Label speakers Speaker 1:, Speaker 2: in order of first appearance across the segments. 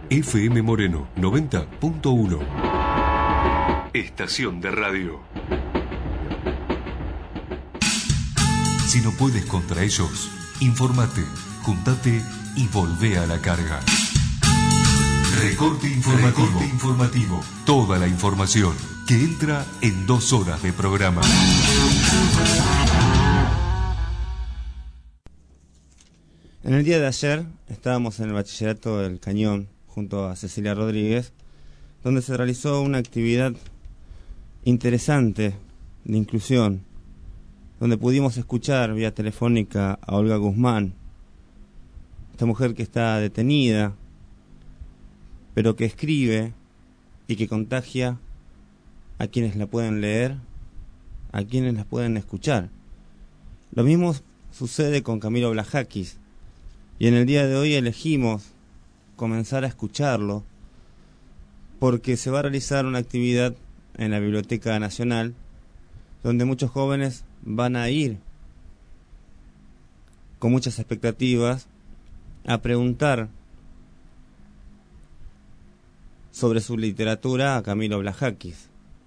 Speaker 1: FM Moreno 90.1. Estación de radio. Si no puedes contra ellos, informate, juntate y volvé a la carga. Recorte informativo. Toda la información que entra en 2 horas de programa.
Speaker 2: En el día de ayer estábamos en el Bachillerato del Cañón junto a Cecilia Rodríguez, donde se realizó una actividad interesante de inclusión, donde pudimos escuchar vía telefónica a Olga Guzmán, esta mujer que está detenida, pero que escribe y que contagia a quienes la pueden leer, a quienes la pueden escuchar. Lo mismo sucede con Camilo Blajakis, y en el día de hoy elegimos comenzar a escucharlo porque se va a realizar una actividad en la Biblioteca Nacional donde muchos jóvenes van a ir con muchas expectativas a preguntar sobre su literatura a Camilo Blajakis.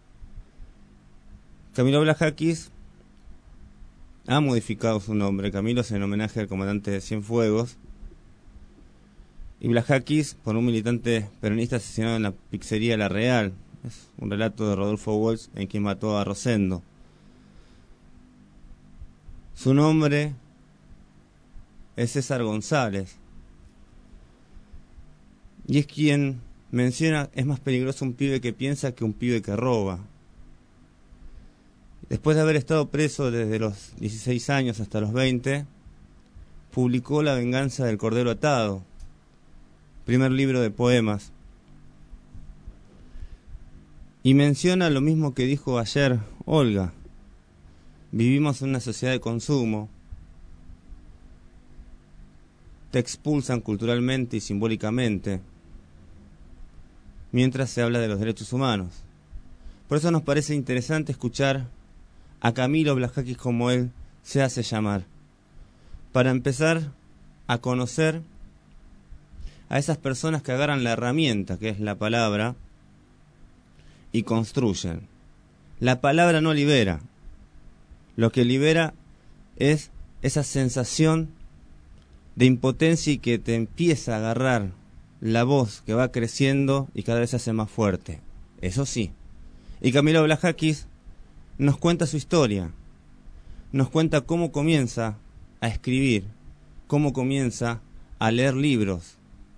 Speaker 2: Camilo Blajakis ha modificado su nombre. Camilo es en homenaje al comandante de Cienfuegos, y Blajakis por un militante peronista asesinado en la pizzería La Real. Es un relato de Rodolfo Walsh en quien mató a Rosendo. Su nombre es César González, y es quien menciona: es más peligroso un pibe que piensa que un pibe que roba. Después de haber estado preso desde los 16 años hasta los 20, publicó La venganza del Cordero Atado, primer libro de poemas, y menciona lo mismo que dijo ayer Olga: vivimos en una sociedad de consumo, te expulsan culturalmente y simbólicamente, mientras se habla de los derechos humanos. Por eso nos parece interesante escuchar a Camilo Blajakis, como él se hace llamar, para empezar a conocer a esas personas que agarran la herramienta, que es la palabra, y construyen. La palabra no libera. Lo que libera es esa sensación de impotencia y que te empieza a agarrar la voz, que va creciendo y cada vez se hace más fuerte. Eso sí. Y Camilo Blajakis nos cuenta su historia. Nos cuenta cómo comienza a escribir, cómo comienza a leer libros,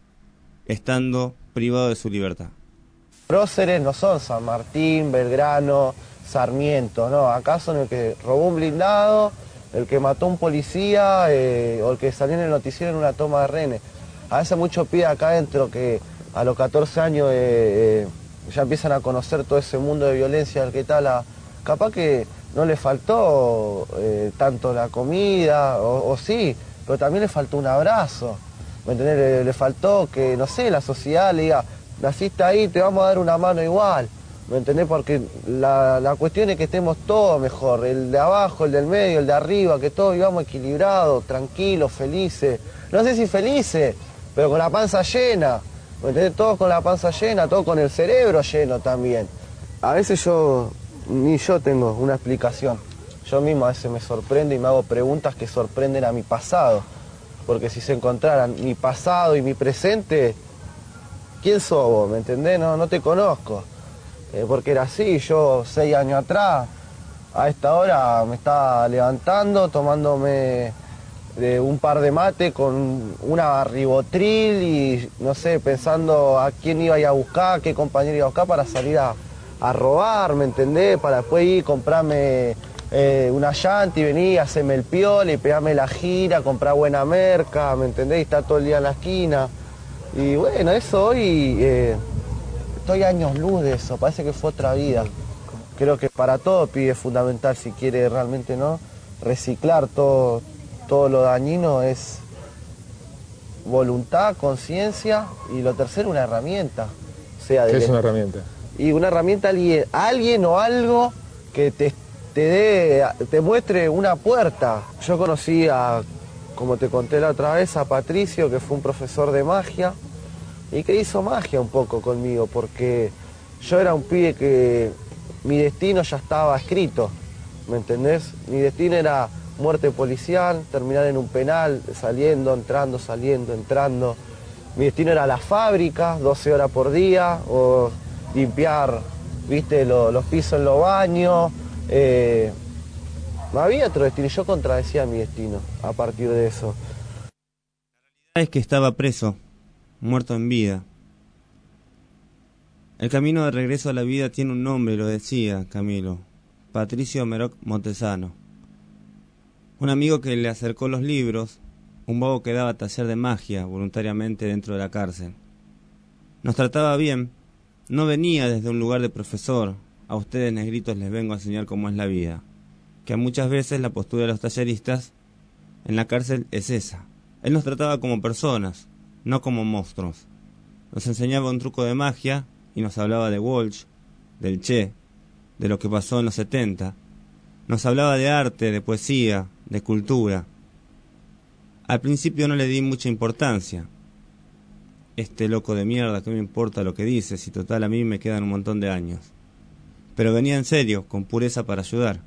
Speaker 2: estando privado de su libertad.
Speaker 3: Próceres no son San Martín, Belgrano, Sarmiento, no. Acá son el que robó un blindado, el que mató a un policía, o el que salió en el noticiero en una toma de rehenes. A veces mucho pide acá adentro que a los 14 años ya empiezan a conocer todo ese mundo de violencia del que tal. Capaz que no le faltó tanto la comida, o sí, pero también le faltó un abrazo. ¿Me entendés? Le faltó que, no sé, la sociedad le diga: naciste ahí, te vamos a dar una mano igual. ¿Me entendés? Porque la cuestión es que estemos todos mejor, el de abajo, el del medio, el de arriba, que todos vivamos equilibrados, tranquilos, felices. No sé si felices, pero con la panza llena. ¿Me entendés? Todos con la panza llena, todos con el cerebro lleno también. A veces ni yo tengo una explicación. Yo mismo a veces me sorprendo y me hago preguntas que sorprenden a mi pasado. Porque si se encontraran mi pasado y mi presente, ¿quién sos vos? ¿Me entendés? No te conozco. Porque era así, yo 6 años atrás, a esta hora me estaba levantando, tomándome un par de mate con una ribotril y, no sé, pensando a quién iba a ir a buscar, qué compañero iba a buscar para salir a robar, ¿me entendés? Para después ir, comprarme una llanta y venir, hacerme el piola y pegarme la gira, comprar buena merca, ¿me entendés? Y estar todo el día en la esquina. Y bueno, eso hoy, estoy años luz de eso, parece que fue otra vida. Creo que para todo pibe es fundamental, si quiere realmente, ¿no?, reciclar todo lo dañino, es voluntad, conciencia, y lo tercero, una herramienta. O sea,
Speaker 4: ¿qué es una herramienta?
Speaker 3: Y una herramienta, alguien o algo que te muestre una puerta. Yo conocí como te conté la otra vez, a Patricio, que fue un profesor de magia, y que hizo magia un poco conmigo, porque yo era un pibe que mi destino ya estaba escrito, ¿me entendés? Mi destino era muerte policial, terminar en un penal, saliendo, entrando, saliendo, entrando. Mi destino era la fábrica, 12 horas por día, o limpiar, viste, los pisos en los baños. No había otro destino, yo contradecía mi destino a partir de eso.
Speaker 2: Es que estaba preso, muerto en vida. El camino de regreso a la vida tiene un nombre, lo decía Camilo: Patricio Meroc Montesano. Un amigo que le acercó los libros, un bobo que daba taller de magia voluntariamente dentro de la cárcel. Nos trataba bien, no venía desde un lugar de profesor: a ustedes negritos les vengo a enseñar cómo es la vida, que muchas veces la postura de los talleristas en la cárcel es esa. Él nos trataba como personas, no como monstruos. Nos enseñaba un truco de magia y nos hablaba de Walsh, del Che, de lo que pasó en los 70. Nos hablaba de arte, de poesía, de cultura. Al principio no le di mucha importancia. Este loco de mierda, ¿qué me importa lo que dice? Si total a mí me quedan un montón de años. Pero venía en serio, con pureza para ayudar.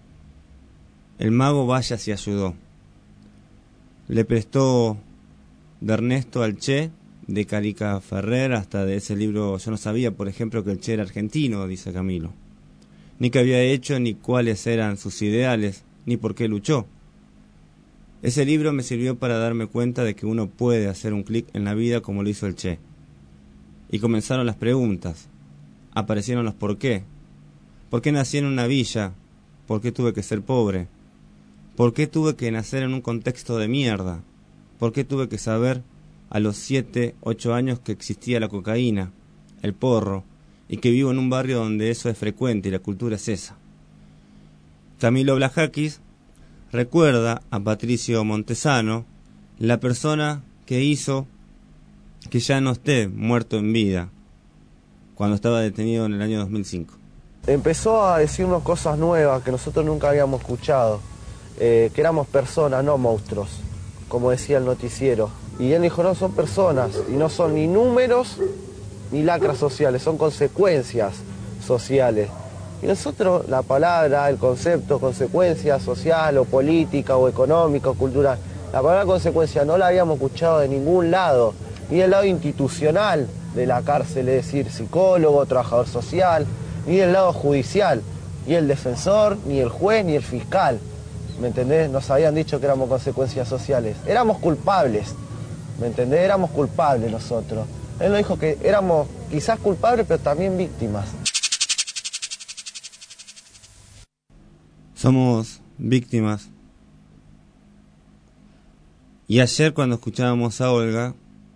Speaker 2: El mago vaya si ayudó. Le prestó de Ernesto al Che, de Carica Ferrer, hasta de ese libro. Yo no sabía, por ejemplo, que el Che era argentino, dice Camilo. Ni qué había hecho, ni cuáles eran sus ideales, ni por qué luchó. Ese libro me sirvió para darme cuenta de que uno puede hacer un clic en la vida como lo hizo el Che. Y comenzaron las preguntas. Aparecieron los por qué. ¿Por qué nací en una villa? ¿Por qué tuve que ser pobre? ¿Por qué tuve que nacer en un contexto de mierda? ¿Por qué tuve que saber a los 7, 8 años que existía la cocaína, el porro, y que vivo en un barrio donde eso es frecuente y la cultura es esa? Camilo Blajakis recuerda a Patricio Montesano, la persona que hizo que ya no esté muerto en vida, cuando estaba detenido en el año 2005.
Speaker 3: Empezó a decirnos cosas nuevas que nosotros nunca habíamos escuchado, que éramos personas, no monstruos, como decía el noticiero. Y él dijo, no, son personas, y no son ni números ni lacras sociales, son consecuencias sociales. Y nosotros la palabra, el concepto, consecuencia social o política o económica o cultural, la palabra consecuencia no la habíamos escuchado de ningún lado, ni del lado institucional de la cárcel, es decir, psicólogo, trabajador social, ni del lado judicial, ni el defensor, ni el juez, ni el fiscal. ¿Me entendés? Nos habían dicho que éramos consecuencias sociales. Éramos culpables, ¿me entendés? Éramos culpables nosotros. Él nos dijo que éramos quizás culpables, pero también víctimas.
Speaker 2: Somos víctimas. Y ayer, cuando escuchábamos a Olga,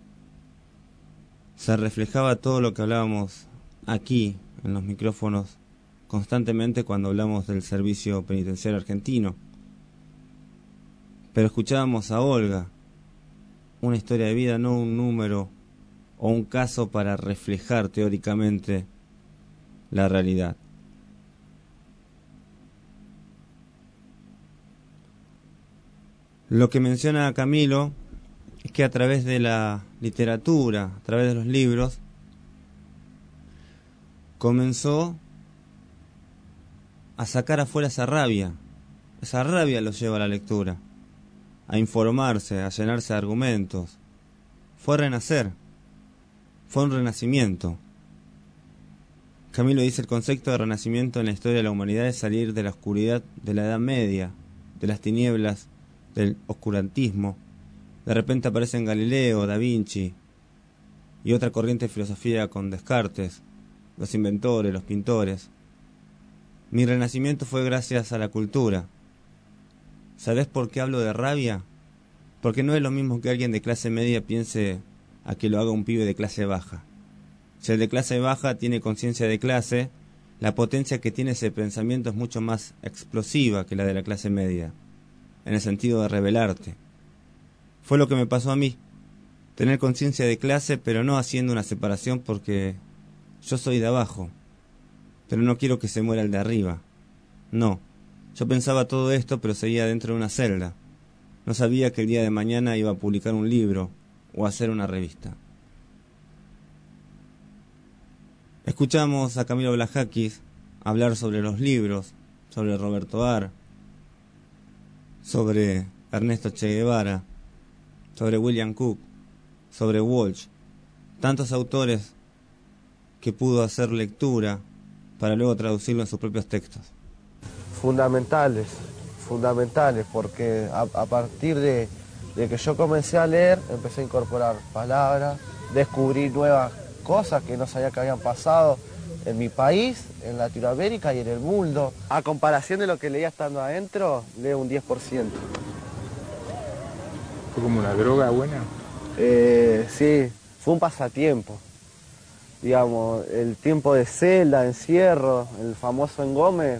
Speaker 2: se reflejaba todo lo que hablábamos aquí en los micrófonos constantemente cuando hablamos del servicio penitenciario argentino. Pero escuchábamos a Olga, una historia de vida, no un número o un caso para reflejar teóricamente la realidad. Lo que menciona Camilo es que a través de la literatura, a través de los libros, comenzó a sacar afuera esa rabia. Esa rabia lo lleva a la lectura, a informarse, a llenarse de argumentos. Fue renacer, fue un renacimiento. Camilo dice: el concepto de renacimiento en la historia de la humanidad es salir de la oscuridad de la Edad Media, de las tinieblas del oscurantismo. De repente aparecen Galileo, Da Vinci y otra corriente de filosofía con Descartes, los inventores, los pintores. Mi renacimiento fue gracias a la cultura. ¿Sabés por qué hablo de rabia? Porque no es lo mismo que alguien de clase media piense a que lo haga un pibe de clase baja. Si el de clase baja tiene conciencia de clase, la potencia que tiene ese pensamiento es mucho más explosiva que la de la clase media, en el sentido de rebelarte. Fue lo que me pasó a mí, tener conciencia de clase, pero no haciendo una separación porque yo soy de abajo, pero no quiero que se muera el de arriba. No, yo pensaba todo esto, pero seguía dentro de una celda. No sabía que el día de mañana iba a publicar un libro o hacer una revista. Escuchamos a Camilo Blajakis hablar sobre los libros, sobre Roberto Ar, sobre Ernesto Che Guevara, sobre William Cook, sobre Walsh, tantos autores que pudo hacer lectura para luego traducirlo en sus propios textos.
Speaker 3: Fundamentales, porque a partir de que yo comencé a leer, empecé a incorporar palabras, descubrí nuevas cosas que no sabía que habían pasado en mi país, en Latinoamérica y en el mundo. A comparación de lo que leía estando adentro, leo un 10%.
Speaker 4: ¿Fue como una droga buena?
Speaker 3: Sí, fue un pasatiempo. Digamos, el tiempo de celda, encierro, el famoso engome,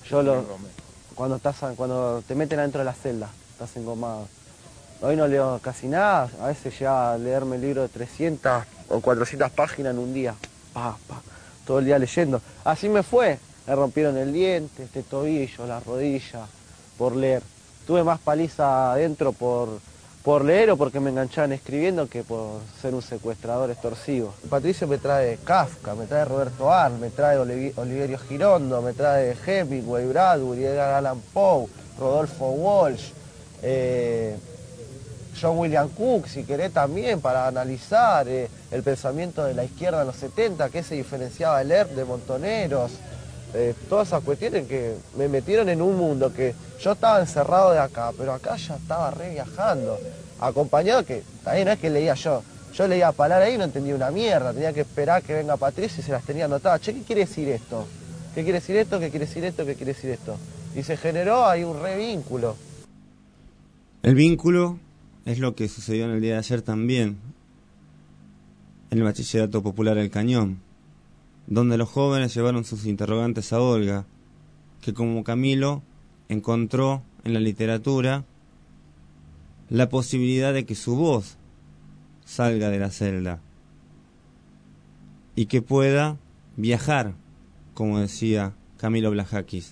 Speaker 3: cuando te meten adentro de la celda, estás engomado. Hoy no leo casi nada, a veces llegaba a leerme el libro de 300 o 400 páginas en un día. Todo el día leyendo. Así me fue, me rompieron el diente, este tobillo, la rodilla, por leer. Tuve más paliza adentro por leer o porque me enganchaban escribiendo que por ser un secuestrador extorsivo. Patricio me trae Kafka, me trae Roberto Ar, me trae Oliverio Girondo, me trae Hemingway, Bradbury, Edgar Allan Poe, Rodolfo Walsh, John William Cook, si querés también, para analizar el pensamiento de la izquierda en los 70, que se diferenciaba del ERP de Montoneros, todas esas cuestiones que me metieron en un mundo que yo estaba encerrado de acá, pero acá ya estaba re viajando, acompañado que también no es que leía yo leía palabras ahí y no entendía una mierda, tenía que esperar que venga Patricio y se las tenía anotadas. Che, ¿qué quiere decir esto? ¿Qué quiere decir esto? ¿Qué quiere decir esto? ¿Qué quiere decir esto? Y se generó ahí un re vínculo.
Speaker 2: El vínculo es lo que sucedió en el día de ayer también, en el Bachillerato Popular El Cañón, donde los jóvenes llevaron sus interrogantes a Olga, que como Camilo encontró en la literatura la posibilidad de que su voz salga de la celda y que pueda viajar, como decía Camilo Blajakis.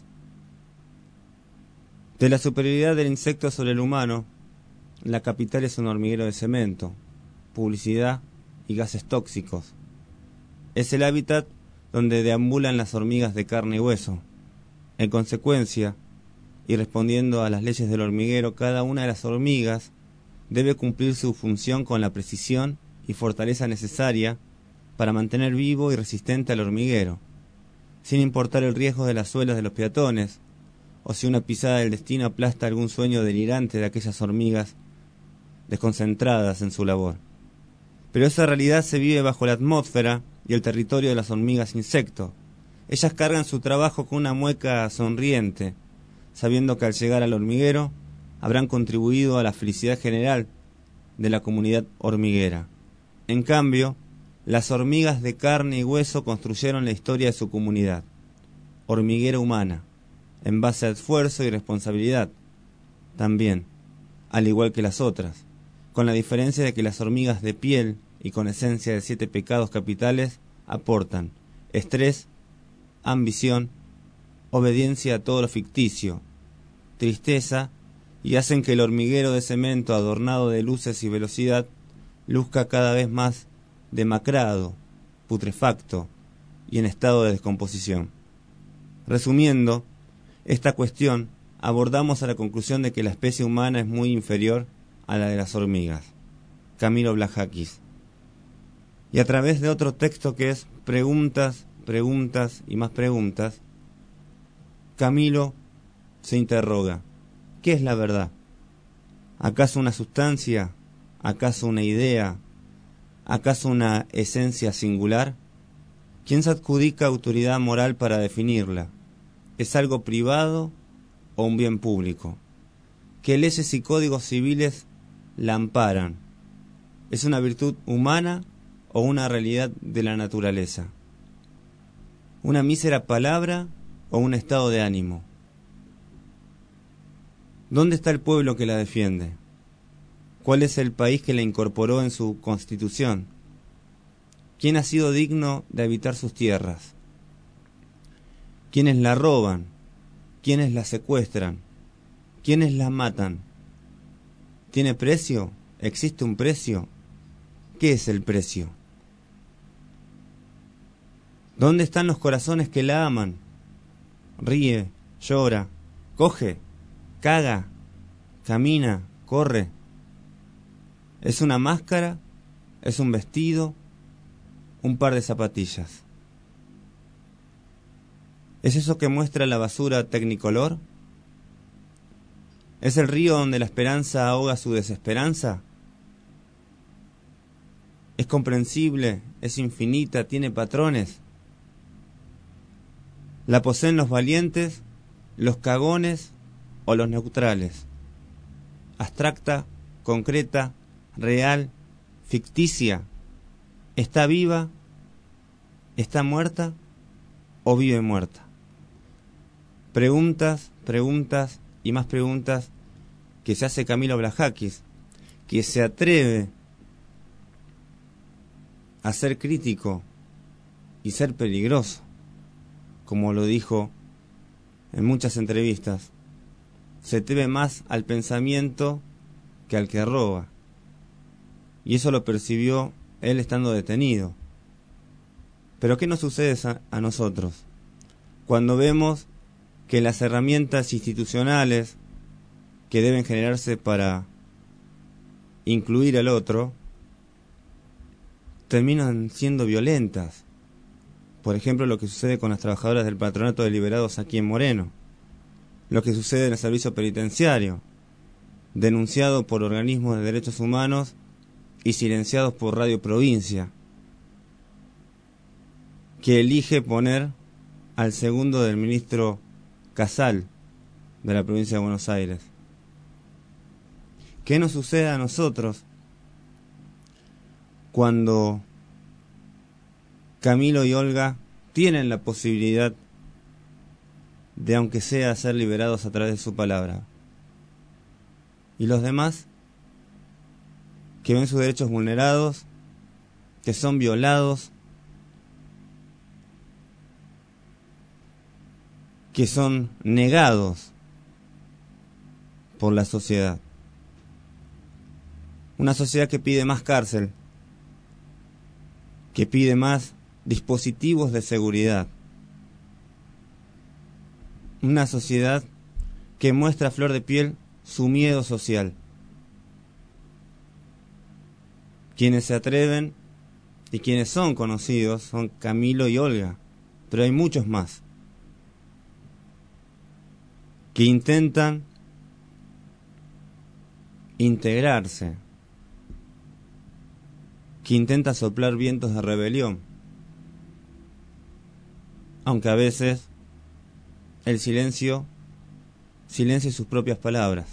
Speaker 2: De la superioridad del insecto sobre el humano, la capital es un hormiguero de cemento, publicidad y gases tóxicos. Es el hábitat donde deambulan las hormigas de carne y hueso. En consecuencia, y respondiendo a las leyes del hormiguero, cada una de las hormigas debe cumplir su función con la precisión y fortaleza necesaria para mantener vivo y resistente al hormiguero, sin importar el riesgo de las suelas de los peatones, o si una pisada del destino aplasta algún sueño delirante de aquellas hormigas desconcentradas en su labor. Pero esa realidad se vive bajo la atmósfera y el territorio de las hormigas insecto. Ellas cargan su trabajo con una mueca sonriente, sabiendo que al llegar al hormiguero habrán contribuido a la felicidad general de la comunidad hormiguera. En cambio, las hormigas de carne y hueso construyeron la historia de su comunidad, hormiguera humana, en base a esfuerzo y responsabilidad, también, al igual que las otras, con la diferencia de que las hormigas de piel y con esencia de 7 pecados capitales aportan estrés, ambición, obediencia a todo lo ficticio, tristeza, y hacen que el hormiguero de cemento adornado de luces y velocidad luzca cada vez más demacrado, putrefacto y en estado de descomposición. Resumiendo, esta cuestión abordamos a la conclusión de que la especie humana es muy inferior a la de las hormigas. Camilo Blajakis. Y a través de otro texto que es Preguntas, preguntas y más preguntas, Camilo se interroga: ¿qué es la verdad? ¿Acaso una sustancia? ¿Acaso una idea? ¿Acaso una esencia singular? ¿Quién se adjudica autoridad moral para definirla? ¿Es algo privado o un bien público? ¿Qué leyes y códigos civiles la amparan? ¿Es una virtud humana o una realidad de la naturaleza? ¿Una mísera palabra o un estado de ánimo? ¿Dónde está el pueblo que la defiende? ¿Cuál es el país que la incorporó en su constitución? ¿Quién ha sido digno de habitar sus tierras? ¿Quiénes la roban? ¿Quiénes la secuestran? ¿Quiénes la matan? ¿Tiene precio? ¿Existe un precio? ¿Qué es el precio? ¿Dónde están los corazones que la aman? Ríe, llora, coge, caga, camina, corre. ¿Es una máscara? ¿Es un vestido? ¿Un par de zapatillas? ¿Es eso que muestra la basura tecnicolor? ¿Es el río donde la esperanza ahoga su desesperanza? ¿Es comprensible? ¿Es infinita? ¿Tiene patrones? ¿La poseen los valientes, los cagones o los neutrales? ¿Abstracta, concreta, real, ficticia? ¿Está viva? ¿Está muerta? ¿O vive muerta? Preguntas, preguntas y más preguntas que se hace Camilo Blajakis, que se atreve a ser crítico y ser peligroso, como lo dijo en muchas entrevistas. Se atreve más al pensamiento que al que roba, y eso lo percibió él estando detenido. Pero ¿qué nos sucede a nosotros cuando vemos que las herramientas institucionales que deben generarse para incluir al otro terminan siendo violentas? Por ejemplo, lo que sucede con las trabajadoras del Patronato de Liberados aquí en Moreno, lo que sucede en el servicio penitenciario, denunciado por organismos de derechos humanos y silenciados por Radio Provincia, que elige poner al segundo del ministro Casal de la provincia de Buenos Aires. ¿Qué nos sucede a nosotros cuando Camilo y Olga tienen la posibilidad de, aunque sea, ser liberados a través de su palabra? ¿Y los demás que ven sus derechos vulnerados, que son violados, que son negados por la sociedad? Una sociedad que pide más cárcel, que pide más dispositivos de seguridad. Una sociedad que muestra a flor de piel su miedo social. Quienes se atreven y quienes son conocidos son Camilo y Olga, pero hay muchos más que intentan integrarse, que intentan soplar vientos de rebelión, aunque a veces el silencia sus propias palabras.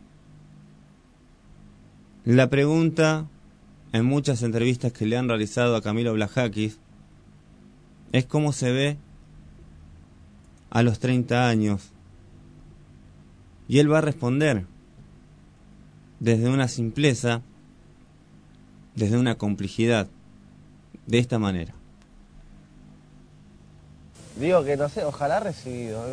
Speaker 2: La pregunta en muchas entrevistas que le han realizado a Camilo Blajakis es cómo se ve a los 30 años. Y él va a responder desde una simpleza, desde una complejidad, de esta manera.
Speaker 3: Digo que no sé, ojalá recibido,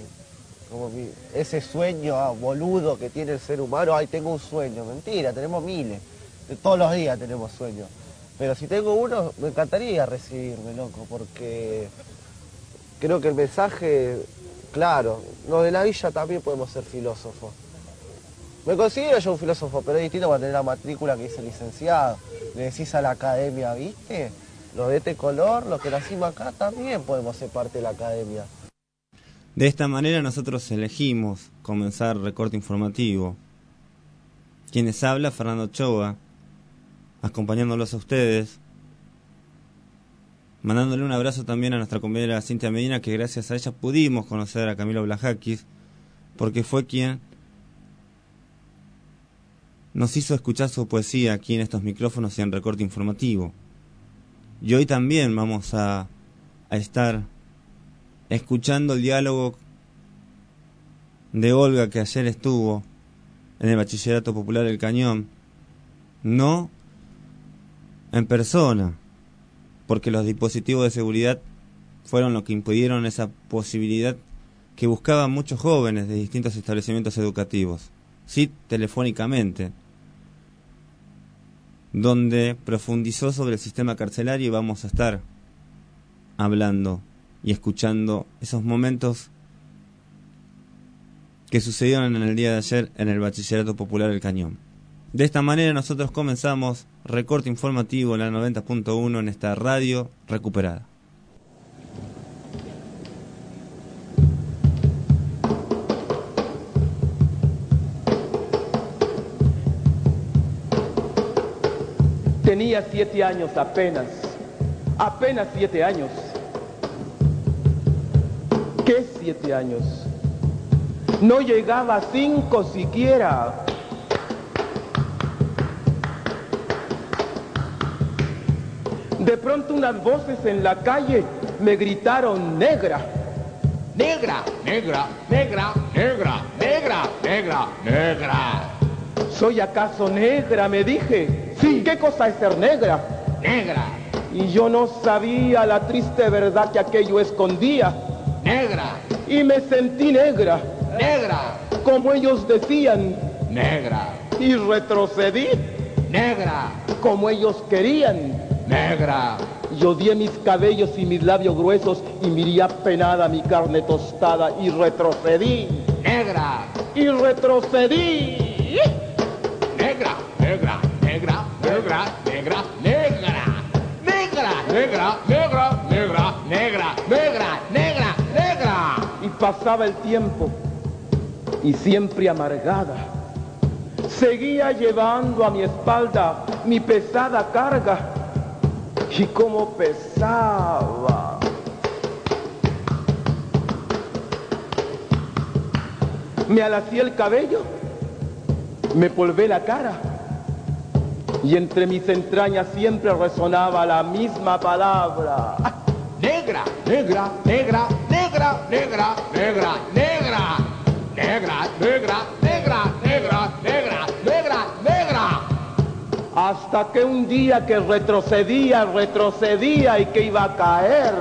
Speaker 3: ese sueño boludo que tiene el ser humano. Ay, tengo un sueño. Mentira, tenemos miles. Todos los días tenemos sueños. Pero si tengo uno, me encantaría recibirme, loco, porque creo que el mensaje, claro, los de la villa también podemos ser filósofos. Me considero yo un filósofo, pero es distinto para tener la matrícula que dice licenciado. Le decís a la academia, ¿viste? Los de este color, los que nacimos acá, también podemos ser parte de la academia.
Speaker 2: De esta manera nosotros elegimos comenzar Recorte Informativo. Quienes habla, Fernando Ochoa, acompañándolos a ustedes, mandándole un abrazo también a nuestra compañera Cintia Medina, que gracias a ella pudimos conocer a Camilo Blajakis, porque fue quien nos hizo escuchar su poesía aquí en estos micrófonos y en Recorte Informativo. Y hoy también vamos a estar escuchando el diálogo de Olga, que ayer estuvo en el Bachillerato Popular El Cañón, no en persona, porque los dispositivos de seguridad fueron los que impidieron esa posibilidad que buscaban muchos jóvenes de distintos establecimientos educativos, sí telefónicamente, donde profundizó sobre el sistema carcelario, y vamos a estar hablando y escuchando esos momentos que sucedieron en el día de ayer en el Bachillerato Popular El Cañón. De esta manera nosotros comenzamos recorte informativo en la 90.1 en esta radio recuperada.
Speaker 5: Tenía 7 años apenas 7 años. ¿Qué 7 años? No llegaba a 5 siquiera. De pronto unas voces en la calle me gritaron negra.
Speaker 6: Negra, negra, negra, negra, negra, negra, negra.
Speaker 5: ¿Soy acaso negra?, me dije. Sí. ¿Qué cosa es ser negra?
Speaker 6: Negra.
Speaker 5: Y yo no sabía la triste verdad que aquello escondía.
Speaker 6: Negra.
Speaker 5: Y me sentí negra.
Speaker 6: Negra.
Speaker 5: Como ellos decían.
Speaker 6: Negra.
Speaker 5: Y retrocedí.
Speaker 6: Negra.
Speaker 5: Como ellos querían.
Speaker 6: Negra.
Speaker 5: Y odié mis cabellos y mis labios gruesos y miré apenada mi carne tostada y retrocedí.
Speaker 6: Negra.
Speaker 5: Y retrocedí.
Speaker 6: Negra, negra, negra, negra, negra, negra. Negra, negra, negra, negra, negra, negra, negra, negra.
Speaker 5: Y pasaba el tiempo y siempre amargada seguía llevando a mi espalda mi pesada carga. Y cómo pesaba. Me alacé el cabello, me polvé la cara y entre mis entrañas siempre resonaba la misma palabra.
Speaker 6: Negra, negra, negra, negra, negra, negra, negra, negra, negra, negra, negra, negra, negra, negra.
Speaker 5: Hasta que un día que retrocedía y que iba a caer.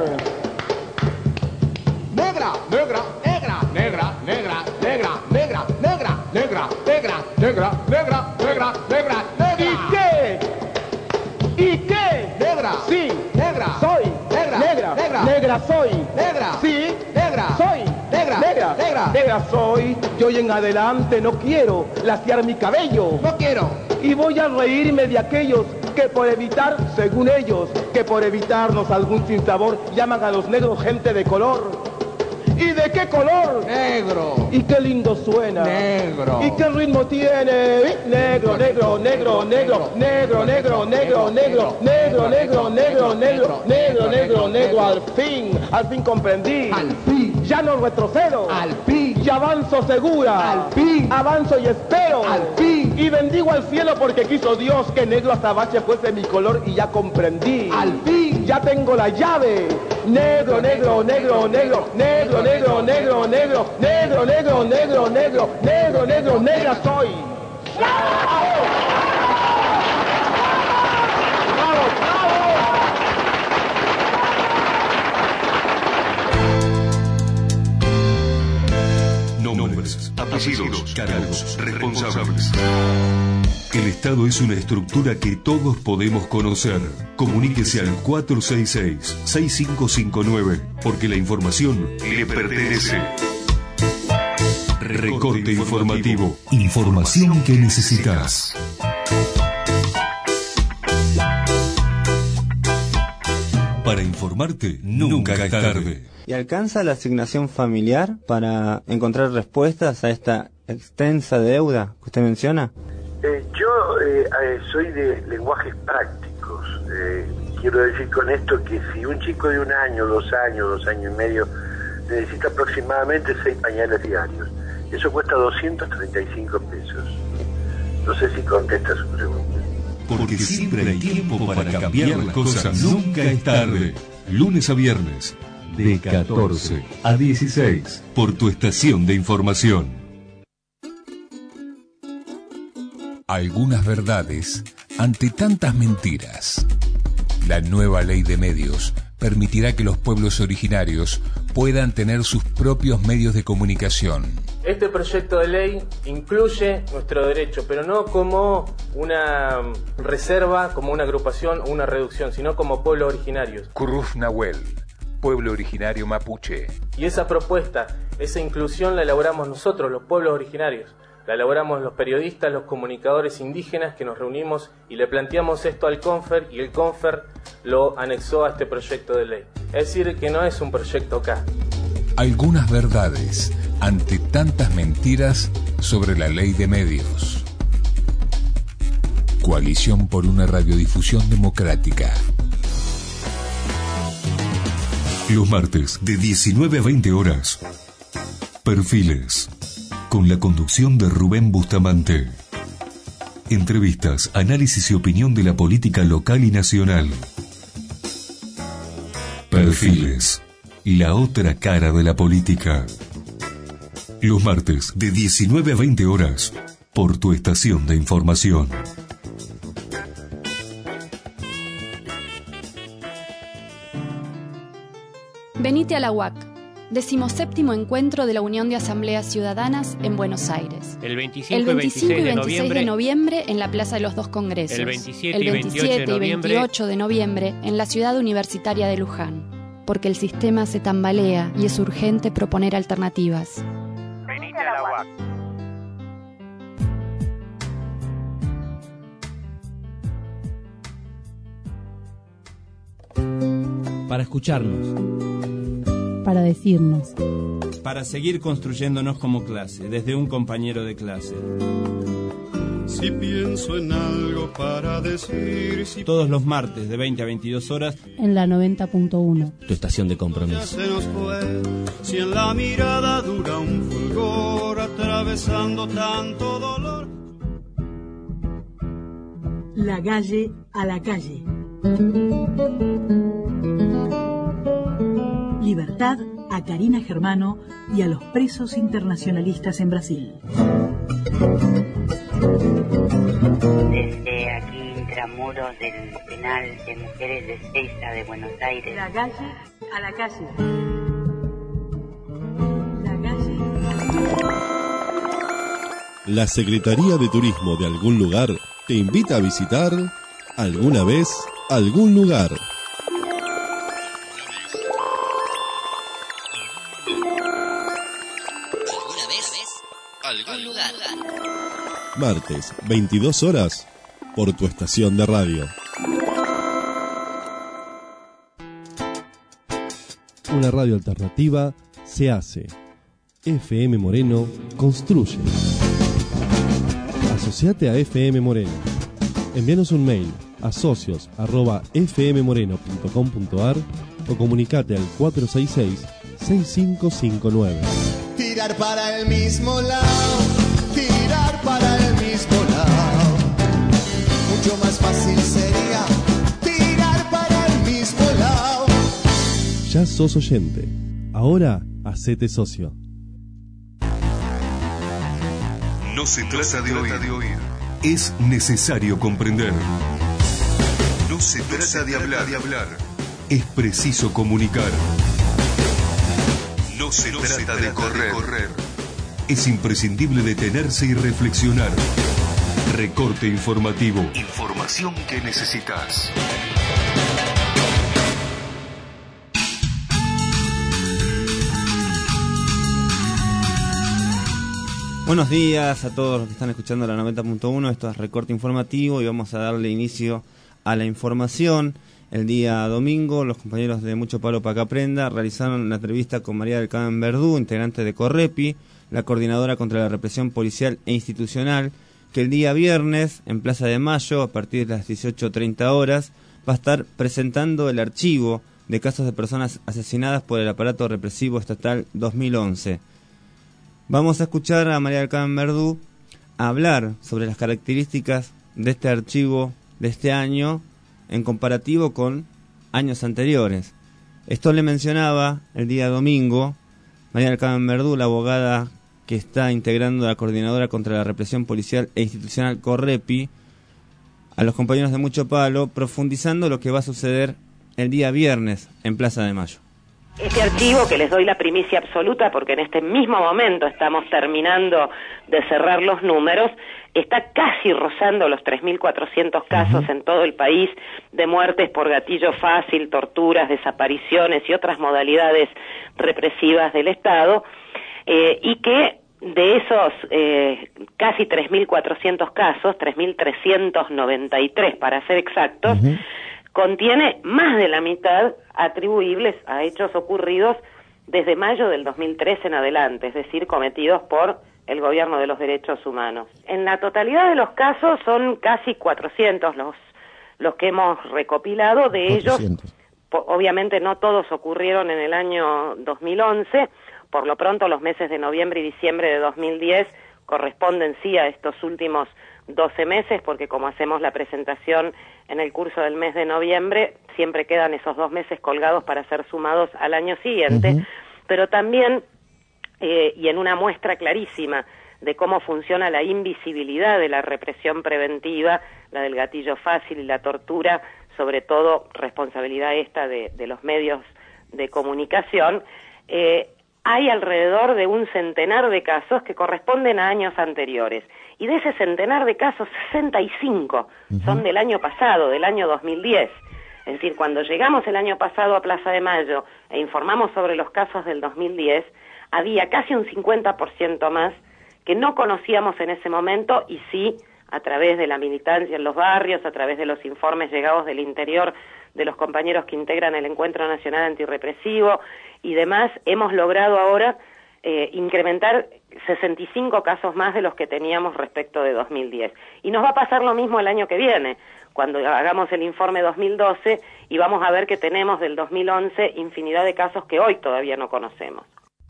Speaker 6: Negra, negra, negra, negra, negra, negra, negra, negra, negra, negra, negra, negra, negra, negra, negra.
Speaker 5: ¿Y qué? ¿Y qué?
Speaker 6: Negra.
Speaker 5: Sí.
Speaker 6: Negra.
Speaker 5: Soy.
Speaker 6: Negra.
Speaker 5: Negra.
Speaker 6: Negra.
Speaker 5: Negra soy.
Speaker 6: Negra.
Speaker 5: Sí.
Speaker 6: Negra.
Speaker 5: Soy.
Speaker 6: Negra.
Speaker 5: Negra.
Speaker 6: Negra.
Speaker 5: Negra soy. De hoy en adelante no quiero laciar mi cabello.
Speaker 6: No quiero.
Speaker 5: Y voy a reírme de aquellos que por evitar, según ellos, que por evitarnos algún sinsabor, llaman a los negros gente de color. ¿Y de qué color?
Speaker 6: Negro.
Speaker 5: ¿Y qué lindo suena?
Speaker 6: Negro.
Speaker 5: ¿Y qué ritmo tiene? Negro, negro, negro, negro, negro, negro, negro, negro, negro, negro, negro, negro, negro, negro, negro. Al fin comprendí.
Speaker 6: Al fin.
Speaker 5: Ya no retrocedo.
Speaker 6: Al fin.
Speaker 5: Y avanzo segura.
Speaker 6: Al fin.
Speaker 5: Avanzo y espero.
Speaker 6: Al fin.
Speaker 5: Y bendigo al cielo porque quiso Dios que negro azabache fuese mi color y ya comprendí.
Speaker 6: Al fin.
Speaker 5: Ya tengo la llave. Negro, negro, negro, negro, negro, negro, negro, negro, negro, negro, negro, negro, negro, negro, negra soy.
Speaker 1: Nombres, apellidos, cargos, responsables. El Estado es una estructura que todos podemos conocer. Comuníquese al 466-6559, porque la información le pertenece. Recorte informativo. Información que necesitas. Para informarte, nunca es tarde.
Speaker 2: ¿Y alcanza la asignación familiar para encontrar respuestas a esta extensa deuda que usted menciona?
Speaker 7: Yo soy de lenguajes prácticos. Quiero decir con esto que si un chico de 1 año, 2 años, 2 años y medio necesita aproximadamente 6 pañales diarios, eso cuesta 235 pesos. No sé si contesta su pregunta.
Speaker 1: Porque siempre hay tiempo para cambiar las cosas. Nunca es tarde. Lunes a viernes, de 14 a 16, por tu estación de información.
Speaker 8: Algunas verdades ante tantas mentiras. La nueva ley de medios permitirá que los pueblos originarios puedan tener sus propios medios de comunicación.
Speaker 9: Este proyecto de ley incluye nuestro derecho, pero no como una reserva, como una agrupación o una reducción, sino como pueblos originarios.
Speaker 8: Curruf Nahuel, pueblo originario mapuche.
Speaker 9: Y esa propuesta, esa inclusión la elaboramos nosotros, los pueblos originarios. La elaboramos los periodistas, los comunicadores indígenas que nos reunimos y le planteamos esto al CONFER y el CONFER lo anexó a este proyecto de ley. Es decir, que no es un proyecto acá.
Speaker 8: Algunas verdades ante tantas mentiras sobre la ley de medios. Coalición por una radiodifusión democrática.
Speaker 1: Los martes de 19 a 20 horas. Perfiles. Con la conducción de Rubén Bustamante. Entrevistas, análisis y opinión de la política local y nacional. Perfiles. La otra cara de la política. Los martes de 19 a 20 horas. Por tu estación de información.
Speaker 10: Venite a la UAC, 17º encuentro de la Unión de Asambleas Ciudadanas en Buenos Aires.
Speaker 11: El 25 y 26
Speaker 10: de noviembre en la Plaza de los Dos Congresos.
Speaker 11: El 27 y
Speaker 10: 28 de noviembre en la Ciudad Universitaria de Luján. Porque el sistema se tambalea y es urgente proponer alternativas.
Speaker 11: Venite a la UAC.
Speaker 12: Para escucharnos.
Speaker 13: Para decirnos.
Speaker 12: Para seguir construyéndonos como clase, desde un compañero de clase.
Speaker 14: Si pienso en algo para decir...
Speaker 12: Todos los martes de 20 a 22 horas.
Speaker 13: En la 90.1.
Speaker 12: Tu estación de compromiso.
Speaker 14: Ya se nos fue, si en la mirada dura un fulgor atravesando tanto dolor.
Speaker 15: La calle a la calle. Libertad a Karina Germano y a los presos internacionalistas en Brasil.
Speaker 16: Desde aquí, intramuros del penal de mujeres de Ezeiza de Buenos Aires.
Speaker 15: La calle a la calle. La calle a la calle.
Speaker 17: La Secretaría de Turismo de algún lugar te invita a visitar alguna vez algún lugar.
Speaker 16: Algún lugar.
Speaker 17: Martes, 22 horas, por tu estación de radio. Una radio alternativa se hace. FM Moreno construye. Asociate a FM Moreno. Envíanos un mail a socios@fmmoreno.com.ar o comunicate al 466-6559.
Speaker 18: Tirar para el mismo lado, tirar para el mismo lado. Mucho más fácil sería tirar para el mismo lado.
Speaker 17: Ya sos oyente. Ahora hacete socio.
Speaker 1: No se trata de oír. Es necesario comprender. No se trata de hablar. Es preciso comunicar. No se trata de correr. Es imprescindible detenerse y reflexionar. Recorte informativo. Información que necesitas.
Speaker 2: Buenos días a todos los que están escuchando la 90.1. Esto es Recorte Informativo y vamos a darle inicio a la información. El día domingo, los compañeros de Mucho Palo para que Aprenda realizaron una entrevista con María del Carmen Verdú, integrante de Correpi, la coordinadora contra la represión policial e institucional, que el día viernes, en Plaza de Mayo, a partir de las 18:30 horas, va a estar presentando el archivo de casos de personas asesinadas por el aparato represivo estatal 2011. Vamos a escuchar a María del Carmen Verdú hablar sobre las características de este archivo de este año en comparativo con años anteriores. Esto le mencionaba el día domingo María del Carmen Verdú, la abogada que está integrando la coordinadora contra la represión policial e institucional Correpi, a los compañeros de Mucho Palo, profundizando lo que va a suceder el día viernes en Plaza de Mayo.
Speaker 19: Este archivo, que les doy la primicia absoluta porque en este mismo momento estamos terminando de cerrar los números, está casi rozando los 3.400 casos en todo el país de muertes por gatillo fácil, torturas, desapariciones y otras modalidades represivas del Estado, y que de esos casi 3.400 casos, 3.393 para ser exactos, contiene más de la mitad atribuibles a hechos ocurridos desde mayo del 2003 en adelante, es decir, cometidos por el Gobierno de los Derechos Humanos. En la totalidad de los casos son casi 400 los que hemos recopilado, de 400. Ellos, obviamente no todos ocurrieron en el año 2011, por lo pronto los meses de noviembre y diciembre de 2010 corresponden sí a estos últimos 12 meses, porque como hacemos la presentación en el curso del mes de noviembre, siempre quedan esos 2 meses colgados para ser sumados al año siguiente, pero también, y en una muestra clarísima de cómo funciona la invisibilidad de la represión preventiva, la del gatillo fácil y la tortura, sobre todo responsabilidad esta de los medios de comunicación, hay alrededor de un centenar de casos que corresponden a años anteriores. Y de ese centenar de casos, 65 son del año pasado, del año 2010. Es decir, cuando llegamos el año pasado a Plaza de Mayo e informamos sobre los casos del 2010, había casi un 50% más que no conocíamos en ese momento y sí, a través de la militancia en los barrios, a través de los informes llegados del interior de los compañeros que integran el Encuentro Nacional Antirrepresivo y demás, hemos logrado ahora incrementar 65 casos más de los que teníamos respecto de 2010. Y nos va a pasar lo mismo el año que viene, cuando hagamos el informe 2012 y vamos a ver que tenemos del 2011 infinidad de casos que hoy todavía no conocemos.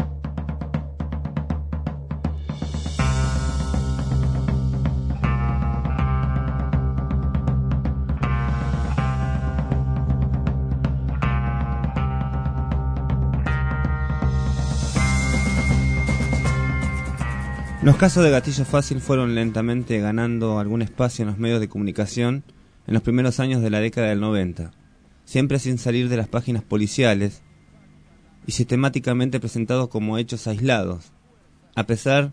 Speaker 2: Los casos de gatillo fácil fueron lentamente ganando algún espacio en los medios de comunicación en los primeros años de la década del 90, siempre sin salir de las páginas policiales y sistemáticamente presentados como hechos aislados, a pesar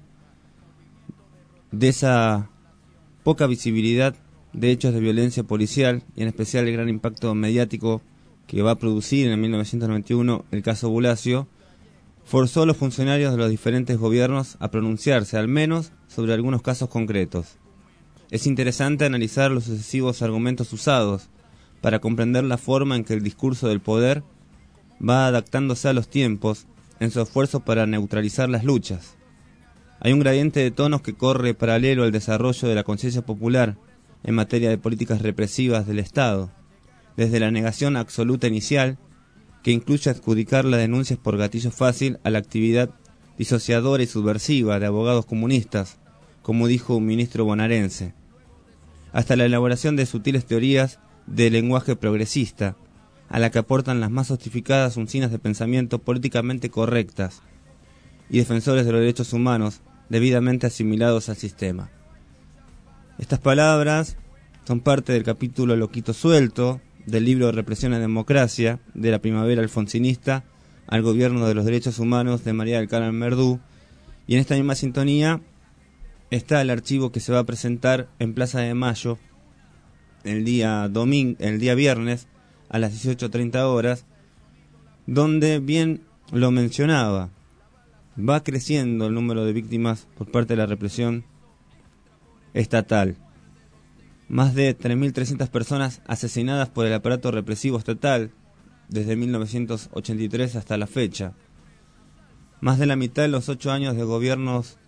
Speaker 2: de esa poca visibilidad de hechos de violencia policial y en especial el gran impacto mediático que va a producir en 1991 el caso Bulacio. Forzó a los funcionarios de los diferentes gobiernos a pronunciarse, al menos, sobre algunos casos concretos. Es interesante analizar los sucesivos argumentos usados para comprender la forma en que el discurso del poder va adaptándose a los tiempos en su esfuerzo para neutralizar las luchas. Hay un gradiente de tonos que corre paralelo al desarrollo de la conciencia popular en materia de políticas represivas del Estado, desde la negación absoluta inicial, que incluye adjudicar las denuncias por gatillo fácil a la actividad disociadora y subversiva de abogados comunistas, como dijo un ministro bonaerense, hasta la elaboración de sutiles teorías de lenguaje progresista, a la que aportan las más sofisticadas uncinas de pensamiento políticamente correctas y defensores de los derechos humanos debidamente asimilados al sistema. Estas palabras son parte del capítulo Loquito Suelto del libro Represión a Democracia, de la primavera alfonsinista al gobierno de los derechos humanos de María del Carmen Verdú, y en esta misma sintonía está el archivo que se va a presentar en Plaza de Mayo el día viernes a las 18:30 horas, donde bien lo mencionaba, va creciendo el número de víctimas por parte de la represión estatal. Más de 3.300 personas asesinadas por el aparato represivo estatal desde 1983 hasta la fecha. Más de la mitad de los 8 años de gobiernos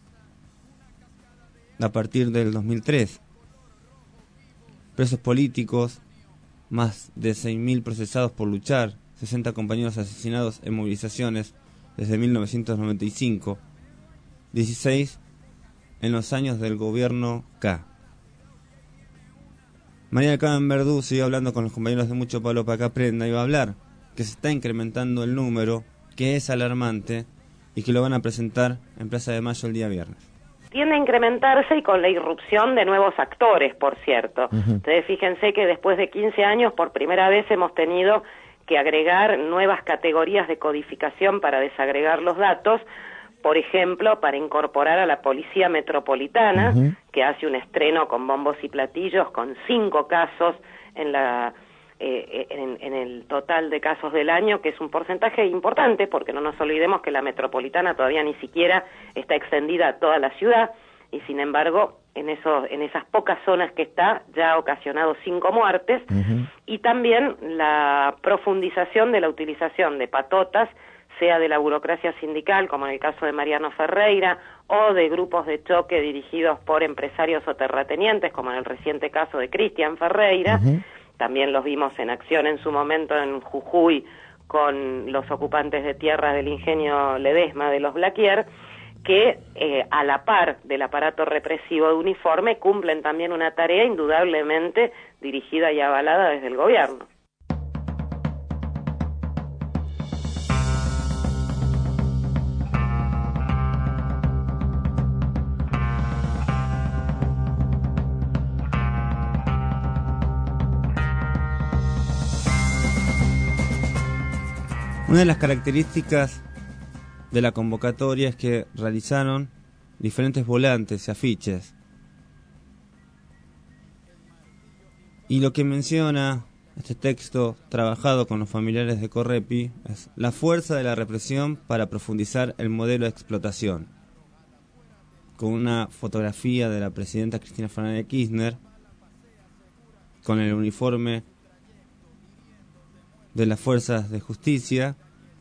Speaker 2: a partir del 2003. Presos políticos, más de 6.000 procesados por luchar, 60 compañeros asesinados en movilizaciones desde 1995, 16 en los años del gobierno K. María del Carmen Verdú siguió hablando con los compañeros de Mucho Palo para que aprenda y va a hablar que se está incrementando el número, que es alarmante y que lo van a presentar en Plaza de Mayo el día viernes.
Speaker 19: Tiende a incrementarse y con la irrupción de nuevos actores, por cierto. Ustedes fíjense que después de 15 años por primera vez hemos tenido que agregar nuevas categorías de codificación para desagregar los datos, por ejemplo, para incorporar a la Policía Metropolitana, que hace un estreno con bombos y platillos, con 5 casos en el total de casos del año, que es un porcentaje importante, porque no nos olvidemos que la Metropolitana todavía ni siquiera está extendida a toda la ciudad, y sin embargo, en esas pocas zonas que está, ya ha ocasionado 5 muertes, y también la profundización de la utilización de patotas, sea de la burocracia sindical, como en el caso de Mariano Ferreira, o de grupos de choque dirigidos por empresarios o terratenientes, como en el reciente caso de Cristian Ferreira. También los vimos en acción en su momento en Jujuy con los ocupantes de tierras del ingenio Ledesma de los Blaquier, que a la par del aparato represivo de uniforme cumplen también una tarea indudablemente dirigida y avalada desde el gobierno.
Speaker 2: Una de las características de la convocatoria es que realizaron diferentes volantes y afiches. Y lo que menciona este texto trabajado con los familiares de Correpi es la fuerza de la represión para profundizar el modelo de explotación, con una fotografía de la presidenta Cristina Fernández de Kirchner con el uniforme de las fuerzas de justicia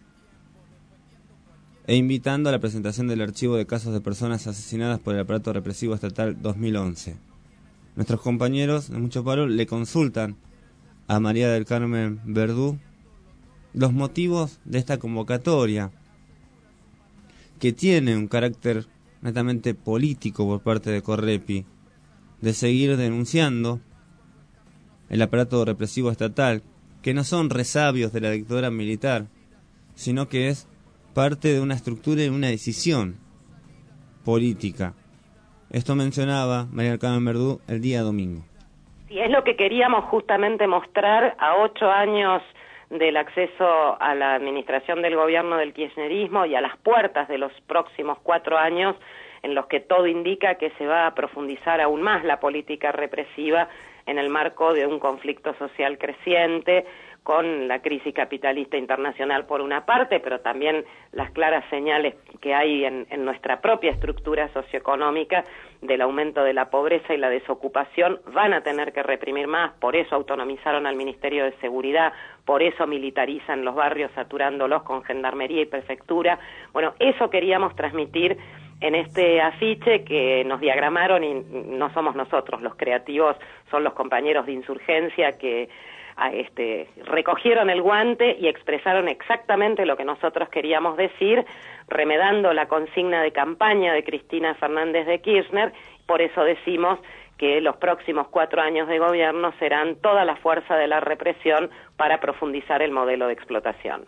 Speaker 2: e invitando a la presentación del archivo de casos de personas asesinadas por el aparato represivo estatal 2011. Nuestros compañeros de Mucho Paro le consultan a María del Carmen Verdú los motivos de esta convocatoria, que tiene un carácter netamente político por parte de Correpi, de seguir denunciando el aparato represivo estatal, que no son resabios de la dictadura militar, sino que es parte de una estructura y una decisión política. Esto mencionaba María del Carmen Verdú el día domingo.
Speaker 19: Sí, es lo que queríamos justamente mostrar a 8 años del acceso a la administración del gobierno del kirchnerismo y a las puertas de los próximos 4 años en los que todo indica que se va a profundizar aún más la política represiva en el marco de un conflicto social creciente, con la crisis capitalista internacional por una parte, pero también las claras señales que hay en nuestra propia estructura socioeconómica del aumento de la pobreza y la desocupación. Van a tener que reprimir más, por eso autonomizaron al Ministerio de Seguridad, por eso militarizan los barrios saturándolos con gendarmería y prefectura. Bueno, eso queríamos transmitir en este afiche que nos diagramaron, y no somos nosotros los creativos, son los compañeros de Insurgencia que recogieron el guante y expresaron exactamente lo que nosotros queríamos decir, remedando la consigna de campaña de Cristina Fernández de Kirchner. Por eso decimos que los próximos 4 años de gobierno serán toda la fuerza de la represión para profundizar el modelo de explotación.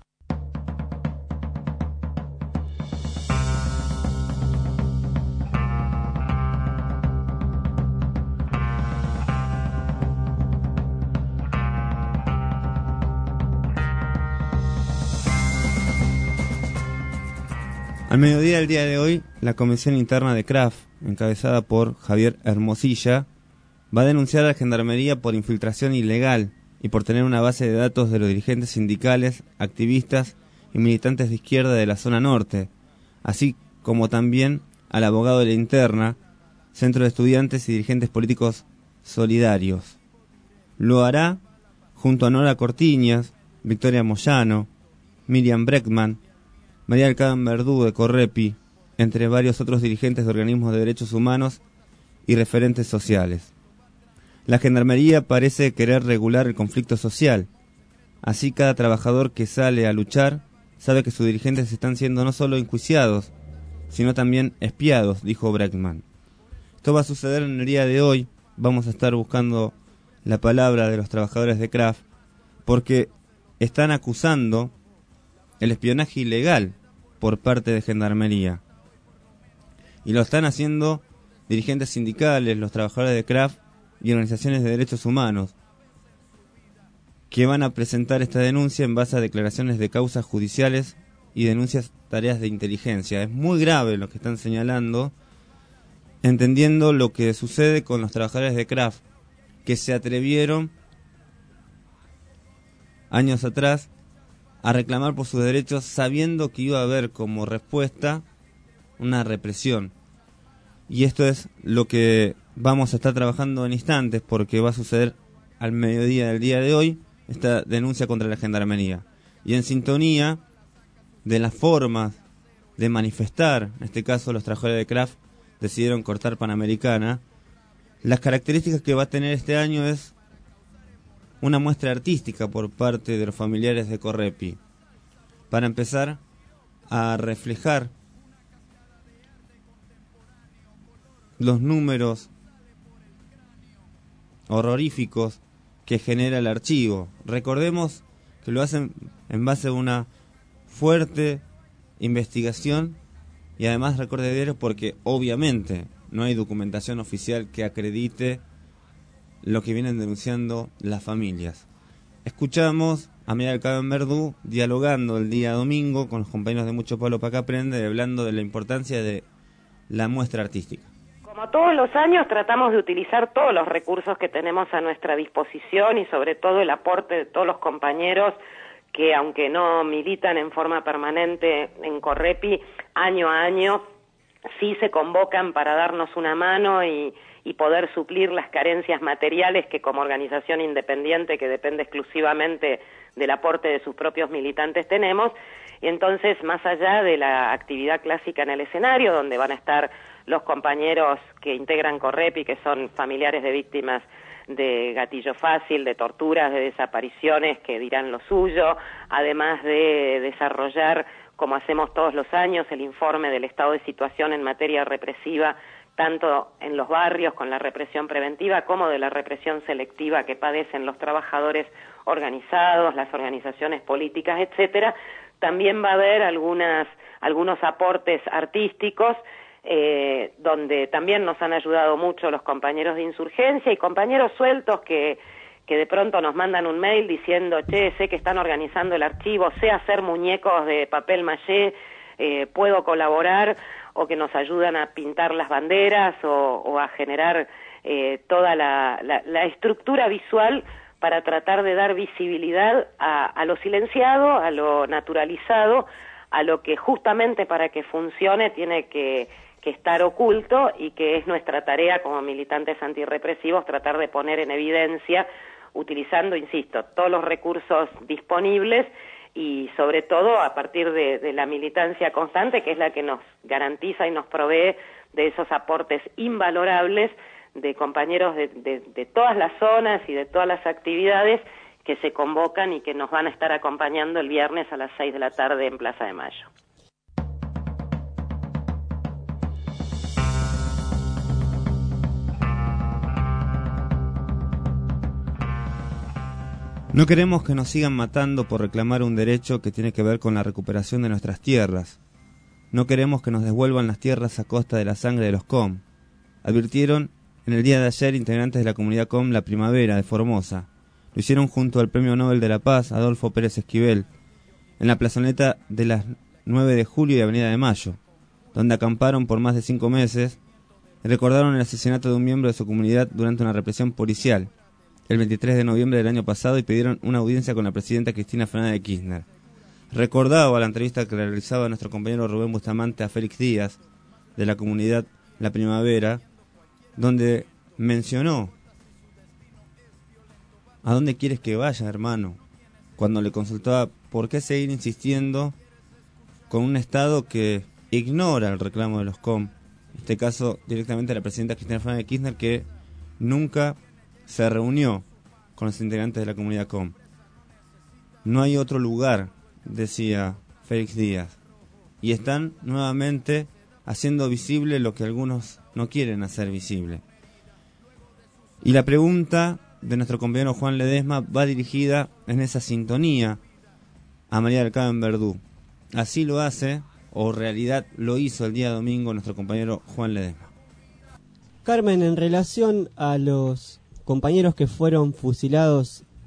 Speaker 2: Al mediodía del día de hoy, la Comisión Interna de CRAF, encabezada por Javier Hermosilla, va a denunciar a la Gendarmería por infiltración ilegal y por tener una base de datos de los dirigentes sindicales, activistas y militantes de izquierda de la zona norte, así como también al abogado de la Interna, Centro de Estudiantes y dirigentes políticos solidarios. Lo hará junto a Nora Cortiñas, Victoria Moyano, Miriam Breckman, María del Carmen Verdú de Correpi, entre varios otros dirigentes de organismos de derechos humanos y referentes sociales. La Gendarmería parece querer regular el conflicto social. Así cada trabajador que sale a luchar sabe que sus dirigentes están siendo no solo enjuiciados, sino también espiados, dijo Breckman. Esto va a suceder en el día de hoy. Vamos a estar buscando la palabra de los trabajadores de CRAF, porque están acusando el espionaje ilegal por parte de Gendarmería. Y lo están haciendo dirigentes sindicales, los trabajadores de CRAF y organizaciones de derechos humanos, que van a presentar esta denuncia en base a declaraciones de causas judiciales y denuncias tareas de inteligencia. Es muy grave lo que están señalando, entendiendo lo que sucede con los trabajadores de Kraft, que se atrevieron años atrás a reclamar por sus derechos sabiendo que iba a haber como respuesta una represión. Y esto es lo que vamos a estar trabajando en instantes, porque va a suceder al mediodía del día de hoy esta denuncia contra la Gendarmería. Y en sintonía de las formas de manifestar, en este caso los trabajadores de Kraft decidieron cortar Panamericana, las características que va a tener este año es una muestra artística por parte de los familiares de Correpi, para empezar a reflejar los números horroríficos que genera el archivo. Recordemos que lo hacen en base a una fuerte investigación y además recorte de diarios, porque obviamente no hay documentación oficial que acredite lo que vienen denunciando las familias. Escuchamos a María del Carmen Verdú dialogando el día domingo con los compañeros de Mucho Palo para que aprende, hablando de la importancia de la muestra artística.
Speaker 19: Como todos los años, tratamos de utilizar todos los recursos que tenemos a nuestra disposición y sobre todo el aporte de todos los compañeros que, aunque no militan en forma permanente en Correpi, año a año sí se convocan para darnos una mano y poder suplir las carencias materiales que como organización independiente que depende exclusivamente del aporte de sus propios militantes tenemos. Y entonces, más allá de la actividad clásica en el escenario, donde van a estar los compañeros que integran Correpi, que son familiares de víctimas de gatillo fácil, de torturas, de desapariciones, que dirán lo suyo, además de desarrollar, como hacemos todos los años, el informe del estado de situación en materia represiva, tanto en los barrios con la represión preventiva como de la represión selectiva que padecen los trabajadores organizados, las organizaciones políticas, etcétera. También va a haber algunos aportes artísticos, donde también nos han ayudado mucho los compañeros de Insurgencia y compañeros sueltos que de pronto nos mandan un mail diciendo, che, sé que están organizando el archivo, sé hacer muñecos de papel maché, puedo colaborar, o que nos ayudan a pintar las banderas o a generar toda la estructura visual para tratar de dar visibilidad a lo silenciado, a lo naturalizado, a lo que justamente para que funcione tiene que estar oculto, y que es nuestra tarea como militantes antirrepresivos tratar de poner en evidencia, utilizando, insisto, todos los recursos disponibles y sobre todo a partir de la militancia constante, que es la que nos garantiza y nos provee de esos aportes invalorables de compañeros de todas las zonas y de todas las actividades que se convocan y que nos van a estar acompañando el viernes a las 6 de la tarde en Plaza de Mayo.
Speaker 2: No queremos que nos sigan matando por reclamar un derecho que tiene que ver con la recuperación de nuestras tierras. No queremos que nos devuelvan las tierras a costa de la sangre de los COM, advirtieron en el día de ayer integrantes de la comunidad COM La Primavera de Formosa. Lo hicieron junto al Premio Nobel de la Paz, Adolfo Pérez Esquivel, en la plazoleta de las 9 de julio y Avenida de Mayo, donde acamparon por más de 5 meses y recordaron el asesinato de un miembro de su comunidad durante una represión policial el 23 de noviembre del año pasado y pidieron una audiencia con la presidenta Cristina Fernández de Kirchner. Recordaba la entrevista que le realizaba nuestro compañero Rubén Bustamante a Félix Díaz, de la comunidad La Primavera, donde mencionó: ¿a dónde quieres que vaya, hermano?, cuando le consultaba por qué seguir insistiendo con un Estado que ignora el reclamo de los COM, en este caso directamente la presidenta Cristina Fernández de Kirchner, que nunca se reunió con los integrantes de la comunidad COM. No hay otro lugar, decía Félix Díaz, y están nuevamente haciendo visible lo que algunos no quieren hacer visible. Y la pregunta de nuestro compañero Juan Ledesma va dirigida en esa sintonía a María del Carmen Verdú. Así lo hace, o en realidad lo hizo el día domingo, nuestro compañero Juan Ledesma.
Speaker 20: Carmen, en relación a los compañeros que fueron fusilados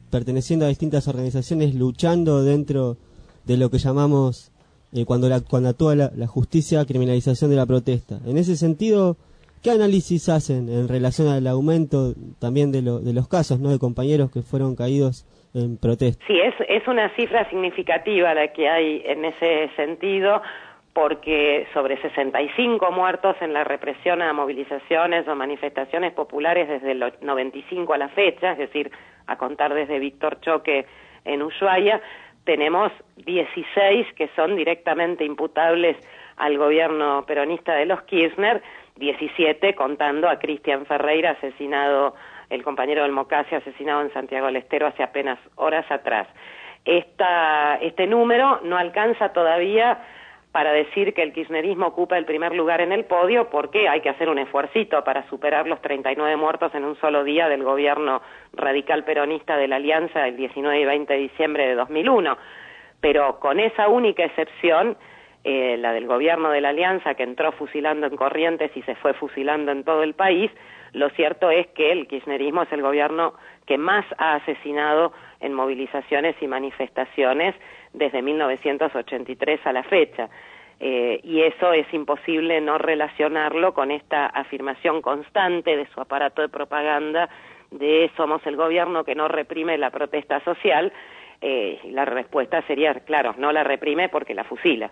Speaker 20: perteneciendo a distintas organizaciones, luchando dentro de lo que llamamos, cuando actúa la justicia, criminalización de la protesta. En ese sentido, ¿qué análisis hacen en relación al aumento también de los casos, ¿no?, de compañeros que fueron caídos en protesta?
Speaker 19: Sí, es una cifra significativa la que hay en ese sentido, porque sobre 65 muertos en la represión a movilizaciones o manifestaciones populares desde el 95 a la fecha, es decir, a contar desde Víctor Choque en Ushuaia, tenemos 16 que son directamente imputables al gobierno peronista de los Kirchner, 17 contando a Cristian Ferreira, asesinado, el compañero del Mocasi, asesinado en Santiago del Estero hace apenas horas atrás. Este número no alcanza todavía para decir que el kirchnerismo ocupa el primer lugar en el podio, porque hay que hacer un esfuercito para superar los 39 muertos en un solo día del gobierno radical peronista de la Alianza el 19 y 20 de diciembre de 2001. Pero con esa única excepción, la del gobierno de la Alianza, que entró fusilando en Corrientes y se fue fusilando en todo el país, lo cierto es que el kirchnerismo es el gobierno que más ha asesinado en movilizaciones y manifestaciones desde 1983 a la fecha. Y eso es imposible no relacionarlo con esta afirmación constante de su aparato de propaganda de somos el gobierno que no reprime la protesta social. La respuesta sería, claro, no la reprime porque la fusila.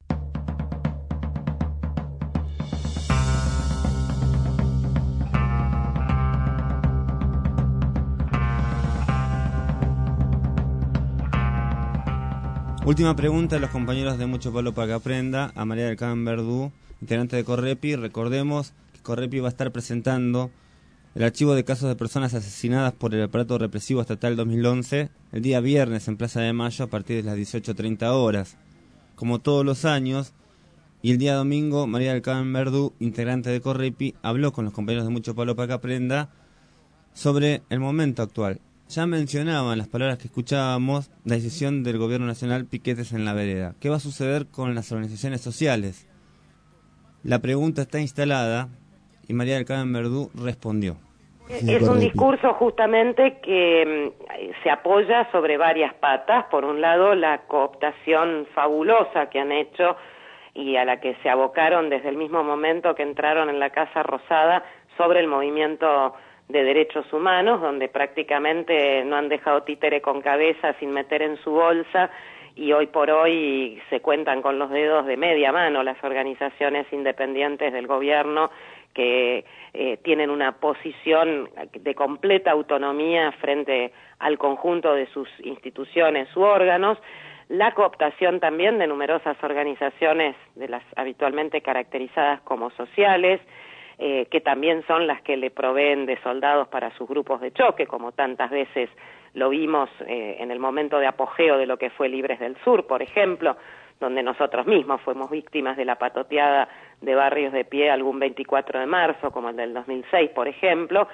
Speaker 2: Última pregunta a los compañeros de Mucho Palo para que aprenda, a María del Carmen Verdú, integrante de Correpi. Recordemos que Correpi va a estar presentando el archivo de casos de personas asesinadas por el aparato represivo estatal 2011 el día viernes en Plaza de Mayo a partir de las 18:30 horas. Como todos los años, y el día domingo, María del Carmen Verdú, integrante de Correpi, habló con los compañeros de Mucho Palo para que aprenda sobre el momento actual. Ya mencionaban las palabras que escuchábamos, la decisión del gobierno nacional, piquetes en la vereda. ¿Qué va a suceder con las organizaciones sociales? La pregunta está instalada y María del Carmen Verdú respondió.
Speaker 19: Es un discurso justamente que se apoya sobre varias patas. Por un lado, la cooptación fabulosa que han hecho y a la que se abocaron desde el mismo momento que entraron en la Casa Rosada sobre el movimiento de derechos humanos, donde prácticamente no han dejado títere con cabeza sin meter en su bolsa, y hoy por hoy se cuentan con los dedos de media mano las organizaciones independientes del gobierno que tienen una posición de completa autonomía frente al conjunto de sus instituciones u órganos. La cooptación también de numerosas organizaciones de las habitualmente caracterizadas como sociales, que también son las que le proveen de soldados para sus grupos de choque, como tantas veces lo vimos en el momento de apogeo de lo que fue Libres del Sur, por ejemplo, donde nosotros mismos fuimos víctimas de la patoteada de barrios de pie algún 24 de marzo, como el del 2006, por ejemplo.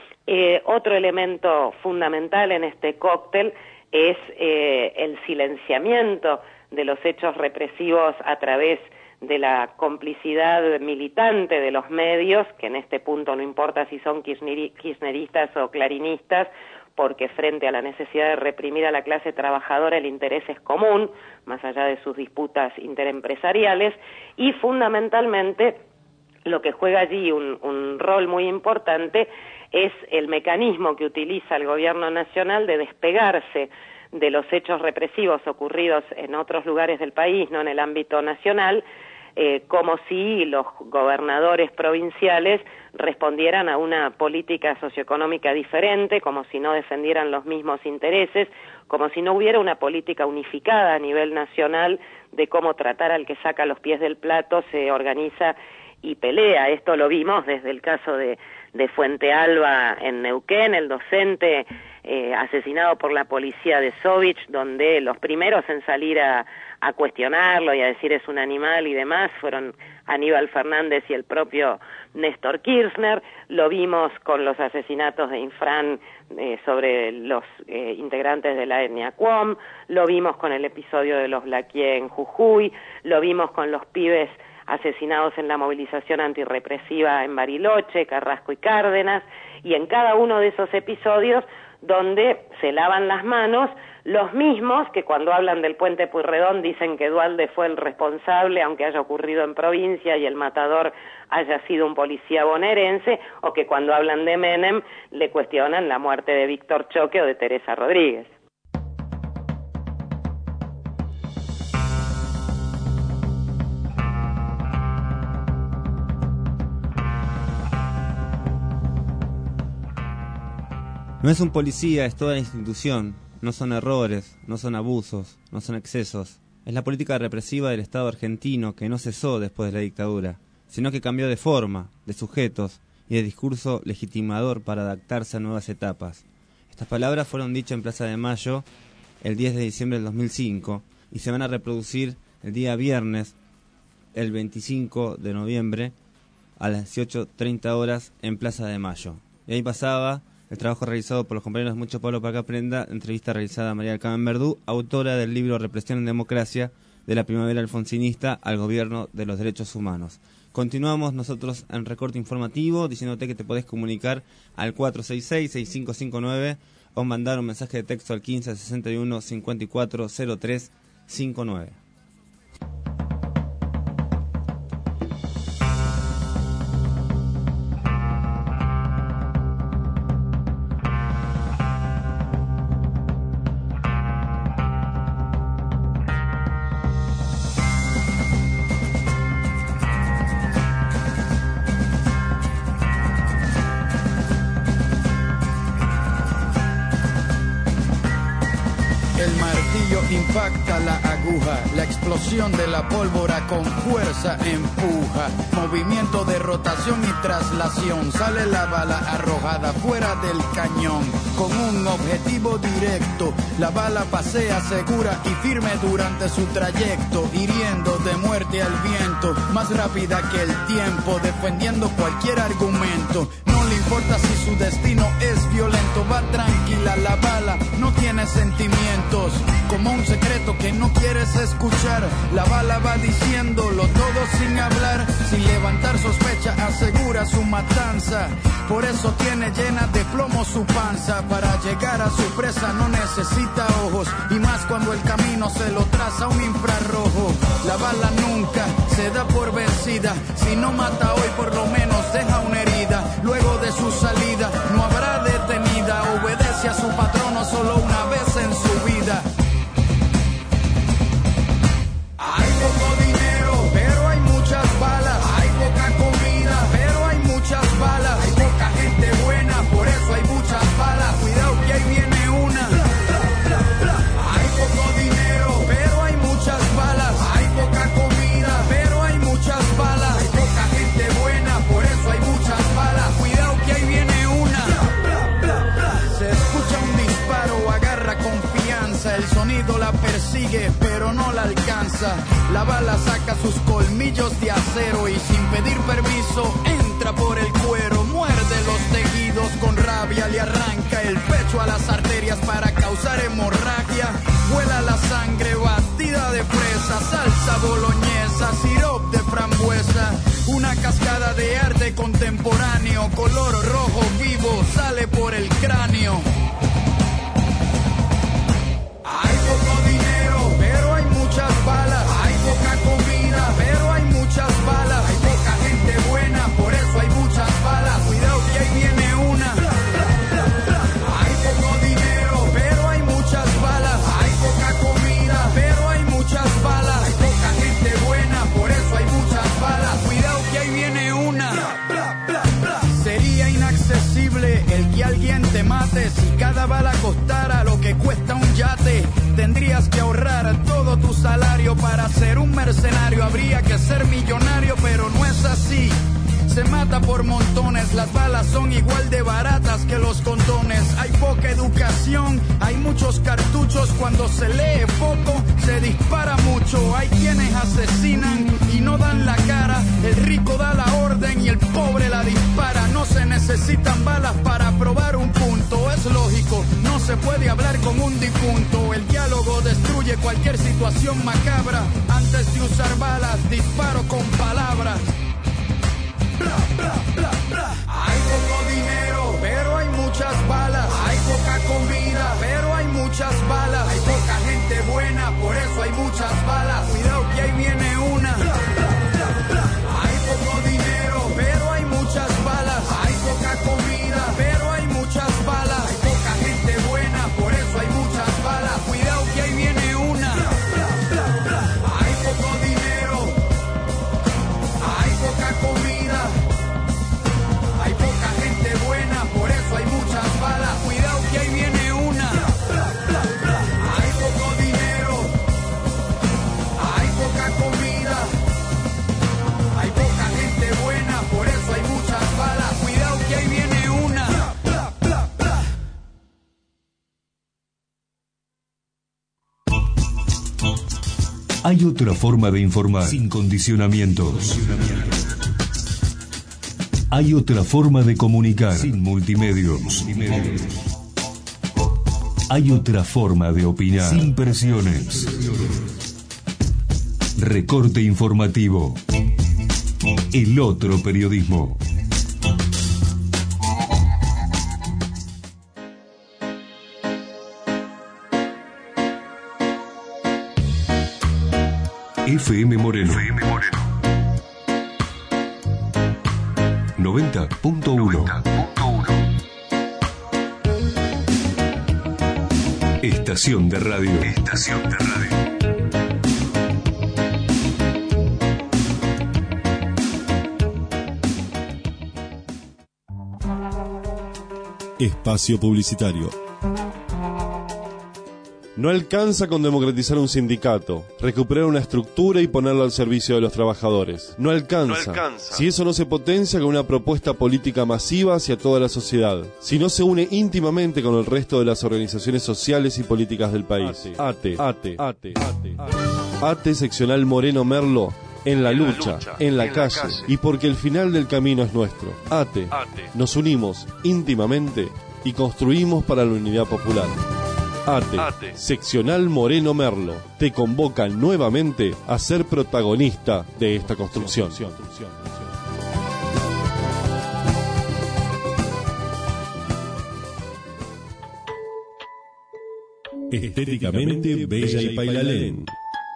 Speaker 19: Otro elemento fundamental en este cóctel es el silenciamiento de los hechos represivos a través de la complicidad militante de los medios, que en este punto no importa si son kirchneristas o clarinistas, porque frente a la necesidad de reprimir a la clase trabajadora el interés es común, más allá de sus disputas interempresariales, y fundamentalmente lo que juega allí un rol muy importante es el mecanismo que utiliza el gobierno nacional de despegarse de los hechos represivos ocurridos en otros lugares del país, no en el ámbito nacional, como si los gobernadores provinciales respondieran a una política socioeconómica diferente, como si no defendieran los mismos intereses, como si no hubiera una política unificada a nivel nacional de cómo tratar al que saca los pies del plato, se organiza y pelea. Esto lo vimos desde el caso de Fuente Alba en Neuquén, el docente asesinado por la policía de Sovich, donde los primeros en salir a cuestionarlo y a decir es un animal y demás fueron Aníbal Fernández y el propio Néstor Kirchner. Lo vimos con los asesinatos de Infran sobre los integrantes de la etnia Cuom, lo vimos con el episodio de los Blaquié en Jujuy, lo vimos con los pibes asesinados en la movilización antirrepresiva en Bariloche, Carrasco y Cárdenas, y en cada uno de esos episodios donde se lavan las manos los mismos que cuando hablan del puente Pueyrredón dicen que Duhalde fue el responsable, aunque haya ocurrido en provincia y el matador haya sido un policía bonaerense, o que cuando hablan de Menem le cuestionan la muerte de Víctor Choque o de Teresa Rodríguez.
Speaker 2: No es un policía, es toda la institución. No son errores, no son abusos, no son excesos. Es la política represiva del Estado argentino que no cesó después de la dictadura, sino que cambió de forma, de sujetos y de discurso legitimador para adaptarse a nuevas etapas. Estas palabras fueron dichas en Plaza de Mayo el 10 de diciembre del 2005 y se van a reproducir el día viernes, el 25 de noviembre, a las 18:30 horas en Plaza de Mayo. Y ahí pasaba el trabajo realizado por los compañeros de Mucho Pueblo para que aprenda, entrevista realizada a María del Carmen Verdú, autora del libro Represión en Democracia, de la primavera alfonsinista al gobierno de los derechos humanos. Continuamos nosotros en recorte informativo, diciéndote que te podés comunicar al 466-6559 o mandar un mensaje de texto al 1561-540359.
Speaker 21: Impacta la aguja, la explosión de la pólvora con fuerza empuja, movimiento de rotación y traslación, sale la bala arrojada fuera del cañón, con un objetivo directo, la bala pasea segura y firme durante su trayecto, hiriendo de muerte al viento, más rápida que el tiempo, defendiendo cualquier argumento. No le importa si su destino es violento, va tranquila la bala, no tiene sentimientos, como un secreto que no quieres escuchar. La bala va diciéndolo todo sin hablar, sin levantar sospecha, asegura su matanza. Por eso tiene llena de plomo su panza. Para llegar a su presa no necesita ojos, y más cuando el camino se lo traza un infrarrojo. La bala nunca se da por vencida, si no mata hoy por lo menos deja una herida. Luego de su salida no habrá detenida, obedece a su patrono solo una vez en su vida. Hay poco dinero, pero hay muchas balas. Hay poca comida, pero hay muchas balas. Hay poca gente buena, por eso hay muchas balas. Cuidado que ahí viene una. Hay poco dinero, pero hay muchas balas. Hay poca comida, pero hay muchas balas. Hay poca gente buena, por eso hay muchas balas. Cuidado que ahí viene una. Se escucha un disparo, agarra confianza. El sonido la persigue, pero no la alcanza. La bala saca sus colmillos de acero y sin pedir permiso entra por el cuero. Muerde los tejidos con rabia, le arranca el pecho a las arterias para causar hemorragia. Vuela la sangre batida de fresa, salsa boloñesa, sirop de frambuesa. Una cascada de arte contemporáneo, color rojo vivo, sale por el cráneo. Hay poco dinero, pero hay muchas balas. Hay poca comida, pero hay muchas balas. Hay poca gente buena, por eso hay muchas balas. Cuidado que ahí viene una. Hay poco dinero, pero hay muchas balas. Hay poca comida, pero hay muchas balas. Hay poca gente buena, por eso hay muchas balas. Cuidado que ahí viene una. Sería inaccesible el que alguien te mate si cada bala costara lo que cuesta un yate. Tendrías que ahorrar todo tu salario para ser un mercenario. Habría que ser millonario, pero no es así. Se mata por montones, las balas son igual de baratas que los condones. Hay poca educación, hay muchos cartuchos. Cuando se lee poco, se dispara mucho. Hay quienes asesinan y no dan la cara. El rico da la orden y el pobre la dispara. No se necesitan balas para probar un punto. Es lógico, no se puede hablar con un difunto. El diálogo destruye cualquier situación macabra. Antes de usar balas, disparo con palabras. Hay poco dinero, pero hay muchas balas. Hay poca comida, pero hay muchas balas. Hay poca gente buena, por eso hay muchas balas. Cuidado que ahí viene una. Hay poco dinero, pero hay muchas balas. Hay poca comida, pero hay muchas balas. Hay poca gente buena, por eso hay muchas balas. Cuidado que ahí viene una. Hay poco dinero, hay poca comida, hay poca gente buena, por eso hay muchas balas. Cuidado que ahí viene una. Hay poco dinero, hay poca comida, hay poca gente buena, por eso hay muchas balas. Cuidado que ahí viene una.
Speaker 1: Hay otra forma de informar sin condicionamientos. Hay otra forma de comunicar sin multimedios. Hay otra forma de opinar sin presiones. Recorte informativo. El otro periodismo. FM Moreno. 90.1. Estación de radio.
Speaker 17: Espacio publicitario. No alcanza con democratizar un sindicato, recuperar una estructura y ponerlo al servicio de los trabajadores. No alcanza. Si eso no se potencia con una propuesta política masiva hacia toda la sociedad. Si no se une íntimamente con el resto de las organizaciones sociales y políticas del país. ATE seccional Moreno Merlo. En la lucha, en la calle, y porque el final del camino es nuestro. ATE. Nos unimos íntimamente y construimos para la unidad popular. ATE, seccional Moreno Merlo, te convoca nuevamente a ser protagonista de esta construcción. Estéticamente bella y Pailalén.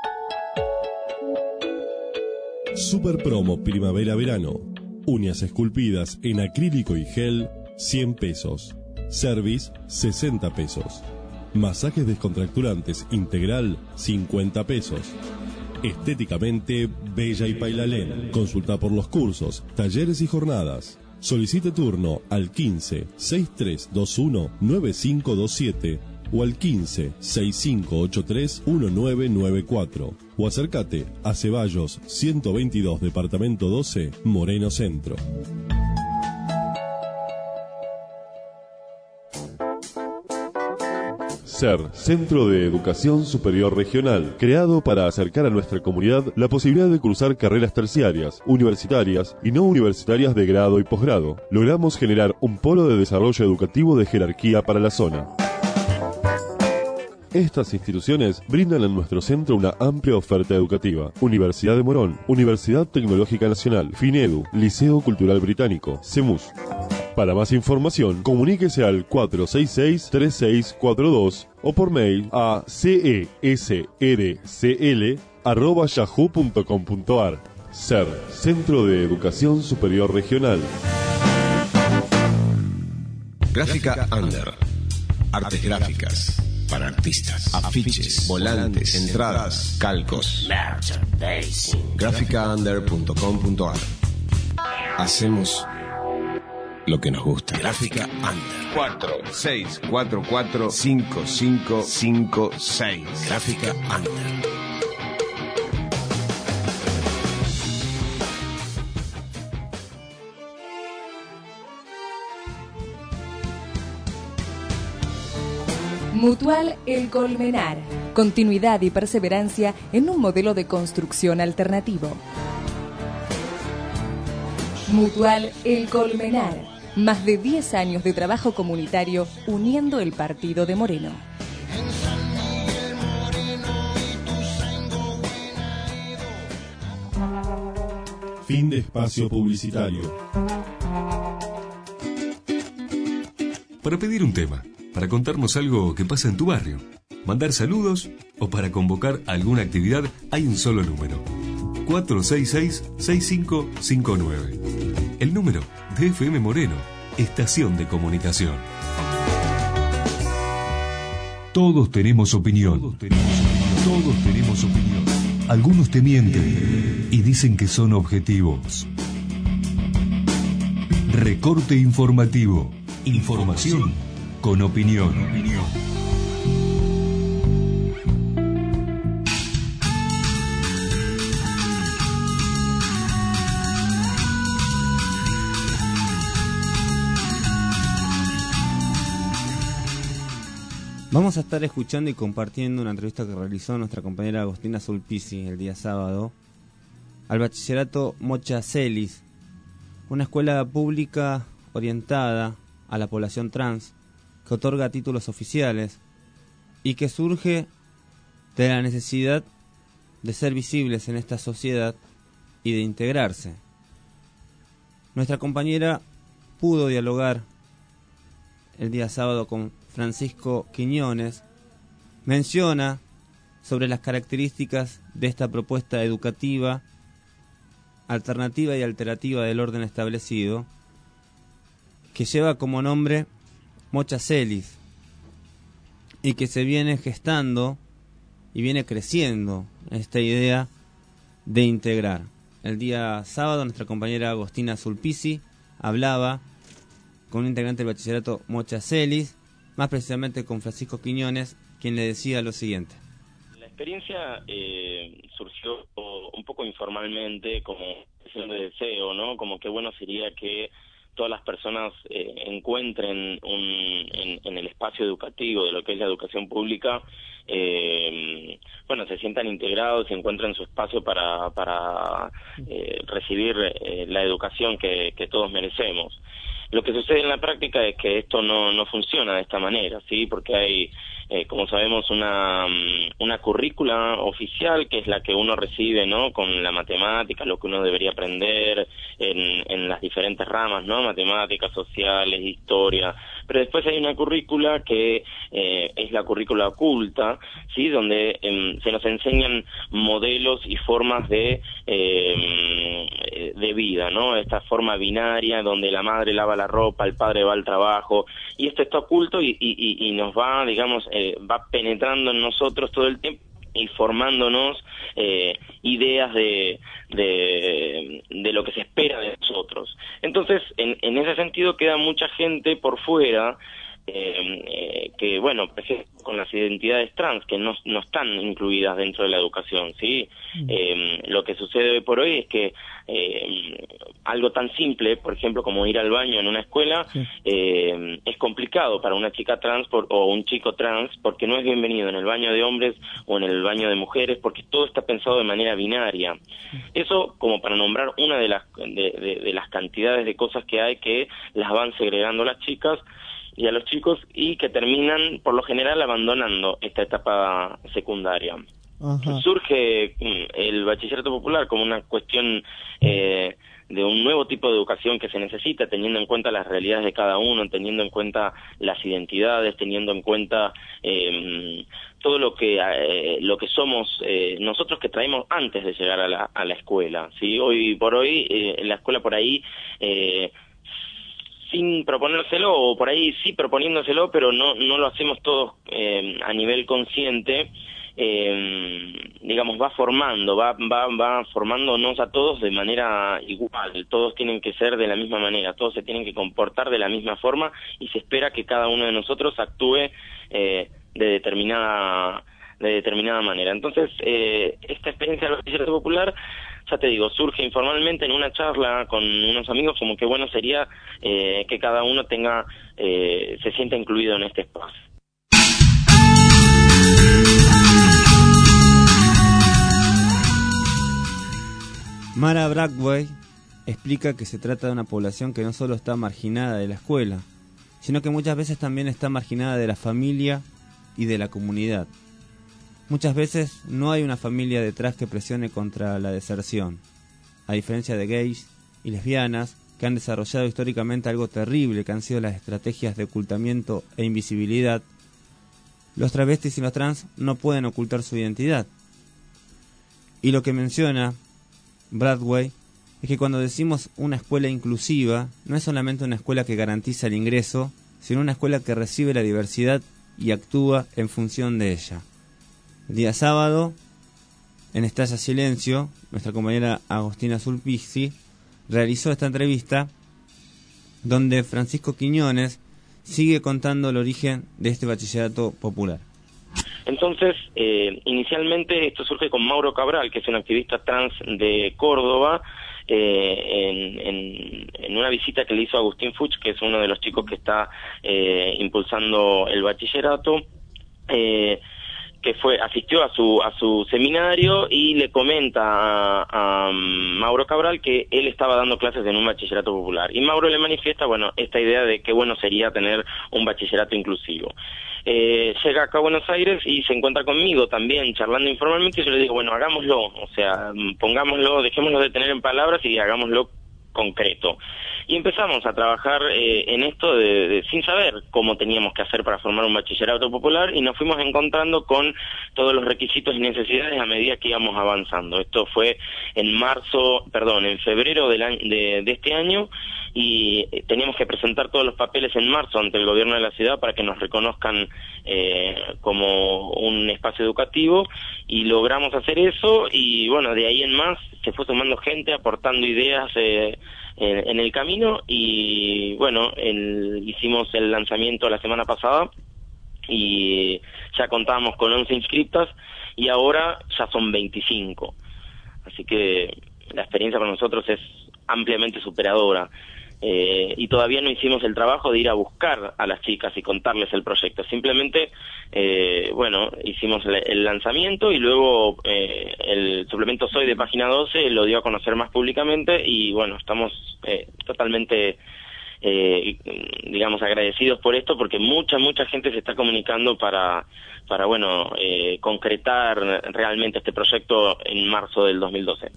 Speaker 17: Super promo primavera-verano. Uñas esculpidas en acrílico y gel, 100 pesos. Service, 60 pesos. Masajes descontracturantes integral, 50 pesos. Estéticamente bella y Pailalén. Consulta por los cursos, talleres y jornadas. Solicite turno al 15 6321 9527 o al 15 6583 1994 o acércate a Ceballos 122 Departamento 12 Moreno Centro. CER, Centro de Educación Superior Regional, creado para acercar a nuestra comunidad la posibilidad de cursar carreras terciarias, universitarias y no universitarias de grado y posgrado. Logramos generar un polo de desarrollo educativo de jerarquía para la zona. Estas instituciones brindan en nuestro centro una amplia oferta educativa. Universidad de Morón, Universidad Tecnológica Nacional, FINEDU, Liceo Cultural Británico, CEMUS. Para más información, comuníquese al 466-3642 o por mail a cesrcl@yahoo.com.ar. CER, Centro de Educación Superior Regional.
Speaker 4: Gráfica Under. Artes gráficas. Para artistas. Afiches, volantes, entradas, calcos. Gráficaunder.com.ar. Hacemos lo que nos gusta. Gráfica Under. 46445556. Gráfica Under.
Speaker 22: Mutual El Colmenar. Continuidad y perseverancia en un modelo de construcción alternativo. Mutual El Colmenar. Más de 10 años de trabajo comunitario uniendo el partido de Moreno.
Speaker 17: Fin de espacio publicitario.
Speaker 1: Para pedir un tema, para contarnos algo que pasa en tu barrio, mandar saludos o para convocar alguna actividad, hay un solo número: 466-6559. El número de FM Moreno, estación de comunicación. Todos tenemos opinión. Todos tenemos opinión. Algunos te mienten y dicen que son objetivos. Recorte informativo. Información con opinión.
Speaker 2: Vamos a estar escuchando y compartiendo una entrevista que realizó nuestra compañera Agostina Sulpici el día sábado al bachillerato Mocha Celis, una escuela pública orientada a la población trans que otorga títulos oficiales y que surge de la necesidad de ser visibles en esta sociedad y de integrarse. Nuestra compañera pudo dialogar el día sábado con Francisco Quiñones. Menciona sobre las características de esta propuesta educativa, alternativa y alterativa del orden establecido, que lleva como nombre Mocha Celis y que se viene gestando y viene creciendo esta idea de integrar. El día sábado nuestra compañera Agostina Sulpici hablaba con un integrante del bachillerato Mocha Celis, más precisamente con Francisco Quiñones, quien le decía lo siguiente.
Speaker 3: La experiencia surgió un poco informalmente, como expresión de deseo, ¿no? Como que bueno sería que todas las personas encuentren en el espacio educativo de lo que es la educación pública, se sientan integrados y encuentren su espacio para recibir la educación que todos merecemos. Lo que sucede en la práctica es que esto no funciona de esta manera, ¿sí? Porque hay, como sabemos, una currícula oficial que es la que uno recibe, ¿no? Con la matemática, lo que uno debería aprender en las diferentes ramas, ¿no? Matemáticas, sociales, historia. Pero después hay una currícula que es la currícula oculta, ¿sí? Donde se nos enseñan modelos y formas de vida, ¿no? Esta forma binaria donde la madre lava la ropa, el padre va al trabajo, y esto está oculto y nos va, digamos, va penetrando en nosotros todo el tiempo y formándonos ideas de lo que se espera de nosotros. Entonces, en ese sentido queda mucha gente por fuera que, bueno, por ejemplo, con las identidades trans que no están incluidas dentro de la educación, ¿sí? Lo que sucede hoy por hoy es que algo tan simple, por ejemplo, como ir al baño en una escuela, es complicado para una chica trans o un chico trans, porque no es bienvenido en el baño de hombres o en el baño de mujeres, porque todo está pensado de manera binaria. Eso como para nombrar una de las cantidades de cosas que hay que las van segregando a las chicas y a los chicos, y que terminan por lo general abandonando esta etapa secundaria. Ajá. Surge el bachillerato popular como una cuestión de un nuevo tipo de educación que se necesita, teniendo en cuenta las realidades de cada uno, teniendo en cuenta las identidades, teniendo en cuenta todo lo que somos nosotros, que traemos antes de llegar a la escuela, ¿sí? Hoy por hoy en la escuela por ahí sin proponérselo, o por ahí sí proponiéndoselo, pero no lo hacemos todos a nivel consciente. Digamos, va formándonos a todos de manera igual. Todos tienen que ser de la misma manera, todos se tienen que comportar de la misma forma, y se espera que cada uno de nosotros actúe de determinada manera. Entonces, esta experiencia del bachillerato popular, ya te digo, surge informalmente en una charla con unos amigos, como que bueno sería que cada uno se sienta incluido en este espacio.
Speaker 2: Mara Brackway explica que se trata de una población que no solo está marginada de la escuela, sino que muchas veces también está marginada de la familia y de la comunidad. Muchas veces no hay una familia detrás que presione contra la deserción. A diferencia de gays y lesbianas, que han desarrollado históricamente algo terrible, que han sido las estrategias de ocultamiento e invisibilidad, los travestis y los trans no pueden ocultar su identidad. Y lo que menciona Bradway es que cuando decimos una escuela inclusiva, no es solamente una escuela que garantiza el ingreso, sino una escuela que recibe la diversidad y actúa en función de ella. El día sábado, en Estalla Silencio, nuestra compañera Agostina Sulpici realizó esta entrevista donde Francisco Quiñones sigue contando el origen de este bachillerato popular.
Speaker 3: Entonces, inicialmente esto surge con Mauro Cabral, que es un activista trans de Córdoba, en una visita que le hizo Agustín Fuchs, que es uno de los chicos que está impulsando el bachillerato, que asistió a su seminario y le comenta a Mauro Cabral que él estaba dando clases en un bachillerato popular. Y Mauro le manifiesta, esta idea de qué bueno sería tener un bachillerato inclusivo. Llega acá a Buenos Aires y se encuentra conmigo también charlando informalmente y yo le digo, hagámoslo, pongámoslo, dejémoslo de tener en palabras y hagámoslo concreto. Y empezamos a trabajar en esto sin saber cómo teníamos que hacer para formar un bachillerato popular y nos fuimos encontrando con todos los requisitos y necesidades a medida que íbamos avanzando. Esto fue en febrero de este año y teníamos que presentar todos los papeles en marzo ante el gobierno de la ciudad para que nos reconozcan como un espacio educativo y logramos hacer eso y de ahí en más se fue sumando gente aportando ideas en el camino y hicimos el lanzamiento la semana pasada y ya contábamos con 11 inscriptas y ahora ya son 25, así que la experiencia para nosotros es ampliamente superadora. Y todavía no hicimos el trabajo de ir a buscar a las chicas y contarles el proyecto, simplemente hicimos el lanzamiento y luego el suplemento Soy de Página 12 lo dio a conocer más públicamente y estamos totalmente agradecidos por esto porque mucha gente se está comunicando para concretar realmente este proyecto en marzo del 2012.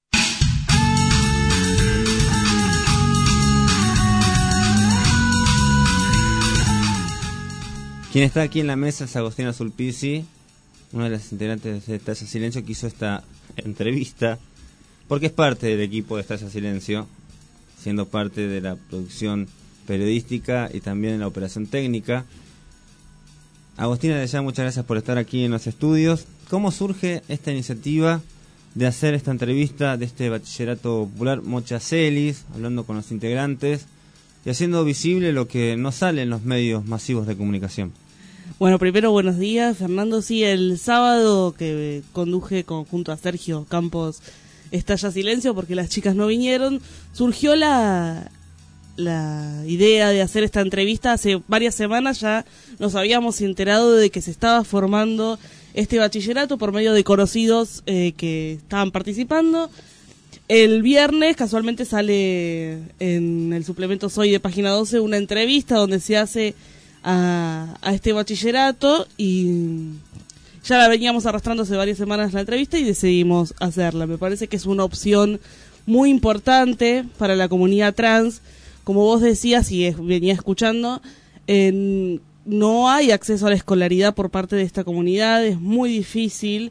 Speaker 2: Quien está aquí en la mesa es Agostina Sulpici, una de las integrantes de Estalla Silencio que hizo esta entrevista, porque es parte del equipo de Estalla Silencio, siendo parte de la producción periodística y también en la operación técnica. Agostina, ya muchas gracias por estar aquí en los estudios. ¿Cómo surge esta iniciativa de hacer esta entrevista de este bachillerato popular Mochacelis, hablando con los integrantes y haciendo visible lo que no sale en los medios masivos de comunicación?
Speaker 5: Bueno, primero buenos días, Fernando. Sí, el sábado que conduje junto a Sergio Campos Estalla Silencio, porque las chicas no vinieron, surgió la idea de hacer esta entrevista. Hace varias semanas ya nos habíamos enterado de que se estaba formando este bachillerato por medio de conocidos que estaban participando. El viernes casualmente sale en el suplemento Soy de Página 12 una entrevista donde se hace a este bachillerato y ya la veníamos arrastrando hace varias semanas la entrevista y decidimos hacerla. Me parece que es una opción muy importante para la comunidad trans. Como vos decías y venía escuchando, no hay acceso a la escolaridad por parte de esta comunidad, es muy difícil.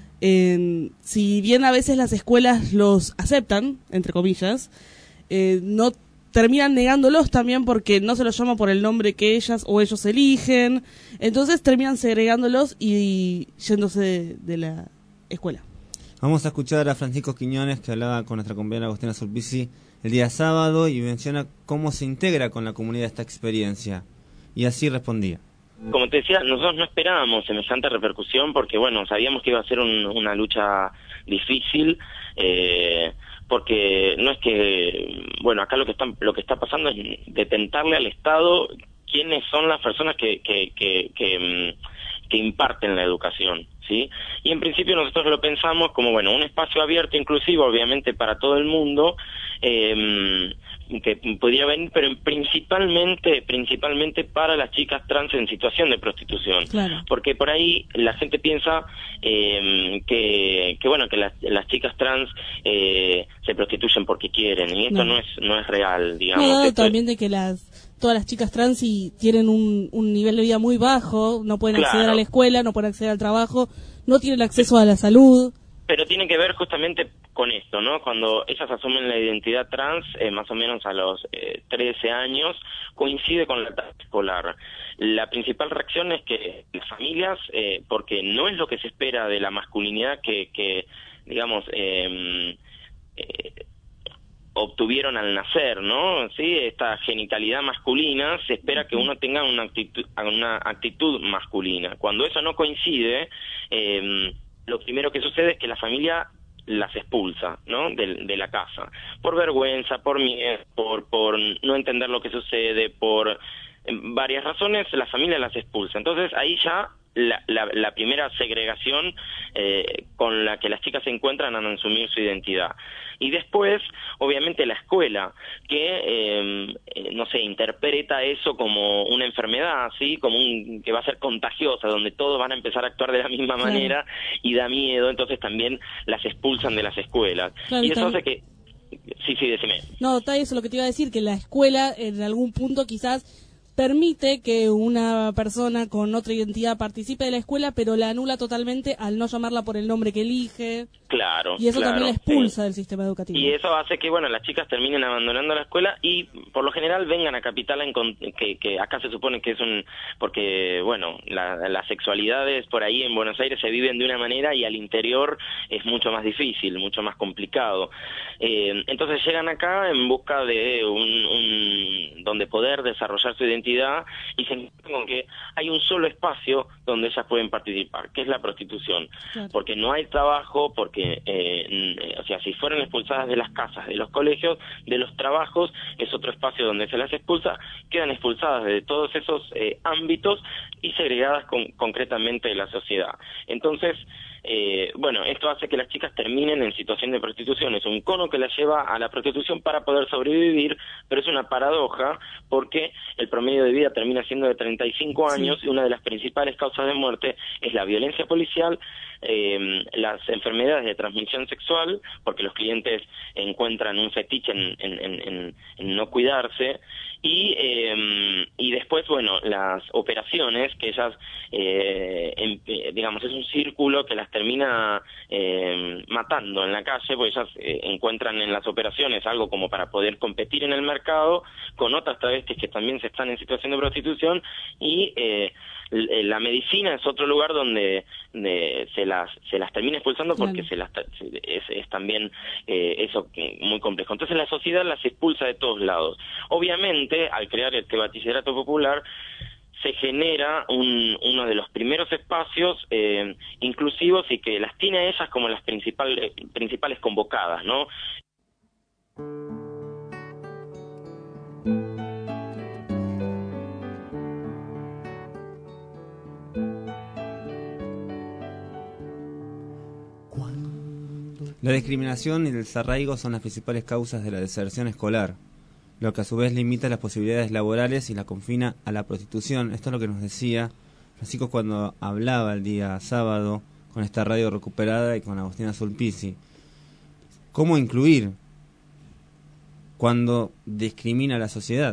Speaker 5: Si bien a veces las escuelas los aceptan, entre comillas, no terminan negándolos también porque no se los llama por el nombre que ellas o ellos eligen, entonces terminan segregándolos y yéndose de la escuela.
Speaker 2: Vamos a escuchar a Francisco Quiñones, que hablaba con nuestra compañera Agostina Sulpici el día sábado y menciona cómo se integra con la comunidad esta experiencia, y así respondía.
Speaker 3: Como te decía, nosotros no esperábamos semejante repercusión porque, sabíamos que iba a ser una lucha difícil, porque no es que, acá lo que está pasando es detentarle al Estado quiénes son las personas que imparten la educación, ¿sí? Y en principio nosotros lo pensamos como, un espacio abierto, inclusivo, obviamente para todo el mundo, que podría venir, pero principalmente para las chicas trans en situación de prostitución. Claro. Porque por ahí la gente piensa que bueno, que las chicas trans se prostituyen porque quieren, y esto no es real, digamos.
Speaker 5: No, también de que todas las chicas trans y tienen un nivel de vida muy bajo, no pueden acceder a la escuela, no pueden acceder al trabajo, no tienen acceso a la salud.
Speaker 3: Pero tiene que ver justamente con esto, ¿no? Cuando ellas asumen la identidad trans, más o menos a los 13 años, coincide con la etapa escolar. La principal reacción es que las familias, porque no es lo que se espera de la masculinidad que digamos, obtuvieron al nacer, ¿no? Sí, esta genitalidad masculina, se espera que uno tenga una actitud masculina. Cuando eso no coincide, lo primero que sucede es que la familia las expulsa, ¿no? De la casa, por vergüenza, por miedo, por no entender lo que sucede, por varias razones, la familia las expulsa. Entonces ahí ya la primera segregación con la que las chicas se encuentran al asumir su identidad. Y después, obviamente, la escuela, que, no sé, interpreta eso como una enfermedad, ¿sí? Como que va a ser contagiosa, donde todos van a empezar a actuar de la misma manera y da miedo, entonces también las expulsan de las escuelas.
Speaker 5: Claro,
Speaker 3: y eso hace que... Sí, decime.
Speaker 5: No, eso es lo que te iba a decir, que la escuela en algún punto quizás permite que una persona con otra identidad participe de la escuela, pero la anula totalmente al no llamarla por el nombre que elige.
Speaker 3: Claro.
Speaker 5: Y eso también la expulsa del sistema educativo.
Speaker 3: Y eso hace que, bueno, las chicas terminen abandonando la escuela y, por lo general, vengan a Capital, que acá se supone que es porque, bueno, las sexualidades por ahí en Buenos Aires se viven de una manera y al interior es mucho más difícil, mucho más complicado. Entonces llegan acá en busca de donde poder desarrollar su identidad y se encuentran con que hay un solo espacio donde ellas pueden participar, que es la prostitución. Claro. Porque no hay trabajo, porque, o sea, si fueron expulsadas de las casas, de los colegios, de los trabajos, es otro espacio donde se las expulsa, quedan expulsadas de todos esos ámbitos y segregadas concretamente de la sociedad. Entonces, bueno, esto hace que las chicas terminen en situación de prostitución. Es un cono que las lleva a la prostitución para poder sobrevivir, pero es una paradoja porque el promedio de vida termina siendo de 35 años y una de las principales causas de muerte es la violencia policial, las enfermedades de transmisión sexual, porque los clientes encuentran un fetiche en no cuidarse, y después, bueno, las operaciones, que ellas, digamos, es un círculo que las termina matando en la calle, porque ellas encuentran en las operaciones algo como para poder competir en el mercado con otras travestis que también se están en situación de prostitución, y la medicina es otro lugar donde se las termina expulsando porque es también eso muy complejo. Entonces la sociedad las expulsa de todos lados. Obviamente, al crear este bachillerato popular, se genera uno de los primeros espacios inclusivos y que las tiene a ellas como las principales convocadas, ¿no?
Speaker 2: La discriminación y el desarraigo son las principales causas de la deserción escolar, lo que a su vez limita las posibilidades laborales y la confina a la prostitución. Esto es lo que nos decía Francisco cuando hablaba el día sábado con esta radio recuperada y con Agustina Sulpici. ¿Cómo incluir cuando discrimina a la sociedad?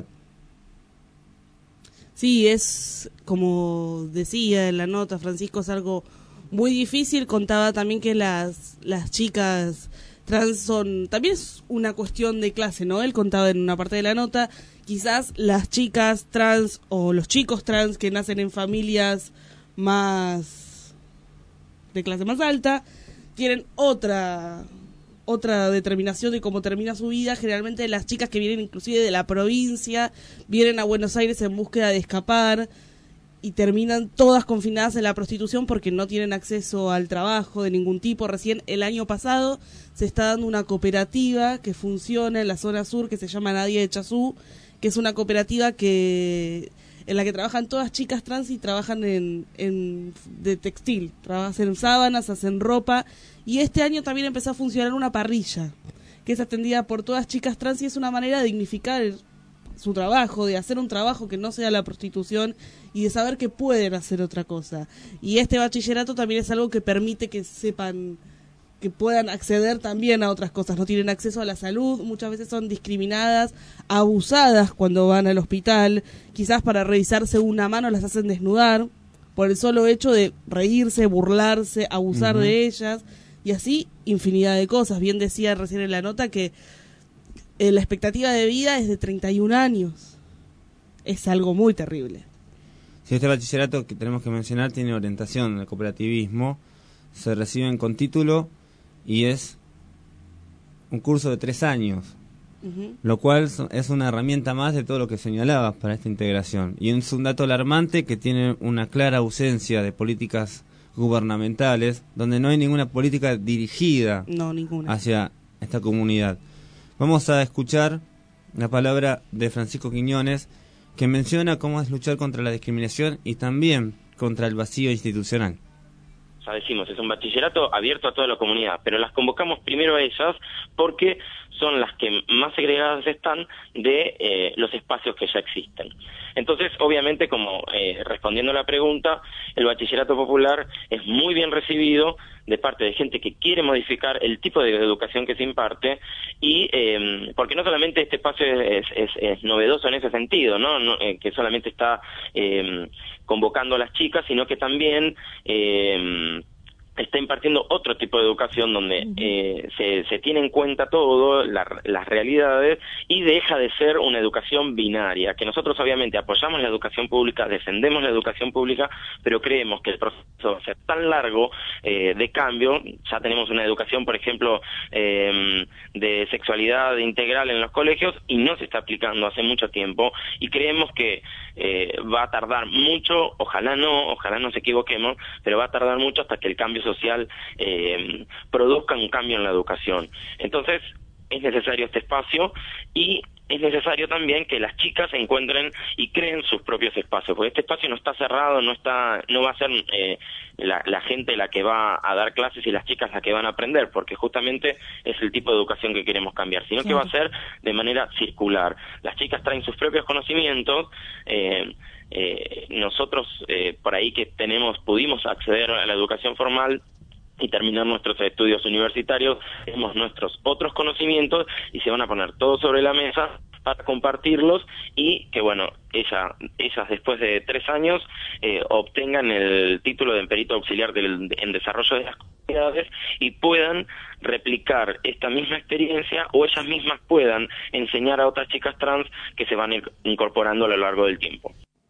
Speaker 5: Sí, es como decía en la nota Francisco, es algo muy difícil. Contaba también que las chicas trans también es una cuestión de clase, ¿no? Él contaba en una parte de la nota, quizás las chicas trans o los chicos trans que nacen en familias más de clase más alta tienen otra determinación de cómo termina su vida. Generalmente las chicas que vienen inclusive de la provincia vienen a Buenos Aires en búsqueda de escapar y terminan todas confinadas en la prostitución porque no tienen acceso al trabajo de ningún tipo. Recién el año pasado se está dando una cooperativa que funciona en la zona sur que se llama Nadia de Chazú, que es una cooperativa en la que trabajan todas chicas trans y trabajan de textil, hacen sábanas, hacen ropa, y este año también empezó a funcionar una parrilla que es atendida por todas chicas trans y es una manera de dignificar su trabajo, de hacer un trabajo que no sea la prostitución y de saber que pueden hacer otra cosa. Y este bachillerato también es algo que permite que sepan que puedan acceder también a otras cosas. No tienen acceso a la salud, muchas veces son discriminadas, abusadas cuando van al hospital. Quizás para revisarse una mano las hacen desnudar por el solo hecho de reírse, burlarse, abusar de ellas, y así infinidad de cosas. Bien decía recién en la nota que la expectativa de vida es de 31 años. Es algo muy terrible.
Speaker 2: Sí, este bachillerato que tenemos que mencionar tiene orientación en el cooperativismo, se reciben con título y es un curso de 3 años, lo cual es una herramienta más de todo lo que señalabas para esta integración. Y es un dato alarmante que tiene una clara ausencia de políticas gubernamentales, donde no hay ninguna política dirigida hacia esta comunidad. Vamos a escuchar la palabra de Francisco Quiñones, que menciona cómo es luchar contra la discriminación y también contra el vacío institucional.
Speaker 3: Ya decimos, es un bachillerato abierto a toda la comunidad, pero las convocamos primero a ellas porque son las que más segregadas están de los espacios que ya existen. Entonces, obviamente, como respondiendo a la pregunta, el bachillerato popular es muy bien recibido de parte de gente que quiere modificar el tipo de educación que se imparte y porque no solamente este espacio es novedoso en ese sentido, ¿no? Que solamente está convocando a las chicas, sino que también está impartiendo otro tipo de educación donde se tiene en cuenta todo, las realidades, y deja de ser una educación binaria, que nosotros obviamente apoyamos la educación pública, defendemos la educación pública, pero creemos que el proceso va a ser tan largo de cambio. Ya tenemos una educación, por ejemplo, de sexualidad integral en los colegios y no se está aplicando hace mucho tiempo, y creemos que va a tardar mucho, ojalá no se equivoquemos, pero va a tardar mucho hasta que el cambio social produzca un cambio en la educación. Entonces es necesario este espacio y es necesario también que las chicas se encuentren y creen sus propios espacios, porque este espacio no está cerrado, no va a ser la gente la que va a dar clases y las chicas las que van a aprender, porque justamente es el tipo de educación que queremos cambiar, sino que va a ser de manera circular. Las chicas traen sus propios conocimientos, nosotros por ahí que pudimos acceder a la educación formal y terminar nuestros estudios universitarios, tenemos nuestros otros conocimientos y se van a poner todos sobre la mesa para compartirlos y que, bueno, ellas después de 3 años obtengan el título de perito auxiliar en desarrollo de las comunidades y puedan replicar esta misma experiencia, o ellas mismas puedan enseñar a otras chicas trans que se van incorporando a lo largo del tiempo.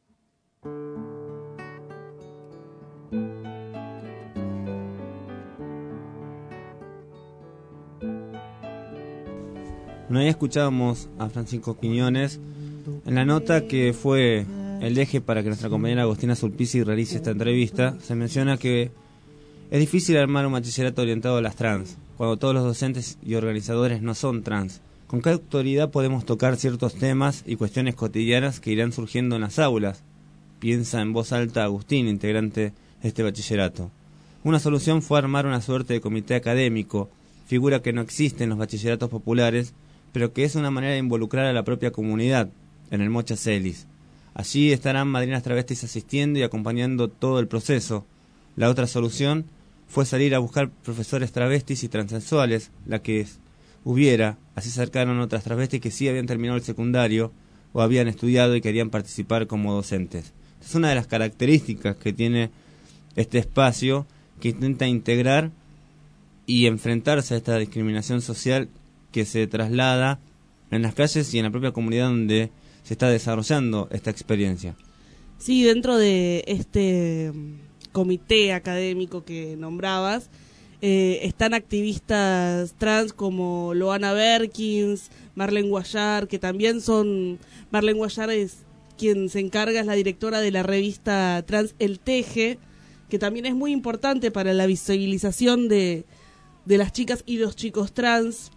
Speaker 2: No, ahí escuchábamos a Francisco Quiñones en la nota que fue el eje para que nuestra compañera Agostina Sulpici realice esta entrevista. Se menciona que es difícil armar un bachillerato orientado a las trans, cuando todos los docentes y organizadores no son trans. ¿Con qué autoridad podemos tocar ciertos temas y cuestiones cotidianas que irán surgiendo en las aulas? Piensa en voz alta Agustín, integrante de este bachillerato. Una solución fue armar una suerte de comité académico, figura que no existe en los bachilleratos populares, pero que es una manera de involucrar a la propia comunidad en el Mocha Celis. Allí estarán madrinas travestis asistiendo y acompañando todo el proceso. La otra solución fue salir a buscar profesores travestis y transexuales, la que hubiera. Así se acercaron otras travestis que sí habían terminado el secundario o habían estudiado y querían participar como docentes. Es una de las características que tiene este espacio, que intenta integrar y enfrentarse a esta discriminación social que se traslada en las calles y en la propia comunidad donde se está desarrollando esta experiencia.
Speaker 5: Sí, dentro de este comité académico que nombrabas, están activistas trans como Loana Berkins, Marlene Guayar, que también son... Marlene Guayar es quien se encarga, es la directora de la revista trans El Teje, que también es muy importante para la visibilización de las chicas y los chicos trans.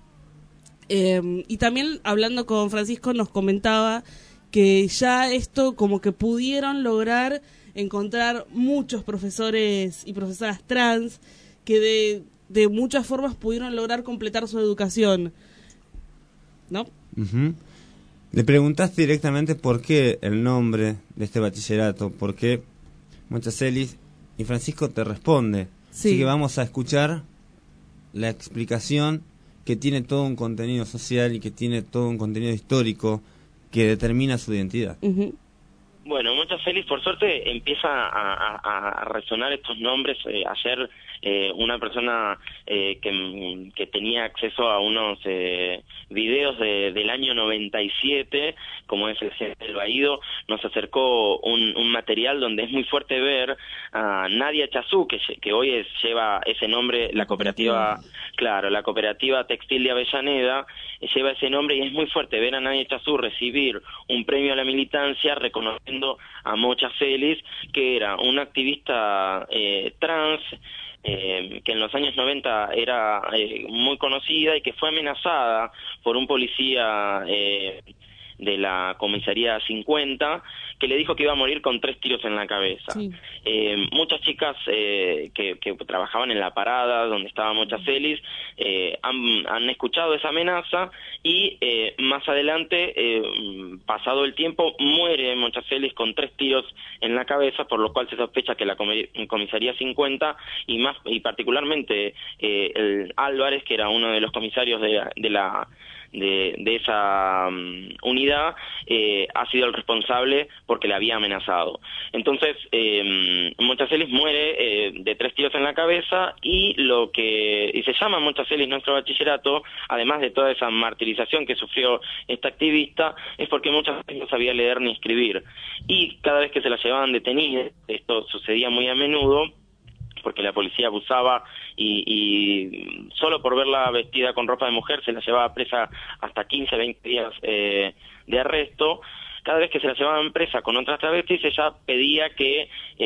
Speaker 5: Y también hablando con Francisco nos comentaba que ya esto como que pudieron lograr encontrar muchos profesores y profesoras trans que de muchas formas pudieron lograr completar su educación, ¿no?
Speaker 2: Le preguntaste directamente por qué el nombre de este bachillerato, por qué Mocha Celis, y Francisco te responde.
Speaker 5: Sí.
Speaker 2: Así que vamos a escuchar la explicación que tiene todo un contenido social y que tiene todo un contenido histórico que determina su identidad.
Speaker 3: Bueno, Mocha Celis, por suerte, empieza a resonar estos nombres. Ayer una persona que tenía acceso a unos videos del año 97, como es el Baído, nos acercó un material donde es muy fuerte ver a Nadia Chazú, que hoy lleva ese nombre, la cooperativa, claro, la cooperativa textil de Avellaneda, lleva ese nombre, y es muy fuerte ver a Nadia Chazú recibir un premio a la militancia reconociendo a Mocha Celis, que era una activista trans, que en los años 90 era muy conocida y que fue amenazada por un policía de la comisaría 50, que le dijo que iba a morir con 3 tiros en la cabeza. Sí. Muchas chicas que trabajaban en la parada donde estaba Mocha Celis han escuchado esa amenaza, y más adelante, pasado el tiempo, muere Mocha Celis con 3 tiros en la cabeza, por lo cual se sospecha que la comisaría 50 y particularmente el Álvarez, que era uno de los comisarios de esa unidad, ha sido el responsable porque le había amenazado. Entonces, Mocha Celis muere de 3 tiros en la cabeza, y se llama Mocha Celis nuestro bachillerato, además de toda esa martirización que sufrió esta activista, es porque Mocha Celis no sabía leer ni escribir, y cada vez que se la llevaban detenida, esto sucedía muy a menudo, porque la policía abusaba y solo por verla vestida con ropa de mujer se la llevaba presa hasta 15, 20 días de arresto. Cada vez que se la llevaban presa con otras travestis, ella pedía que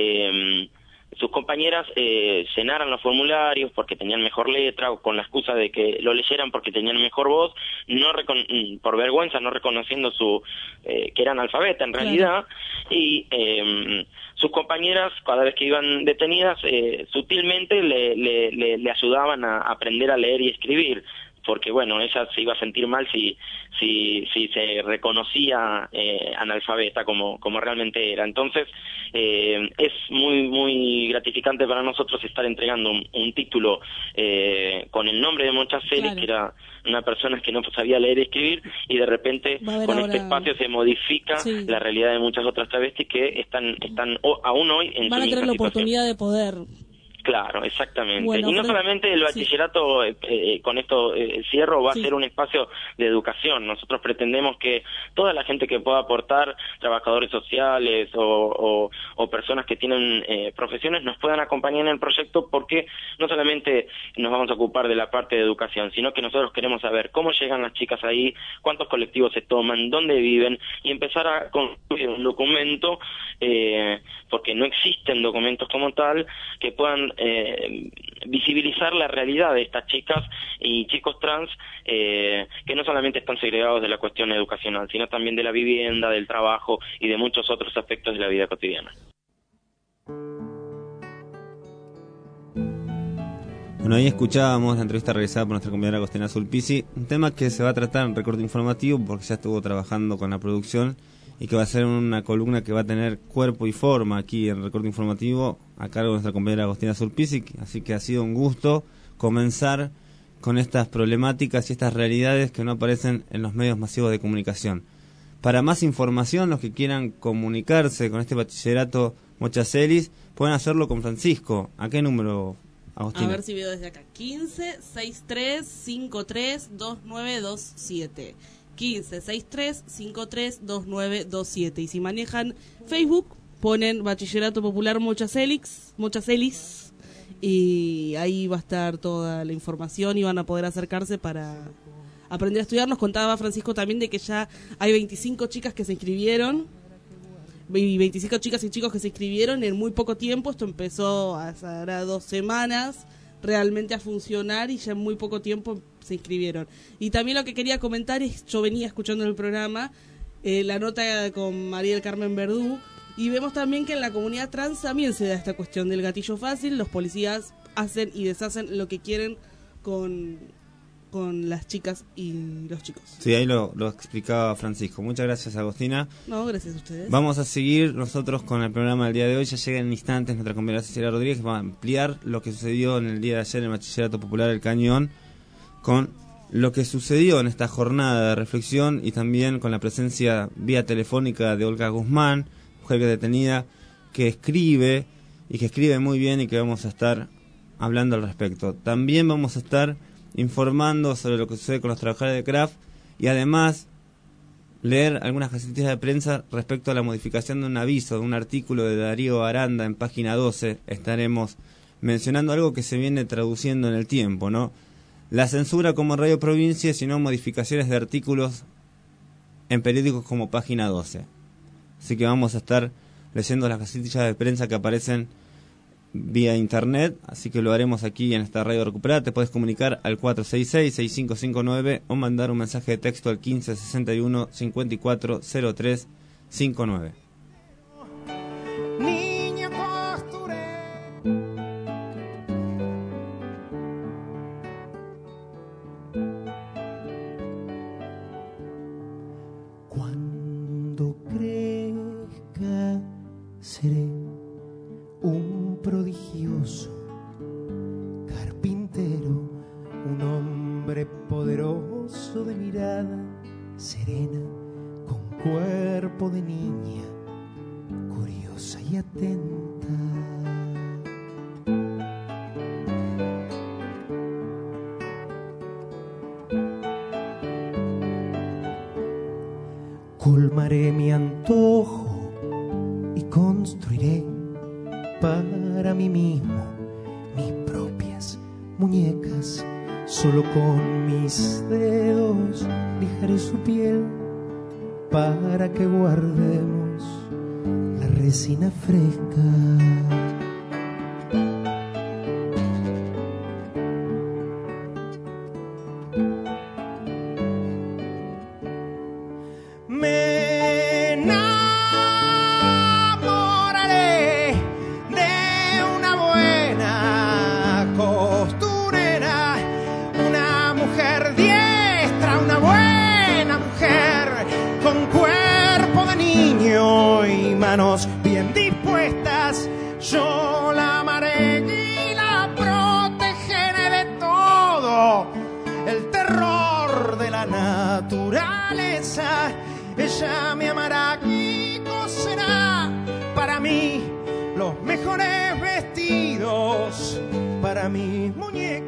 Speaker 3: sus compañeras llenaran los formularios porque tenían mejor letra, o con la excusa de que lo leyeran porque tenían mejor voz, por vergüenza, no reconociendo que eran analfabeta en realidad, y sus compañeras, cada vez que iban detenidas, sutilmente le ayudaban a aprender a leer y escribir, porque bueno, ella se iba a sentir mal si se reconocía analfabeta como realmente era. Entonces es muy muy gratificante para nosotros estar entregando un título con el nombre de Mocha Celis, claro, que era una persona que no sabía leer y escribir, y de repente con este espacio se modifica la realidad de muchas otras travestis que están aún hoy en
Speaker 5: van
Speaker 3: su
Speaker 5: a tener la oportunidad de poder.
Speaker 3: Claro, exactamente.
Speaker 5: Bueno,
Speaker 3: y no solamente el bachillerato, con esto cierro, va a ser un espacio de educación. Nosotros pretendemos que toda la gente que pueda aportar, trabajadores sociales o personas que tienen profesiones, nos puedan acompañar en el proyecto, porque no solamente nos vamos a ocupar de la parte de educación, sino que nosotros queremos saber cómo llegan las chicas ahí, cuántos colectivos se toman, dónde viven, y empezar a construir un documento, porque no existen documentos como tal que puedan visibilizar la realidad de estas chicas y chicos trans, que no solamente están segregados de la cuestión educacional, sino también de la vivienda, del trabajo y de muchos otros aspectos de la vida cotidiana.
Speaker 2: Bueno, ahí escuchábamos la entrevista realizada por nuestra compañera Agostina Sulpici, un tema que se va a tratar en Recorte Informativo, porque ya estuvo trabajando con la producción, y que va a ser una columna que va a tener cuerpo y forma aquí en Recorte Informativo, a cargo de nuestra compañera Agostina Sulpici. Así que ha sido un gusto comenzar con estas problemáticas y estas realidades que no aparecen en los medios masivos de comunicación. Para más información, los que quieran comunicarse con este bachillerato Mocha Celis, pueden hacerlo con Francisco. ¿A qué número, Agostina?
Speaker 5: A ver si veo desde acá. 15-63-53-2927. 15-63-53-2927. Y si manejan Facebook, ponen Bachillerato Popular Mocha Celis, y ahí va a estar toda la información y van a poder acercarse para aprender a estudiar. Nos contaba Francisco también de que ya hay 25 chicas que se inscribieron, y 25 chicas y chicos que se inscribieron en muy poco tiempo. Esto empezó hace 2 semanas realmente a funcionar, y ya en muy poco tiempo se inscribieron. Y también lo que quería comentar es, yo venía escuchando en el programa la nota con María del Carmen Verdú, y vemos también que en la comunidad trans también se da esta cuestión del gatillo fácil. Los policías hacen y deshacen lo que quieren con con las chicas y los chicos.
Speaker 2: Sí, ahí lo explicaba Francisco. Muchas gracias, Agostina.
Speaker 5: No, gracias a ustedes.
Speaker 2: Vamos a seguir nosotros con el programa del día de hoy. Ya llega en instantes nuestra compañera Cecilia Rodríguez, que va a ampliar lo que sucedió en el día de ayer en el Bachillerato Popular El Cañón, con lo que sucedió en esta jornada de reflexión y también con la presencia vía telefónica de Olga Guzmán, mujer que detenida, que escribe y que escribe muy bien y que vamos a estar hablando al respecto. También vamos a estar informando sobre lo que sucede con los trabajadores de CRAF y además leer algunas casetillas de prensa respecto a la modificación de un aviso, de un artículo de Darío Aranda en página 12. Estaremos mencionando algo que se viene traduciendo en el tiempo, ¿no? La censura como Radio Provincia, sino modificaciones de artículos en periódicos como página 12. Así que vamos a estar leyendo las casetillas de prensa que aparecen vía internet, así que lo haremos aquí en esta radio recuperada. Te puedes comunicar al 466-6559 o mandar un mensaje de texto al 1561-540359.
Speaker 21: Niño costurero.
Speaker 6: Cuando crezca seré un prodigioso carpintero, un hombre poderoso de mirada serena, con cuerpo de niña, curiosa y atenta. Colmaré mi antojo y construiré para mí mismo mis propias muñecas. Solo con mis dedos lijaré su piel para que guardemos la resina fresca.
Speaker 21: Me enamoraré de una buena costurera, una mujer diestra, una buena mujer con cuerpo de niño y manos bien dispuestas. Yo la amaré y la protegeré de todo el terror de la naturaleza. Ella me amará y coserá para mí los mejores vestidos para mis muñecas.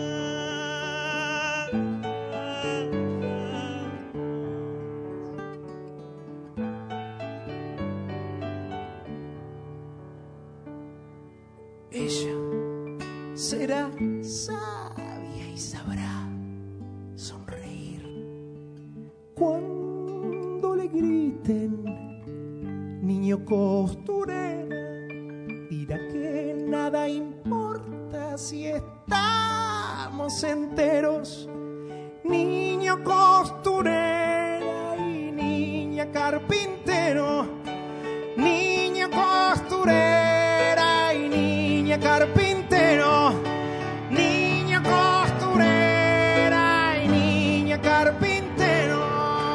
Speaker 21: Ella será sabia y sabrá sonreír cuando le griten niño costurera. Dirá que nada importa si estamos enteros. Niño costurera y niña carpintero. Niño costurera y niña carpintero. Niña costurera y niña carpintero.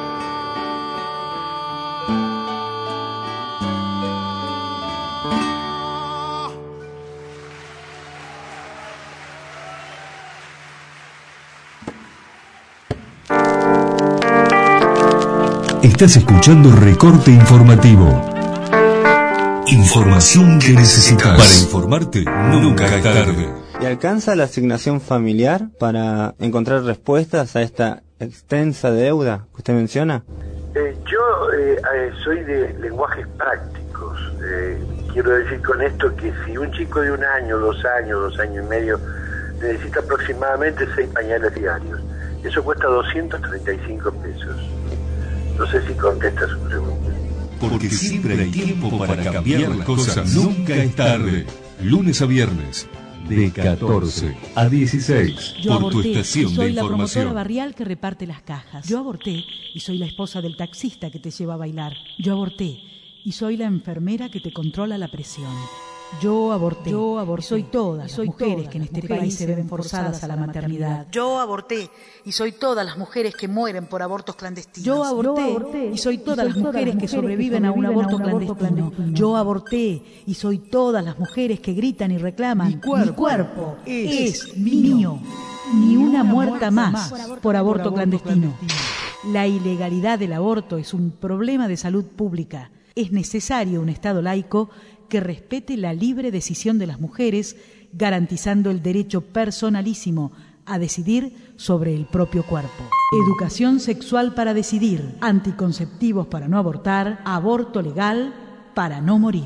Speaker 1: Estás escuchando Recorte Informativo. Información que necesitas. Para informarte, nunca es tarde.
Speaker 2: ¿Y alcanza la asignación familiar para encontrar respuestas a esta extensa deuda que usted menciona?
Speaker 7: Yo soy de lenguajes prácticos. Quiero decir con esto que si un chico de 1 año, 2 años, 2 años y medio necesita aproximadamente 6 pañales diarios, eso cuesta 235 pesos. No sé si contesta su pregunta.
Speaker 1: Porque siempre hay tiempo para cambiar las cosas. Nunca es tarde. Lunes a viernes, de 14 a 16,
Speaker 23: Yo
Speaker 1: por tu
Speaker 23: aborté,
Speaker 1: estación
Speaker 23: y soy
Speaker 1: de
Speaker 23: la promotora
Speaker 1: información.
Speaker 23: barrial que reparte las cajas. Yo aborté y soy la esposa del taxista que te lleva a bailar. Yo aborté y soy la enfermera que te controla la presión.
Speaker 15: Yo aborté. Y soy todas las mujeres que en este país se ven forzadas a la maternidad.
Speaker 8: Yo aborté y soy todas las mujeres que mueren por abortos clandestinos.
Speaker 15: Yo aborté y soy todas las mujeres que sobreviven a un aborto clandestino. Yo aborté y soy todas las mujeres que gritan y reclaman: mi cuerpo es mío. Ni una muerta más por aborto clandestino. La ilegalidad del aborto es un problema de salud pública. Es necesario un Estado laico que respete la libre decisión de las mujeres, garantizando el derecho personalísimo a decidir sobre el propio cuerpo. Educación sexual para decidir, anticonceptivos para no abortar, aborto legal para no morir.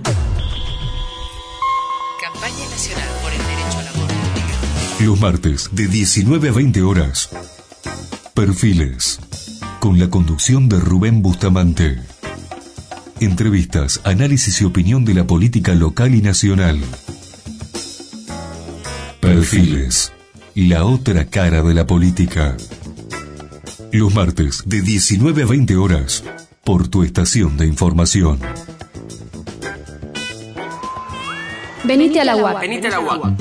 Speaker 9: Campaña Nacional por el Derecho al Aborto.
Speaker 1: Los martes de 19 a 20 horas. Perfiles. Con la conducción de Rubén Bustamante. Entrevistas, análisis y opinión de la política local y nacional. Perfiles. La otra cara de la política. Los martes de 19 a 20 horas. Por tu estación de información.
Speaker 10: Venite a la UAC.
Speaker 24: Venite a la UAC.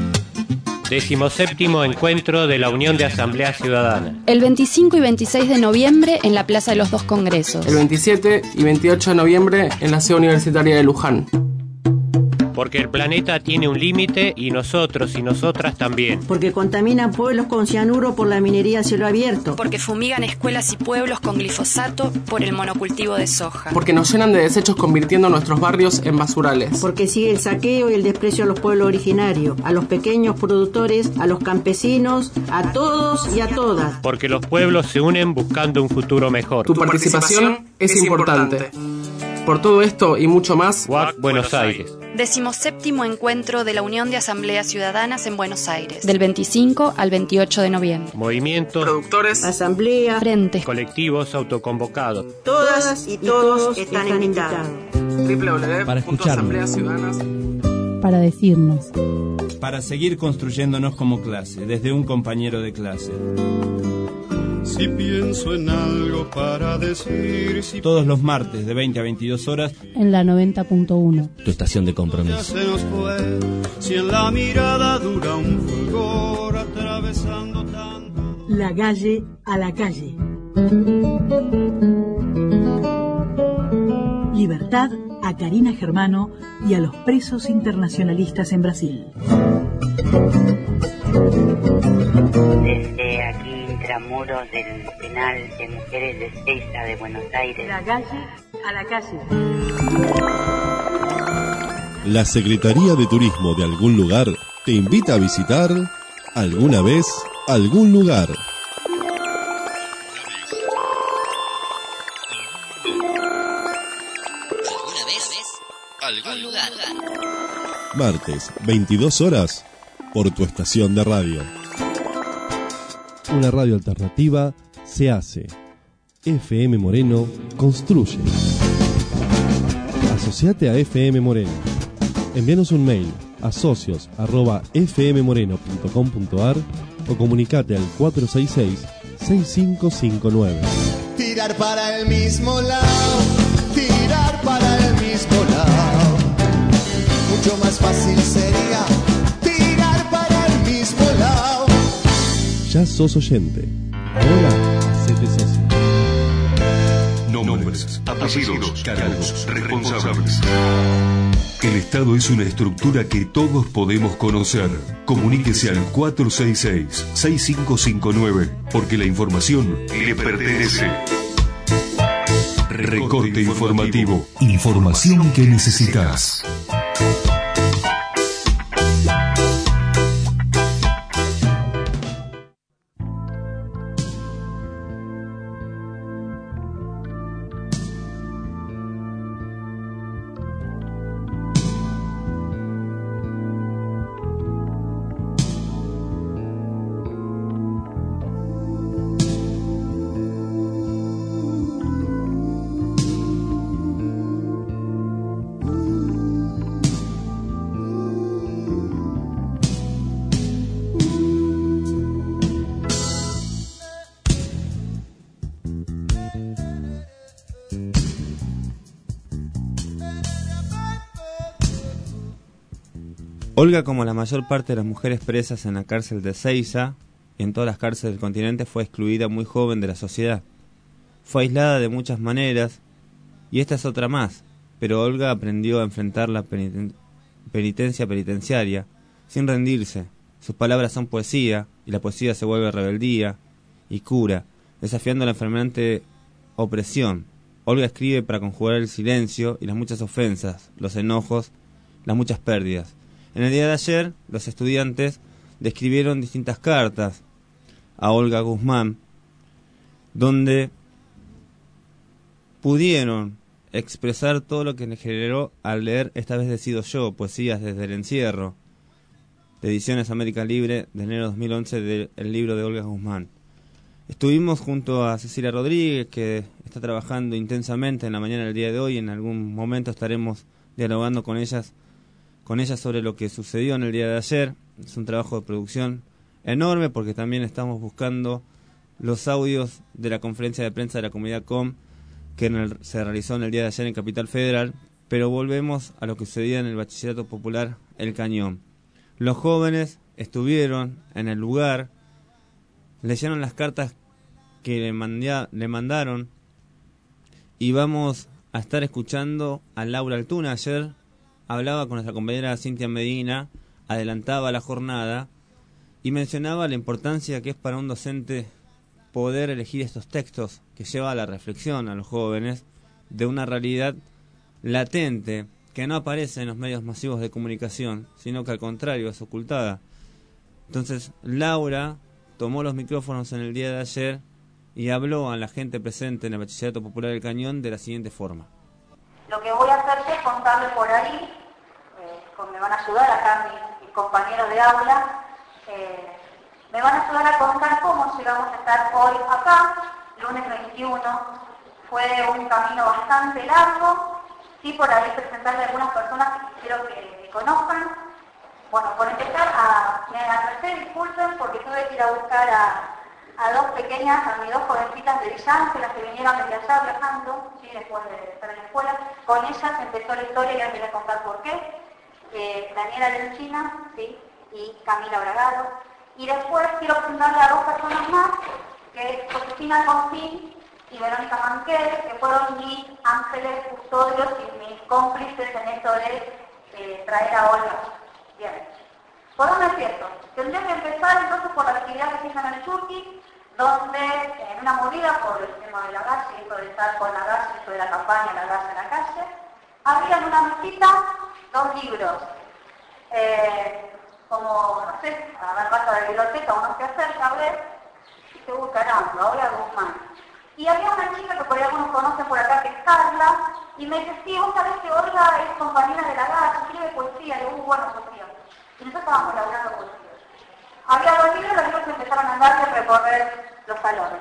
Speaker 24: 17º encuentro de la Unión de Asamblea Ciudadana.
Speaker 10: El 25 y 26 de noviembre en la Plaza de los Dos Congresos.
Speaker 25: El 27 y 28 de noviembre en la sede universitaria de Luján.
Speaker 24: Porque el planeta tiene un límite y nosotros y nosotras también.
Speaker 26: Porque contaminan pueblos con cianuro por la minería a cielo abierto.
Speaker 10: Porque fumigan escuelas y pueblos con glifosato por el monocultivo de soja.
Speaker 25: Porque nos llenan de desechos convirtiendo nuestros barrios en basurales.
Speaker 26: Porque sigue el saqueo y el desprecio a los pueblos originarios, a los pequeños productores, a los campesinos, a todos y a todas.
Speaker 24: Porque los pueblos se unen buscando un futuro mejor.
Speaker 25: Tu participación es importante. Por todo esto y mucho más,
Speaker 24: UAC Buenos Aires.
Speaker 10: 17º encuentro de la Unión de Asambleas Ciudadanas en Buenos Aires. Del 25 al 28 de noviembre.
Speaker 24: Movimientos,
Speaker 25: productores,
Speaker 26: asamblea,
Speaker 10: frentes,
Speaker 24: colectivos autoconvocados.
Speaker 26: Todas y todos están invitados.
Speaker 25: www.asambleasciudadanas.
Speaker 13: Para decirnos.
Speaker 12: Para seguir construyéndonos como clase, desde un compañero de clase.
Speaker 14: Si pienso en algo para decir,
Speaker 12: todos los martes de 20 a 22 horas
Speaker 13: en la 90.1.
Speaker 27: Tu estación de compromiso.
Speaker 14: Se nos fue, si en la mirada dura un fulgor atravesando tanto.
Speaker 15: La calle a la calle. Libertad a Karina Germano y a los presos internacionalistas en Brasil.
Speaker 16: Desde aquí, intramuros del penal de mujeres de Ezeiza de Buenos Aires.
Speaker 15: La calle a la calle.
Speaker 17: La Secretaría de Turismo de algún lugar te invita a visitar alguna vez algún lugar.
Speaker 9: ¿Alguna vez algún lugar?
Speaker 17: Martes, 22 horas, por tu estación de radio. Una radio alternativa se hace. FM Moreno construye. Asociate a FM Moreno. Envíanos un mail a socios@fmmoreno.com.ar o comunicate al 466-6559.
Speaker 18: Tirar para el mismo lado, tirar para el mismo lado. Mucho más fácil sería tirar para el mismo lado.
Speaker 17: Ya sos oyente. Ahora hacete socio.
Speaker 1: Nombres, apellidos, cargos, responsables. El Estado es una estructura que todos podemos conocer. Comuníquese al 466-6559, porque la información le pertenece. Recorte informativo. Información que necesitas.
Speaker 2: Olga, como la mayor parte de las mujeres presas en la cárcel de Ezeiza y en todas las cárceles del continente, fue excluida muy joven de la sociedad. Fue aislada de muchas maneras, y esta es otra más, pero Olga aprendió a enfrentar la penitencia penitenciaria sin rendirse. Sus palabras son poesía, y la poesía se vuelve rebeldía y cura, desafiando la enfermante opresión. Olga escribe para conjugar el silencio y las muchas ofensas, los enojos, las muchas pérdidas. En el día de ayer, los estudiantes describieron distintas cartas a Olga Guzmán, donde pudieron expresar todo lo que le generó al leer Esta vez decido yo, poesías desde el encierro, de Ediciones América Libre, de enero de 2011, del libro de Olga Guzmán. Estuvimos junto a Cecilia Rodríguez, que está trabajando intensamente en la mañana del día de hoy. En algún momento estaremos dialogando con ella sobre lo que sucedió en el día de ayer. Es un trabajo de producción enorme, porque también estamos buscando los audios de la conferencia de prensa de la comunidad COM que se realizó en el día de ayer en Capital Federal. Pero volvemos a lo que sucedía en el Bachillerato Popular El Cañón. Los jóvenes estuvieron en el lugar, leyeron las cartas que le mandaron, y vamos a estar escuchando a Laura Altuna. Ayer hablaba con nuestra compañera Cintia Medina, adelantaba la jornada y mencionaba la importancia que es para un docente poder elegir estos textos que lleva a la reflexión a los jóvenes de una realidad latente que no aparece en los medios masivos de comunicación, sino que al contrario es ocultada. Entonces Laura tomó los micrófonos en el día de ayer y habló a la gente presente en el Bachillerato Popular del Cañón de la siguiente forma.
Speaker 3: Lo que voy a hacer es contarles por ahí, me van a ayudar acá mis compañeros de aula, me van a ayudar a contar cómo llegamos a estar hoy acá, lunes 21. Fue un camino bastante largo, sí, por ahí presentarle a algunas personas que quiero que conozcan. Bueno, por empezar, me atrasé, disculpen, porque tuve que ir a buscar a dos pequeñas, a mis dos jovencitas de Villán, que las que vinieron desde allá viajando, ¿sí? Después de estar en la escuela. Con ellas empezó la historia y ya les voy a contar por qué. Daniela Lencina, ¿sí? Y Camila Bragado. Y después quiero presentarle a dos personas más, que es Josefina Confín y Verónica Manquel, que fueron mis ángeles custodios y mis cómplices en esto de traer a Olga. Bien. ¿Por dónde empiezo? Tendría que empezar entonces por la actividad que se hizo en el Chucky, donde en una movida por el tema de la gas, y esto de estar con la gas, esto de la campaña, la gas en la calle, había en una mesita dos libros. Como, no sé, a ver, vas a la biblioteca, uno se acerca a ver y se buscarán, Olga Guzmán. Y había una chica que por ahí algunos conocen por acá, que es Carla, y me dice, sí, vos sabés que Olga es compañera de la gas, escribe poesía, y bueno, poesía. Y nosotros estábamos elaborando poesía. Había dos libros, los libros empezaron a andar y a recorrer los salones.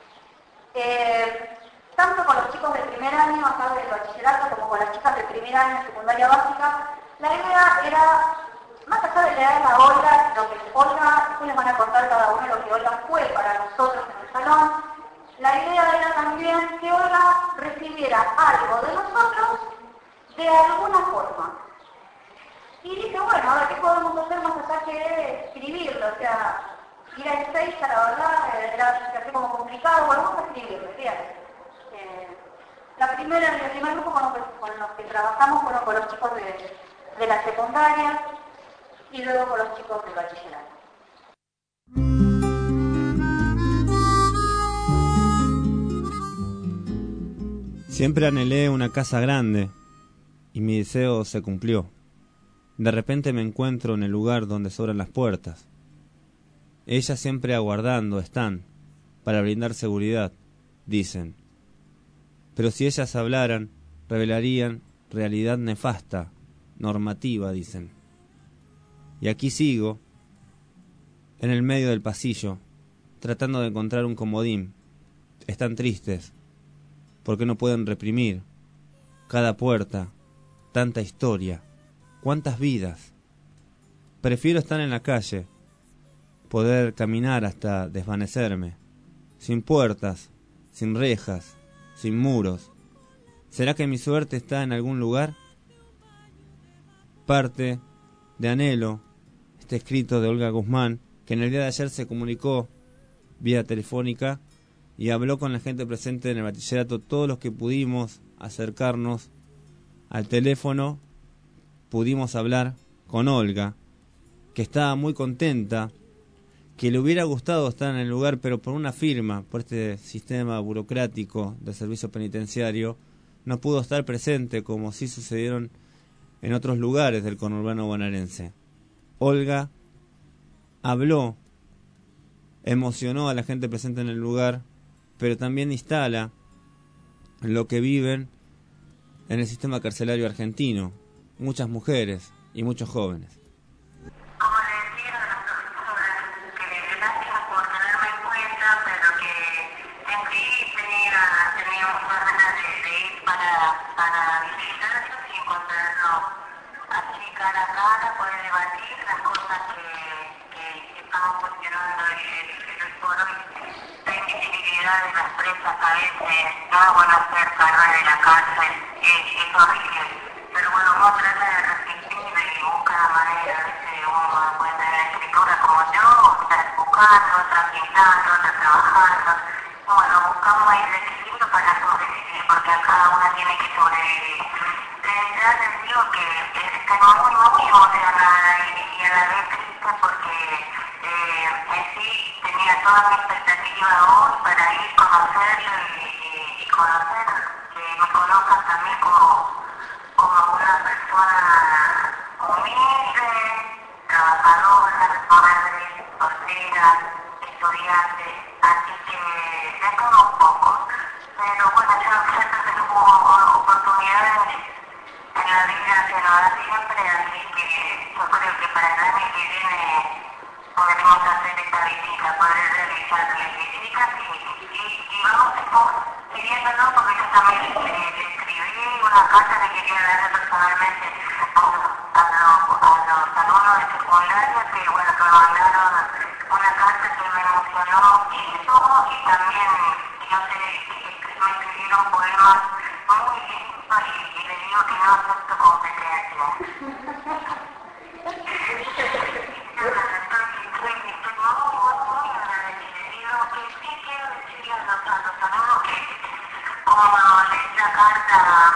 Speaker 3: Tanto con los chicos de primer año acá del bachillerato como con las chicas de primer año en secundaria básica, la idea era, más allá de leer a Olga, lo que Olga, después les van a contar cada uno lo que Olga fue para nosotros en el salón, la idea era también que Olga recibiera algo de nosotros de alguna forma. Y dije, bueno, a ver, ¿qué podemos hacer más allá que escribirlo? O sea, ir a Ezeiza, la verdad, era como complicado, bueno, vamos a escribirlo, fíjate. El primer grupo con los que trabajamos fueron con los chicos de la secundaria y luego con los chicos del bachillerato.
Speaker 2: Siempre anhelé una casa grande y mi deseo se cumplió. De repente me encuentro en el lugar donde sobran las puertas. Ellas siempre aguardando están para brindar seguridad, dicen. Pero si ellas hablaran, revelarían realidad nefasta, normativa, dicen. Y aquí sigo, en el medio del pasillo, tratando de encontrar un comodín. Están tristes, porque no pueden reprimir. Cada puerta, tanta historia, cuántas vidas. Prefiero estar en la calle, poder caminar hasta desvanecerme, sin puertas, sin rejas, sin muros. ¿Será que mi suerte está en algún lugar? Parte de anhelo, este escrito de Olga Guzmán, que en el día de ayer se comunicó vía telefónica y habló con la gente presente en el bachillerato. Todos los que pudimos acercarnos al teléfono pudimos hablar con Olga, que estaba muy contenta, que le hubiera gustado estar en el lugar, pero por una firma, por este sistema burocrático del servicio penitenciario, no pudo estar presente, como sí sucedieron en otros lugares del conurbano bonaerense. Olga habló, emocionó a la gente presente en el lugar, pero también instala lo que viven en el sistema carcelario argentino, muchas mujeres y muchos jóvenes.
Speaker 3: Como le decía, que gracias por tenerme en cuenta, pero que siempre tenía muchas ganas de ir para visitarlos y encontrarnos así cara a cara, poder debatir las cosas que estamos cuestionando hoy por hoy. La invisibilidad de las presas a veces, no es bueno hacer cargar de la cárcel, es horrible. Pero bueno, uno trata de resistir y busca la manera, a veces uno puede tener la escritura como yo, estar buscando, otra pintando, otra trabajando. Bueno, buscamos ahí el equilibrio para sobrevivir, porque a cada una tiene que sobrevivir. De verdad les digo que tengo muy emocionada y a la vez triste porque en sí tenía toda mi expectativa hoy para ir a conocerlo y conocer, que me conozcan también como una persona humilde, trabajadora, madre, soltera, estudiante, así que de todo un poco. Pero bueno, yo creo que tengo oportunidades en la vida que nos da siempre, así que yo creo que para el año que viene podremos hacer esta visita, poder realizar las visitas y vamos pidiéndonos, porque yo también le escribí una carta que quería darle personalmente a los alumnos de secundaria, que bueno, que me mandaron una carta que me emocionó muchísimo y también yo sé que me escribieron poemas muy lindos y les digo que no acepto competencia. Como leí la carta,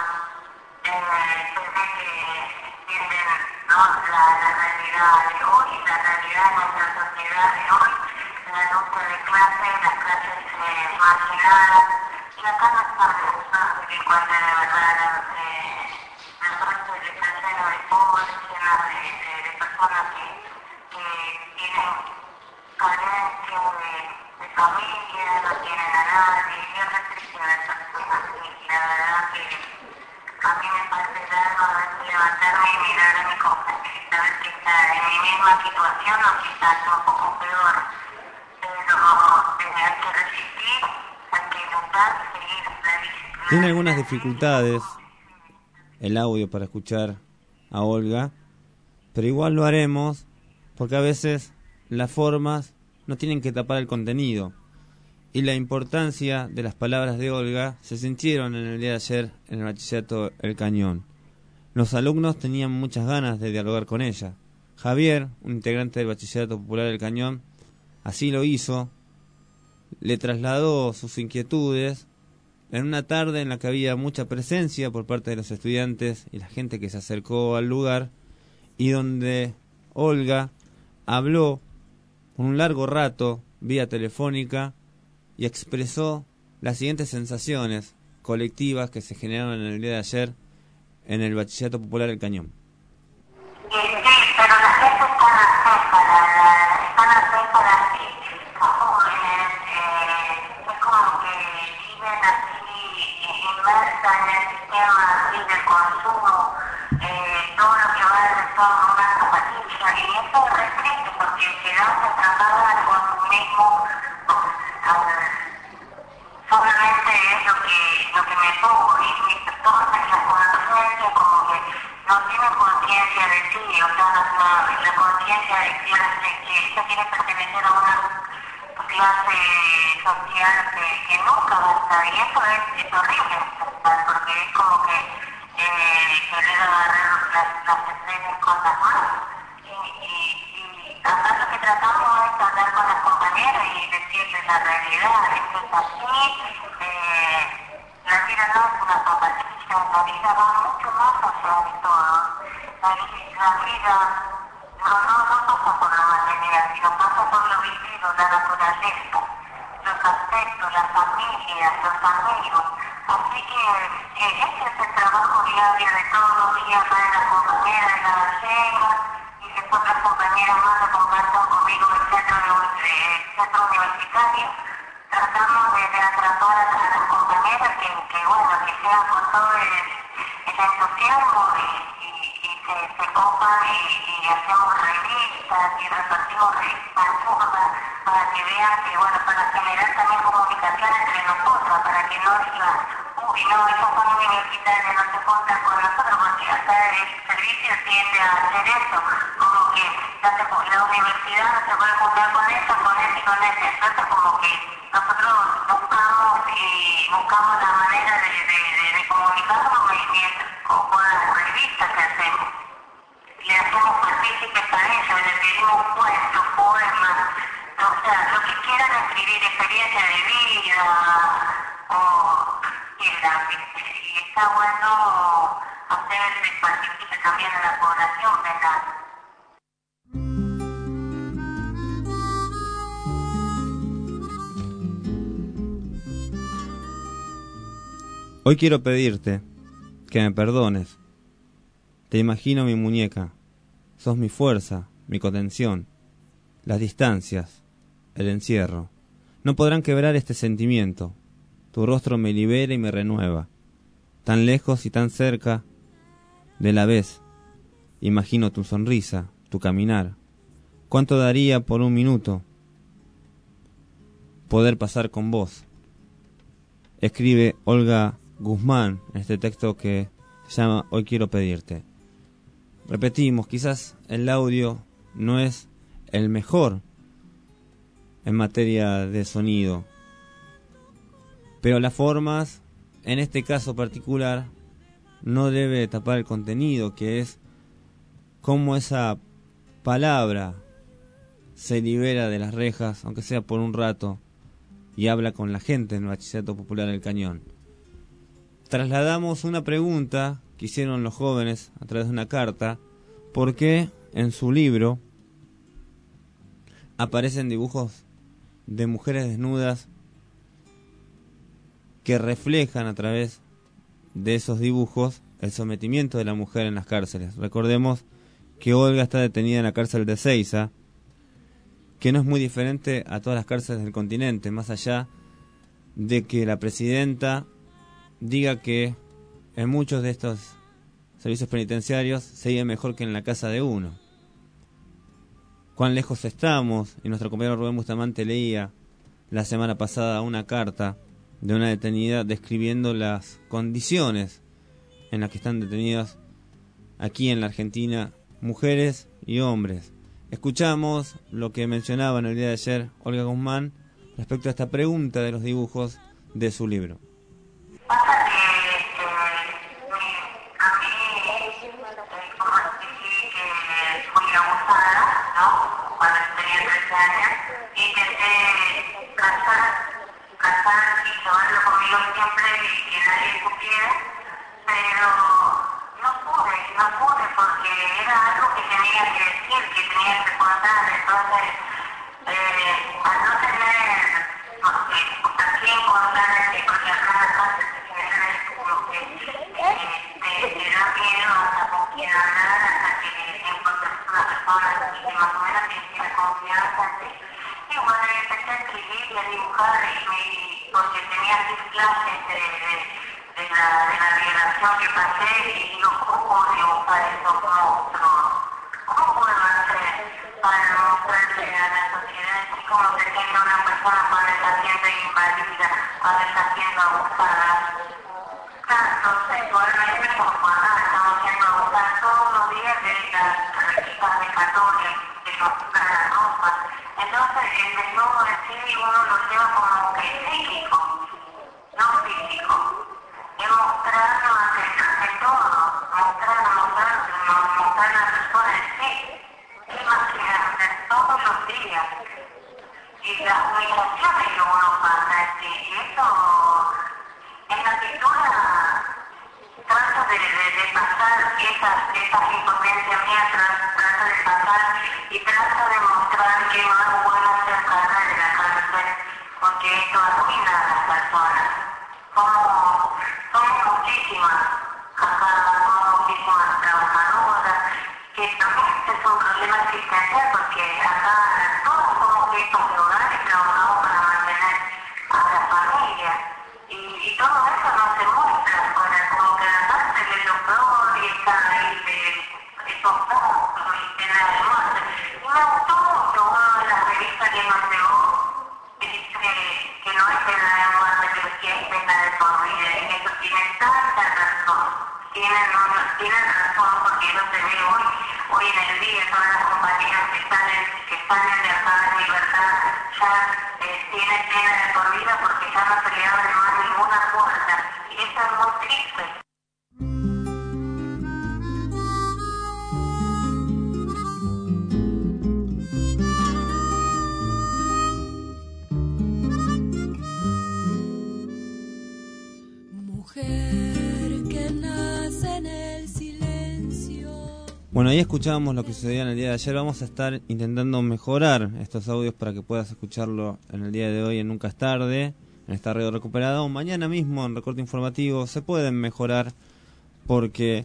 Speaker 3: pensé que tienen, ¿no?, la realidad de hoy, la realidad de nuestra sociedad de hoy, la lucha de clases, las clases marginadas, y acá no estamos, en cuanto de verdad las cárceles están llenas de pobres, llenas de personas que tienen carencia de familia, no tienen a nadie, y es restricción de personas, y la verdad que a mí me parece el alma a veces levantarme y mirar a mi compañerita, a ver si está en mi misma situación o quizás un poco peor, pero hay que resistir, hay que luchar y seguir la disciplina.
Speaker 2: Tiene algunas dificultades el audio para escuchar a Olga, pero igual lo haremos, porque a veces las formas no tienen que tapar el contenido. Y la importancia de las palabras de Olga se sintieron en el día de ayer en el bachillerato El Cañón. Los alumnos tenían muchas ganas de dialogar con ella. Javier, un integrante del bachillerato popular El Cañón, así lo hizo, le trasladó sus inquietudes en una tarde en la que había mucha presencia por parte de los estudiantes y la gente que se acercó al lugar, y donde Olga habló por un largo rato vía telefónica y expresó las siguientes sensaciones colectivas que se generaron en el día de ayer en el bachillerato popular El Cañón.
Speaker 3: Sí, pero la gente están para sí, jóvenes, es como que viven así inmersa en el sistema así del consumo, todo lo que va de son una zapatilla, y eso es re triste porque quedamos atrapados al consumismo. Solamente es lo que me pongo, y todas las conciencias como que no tienen conciencia de sí, o sea, la conciencia de clase, que ella quiere pertenecer a una clase social que nunca va a estar, y eso es horrible, porque es como que querer agarrar las escenas cosas más, Y acá lo que tratamos es hablar con las compañeras y decirles la realidad, esto es así, la vida no es una papatilla, la vida va mucho más allá de todo. La vida no pasa por lo material, sino pasa por lo vivido, la naturaleza, los aspectos, la familia, los amigos. Así que este es el trabajo diario de todos los días para las compañeras de la Balsega y después las compañeras más lo compartan conmigo en el centro universitario. Tratamos de atrapar a las compañeras que sean con todo el entusiasmo y se copan y hacemos revistas y repartimos revistas para que vean que, para generar también comunicación entre nosotros, para que no digan, esas son universitarias, no se juntan con nosotros, porque acá el servicio tiende a hacer eso, como que la universidad no se puede juntar con esto, con este y con este. Entonces como que nosotros buscamos la manera de comunicarnos con las revistas que hacemos. Le hacemos partícipes a ellos, le pedimos cuentos, poemas, o sea, lo que quieran escribir, experiencia de vida, y está bueno hacerse partícipe también en la población, ¿verdad?
Speaker 2: Hoy quiero pedirte que me perdones. Te imagino mi muñeca. Sos mi fuerza, mi contención. Las distancias, el encierro, no podrán quebrar este sentimiento. Tu rostro me libera y me renueva. Tan lejos y tan cerca de la vez. Imagino tu sonrisa, tu caminar. ¿Cuánto daría por un minuto poder pasar con vos? Escribe Olga Guzmán en este texto que se llama Hoy quiero pedirte. Repetimos, quizás el audio no es el mejor en materia de sonido, pero las formas, en este caso particular, no debe tapar el contenido, que es cómo esa palabra se libera de las rejas, aunque sea por un rato, y habla con la gente en el Bachillerato Popular del Cañón. Trasladamos una pregunta que hicieron los jóvenes a través de una carta, porque en su libro aparecen dibujos de mujeres desnudas que reflejan a través de esos dibujos el sometimiento de la mujer en las cárceles. Recordemos que Olga está detenida en la cárcel de Ezeiza, que no es muy diferente a todas las cárceles del continente, más allá de que la presidenta diga que en muchos de estos servicios penitenciarios se vive mejor que en la casa de uno. Cuán lejos estamos, y nuestro compañero Rubén Bustamante leía la semana pasada una carta de una detenida describiendo las condiciones en las que están detenidas aquí en la Argentina mujeres y hombres. Escuchamos lo que mencionaba en el día de ayer Olga Guzmán respecto a esta pregunta de los dibujos de su libro.
Speaker 3: emociones que uno pasa, y eso en la lectura trato de pasar esas impotencias mías, trato de pasar y trato de mostrar que no es bueno ser carne de la cárcel, porque esto arruina a las personas. Somos muchísimas, acá somos muchísimas trabajadoras, que también es un problema existencial, porque acá todos somos hijos de hogar y trabajamos para mantener a la familia. Y todo eso no se muestra afuera, como que la cárcel es lo peor y está ahí esos monstruos y pena de muerte. Y me gustó mucho una de las revistas que nos llegó, dice que no es pena de muerte, que es pena de por vida, y eso tiene tanta razón. Tienen razón, porque yo te veo hoy en el día, todas las compañías que están en libertad, ya tienen pena de por vida porque ya no se le abre más ninguna puerta, y eso es muy triste.
Speaker 2: Bueno, ahí escuchábamos lo que sucedió en el día de ayer. Vamos a estar intentando mejorar estos audios para que puedas escucharlo en el día de hoy en Nunca es Tarde, en esta radio recuperada, o mañana mismo en Recorte Informativo. Se pueden mejorar porque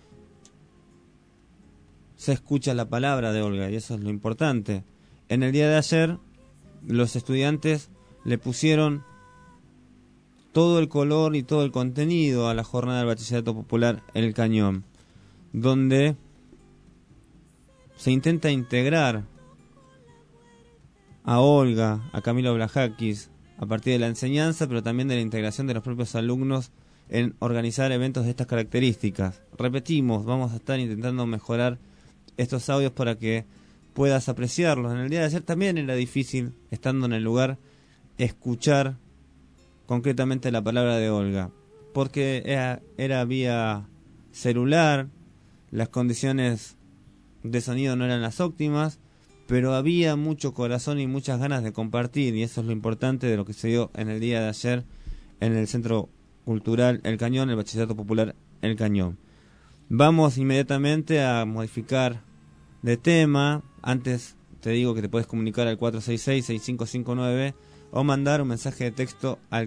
Speaker 2: se escucha la palabra de Olga, y eso es lo importante. En el día de ayer, los estudiantes le pusieron todo el color y todo el contenido a la jornada del Bachillerato Popular El Cañón, donde se intenta integrar a Olga, a Camilo Blajakis, a partir de la enseñanza, pero también de la integración de los propios alumnos en organizar eventos de estas características. Repetimos, vamos a estar intentando mejorar estos audios para que puedas apreciarlos. En el día de ayer también era difícil, estando en el lugar, escuchar concretamente la palabra de Olga, porque era vía celular, las condiciones de sonido no eran las óptimas, pero había mucho corazón y muchas ganas de compartir, y eso es lo importante de lo que se dio en el día de ayer en el Centro Cultural El Cañón, el Bachillerato Popular El Cañón. Vamos inmediatamente a modificar de tema. Antes te digo que te puedes comunicar al 466-6559 o mandar un mensaje de texto al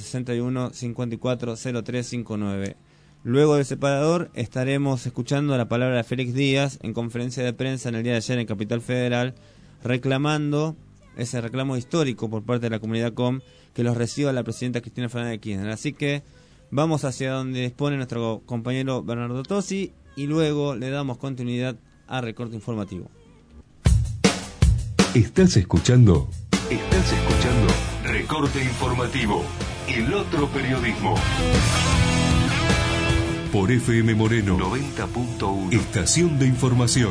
Speaker 2: 1561-540359. Luego del separador estaremos escuchando la palabra de Félix Díaz en conferencia de prensa en el día de ayer en Capital Federal, reclamando ese reclamo histórico por parte de la comunidad COM que los reciba la presidenta Cristina Fernández de Kirchner. Así que vamos hacia donde dispone nuestro compañero Bernardo Tosi y luego le damos continuidad a Recorte Informativo.
Speaker 1: ¿Estás escuchando Recorte Informativo, el otro periodismo. Por FM Moreno 90.1, estación de información.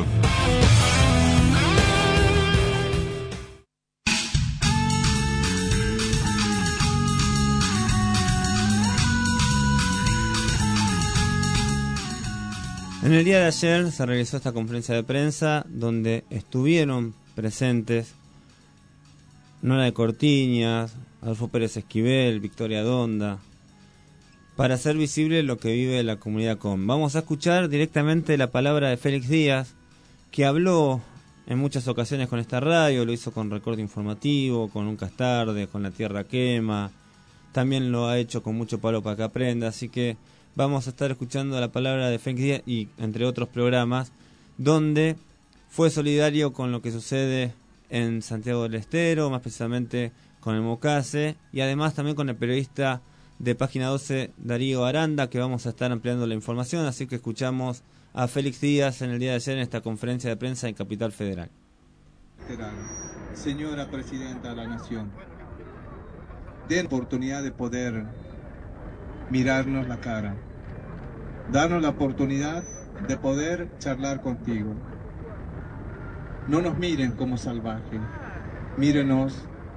Speaker 2: En el día de ayer se realizó esta conferencia de prensa donde estuvieron presentes Nora de Cortiñas, Adolfo Pérez Esquivel, Victoria Donda, para hacer visible lo que vive la comunidad COM. Vamos a escuchar directamente la palabra de Félix Díaz, que habló en muchas ocasiones con esta radio, lo hizo con Recorte Informativo, con Nunca es Tarde, con La Tierra Quema, también lo ha hecho con mucho palo para que aprenda, así que vamos a estar escuchando la palabra de Félix Díaz y entre otros programas, donde fue solidario con lo que sucede en Santiago del Estero, más precisamente con el Mocase, y además también con el periodista de Página 12, Darío Aranda, que vamos a estar ampliando la información, así que escuchamos a Félix Díaz en el día de ayer en esta conferencia de prensa en Capital Federal.
Speaker 4: Señora Presidenta de la Nación, den oportunidad de poder mirarnos la cara, darnos la oportunidad de poder charlar contigo. No nos miren como salvajes, mírenos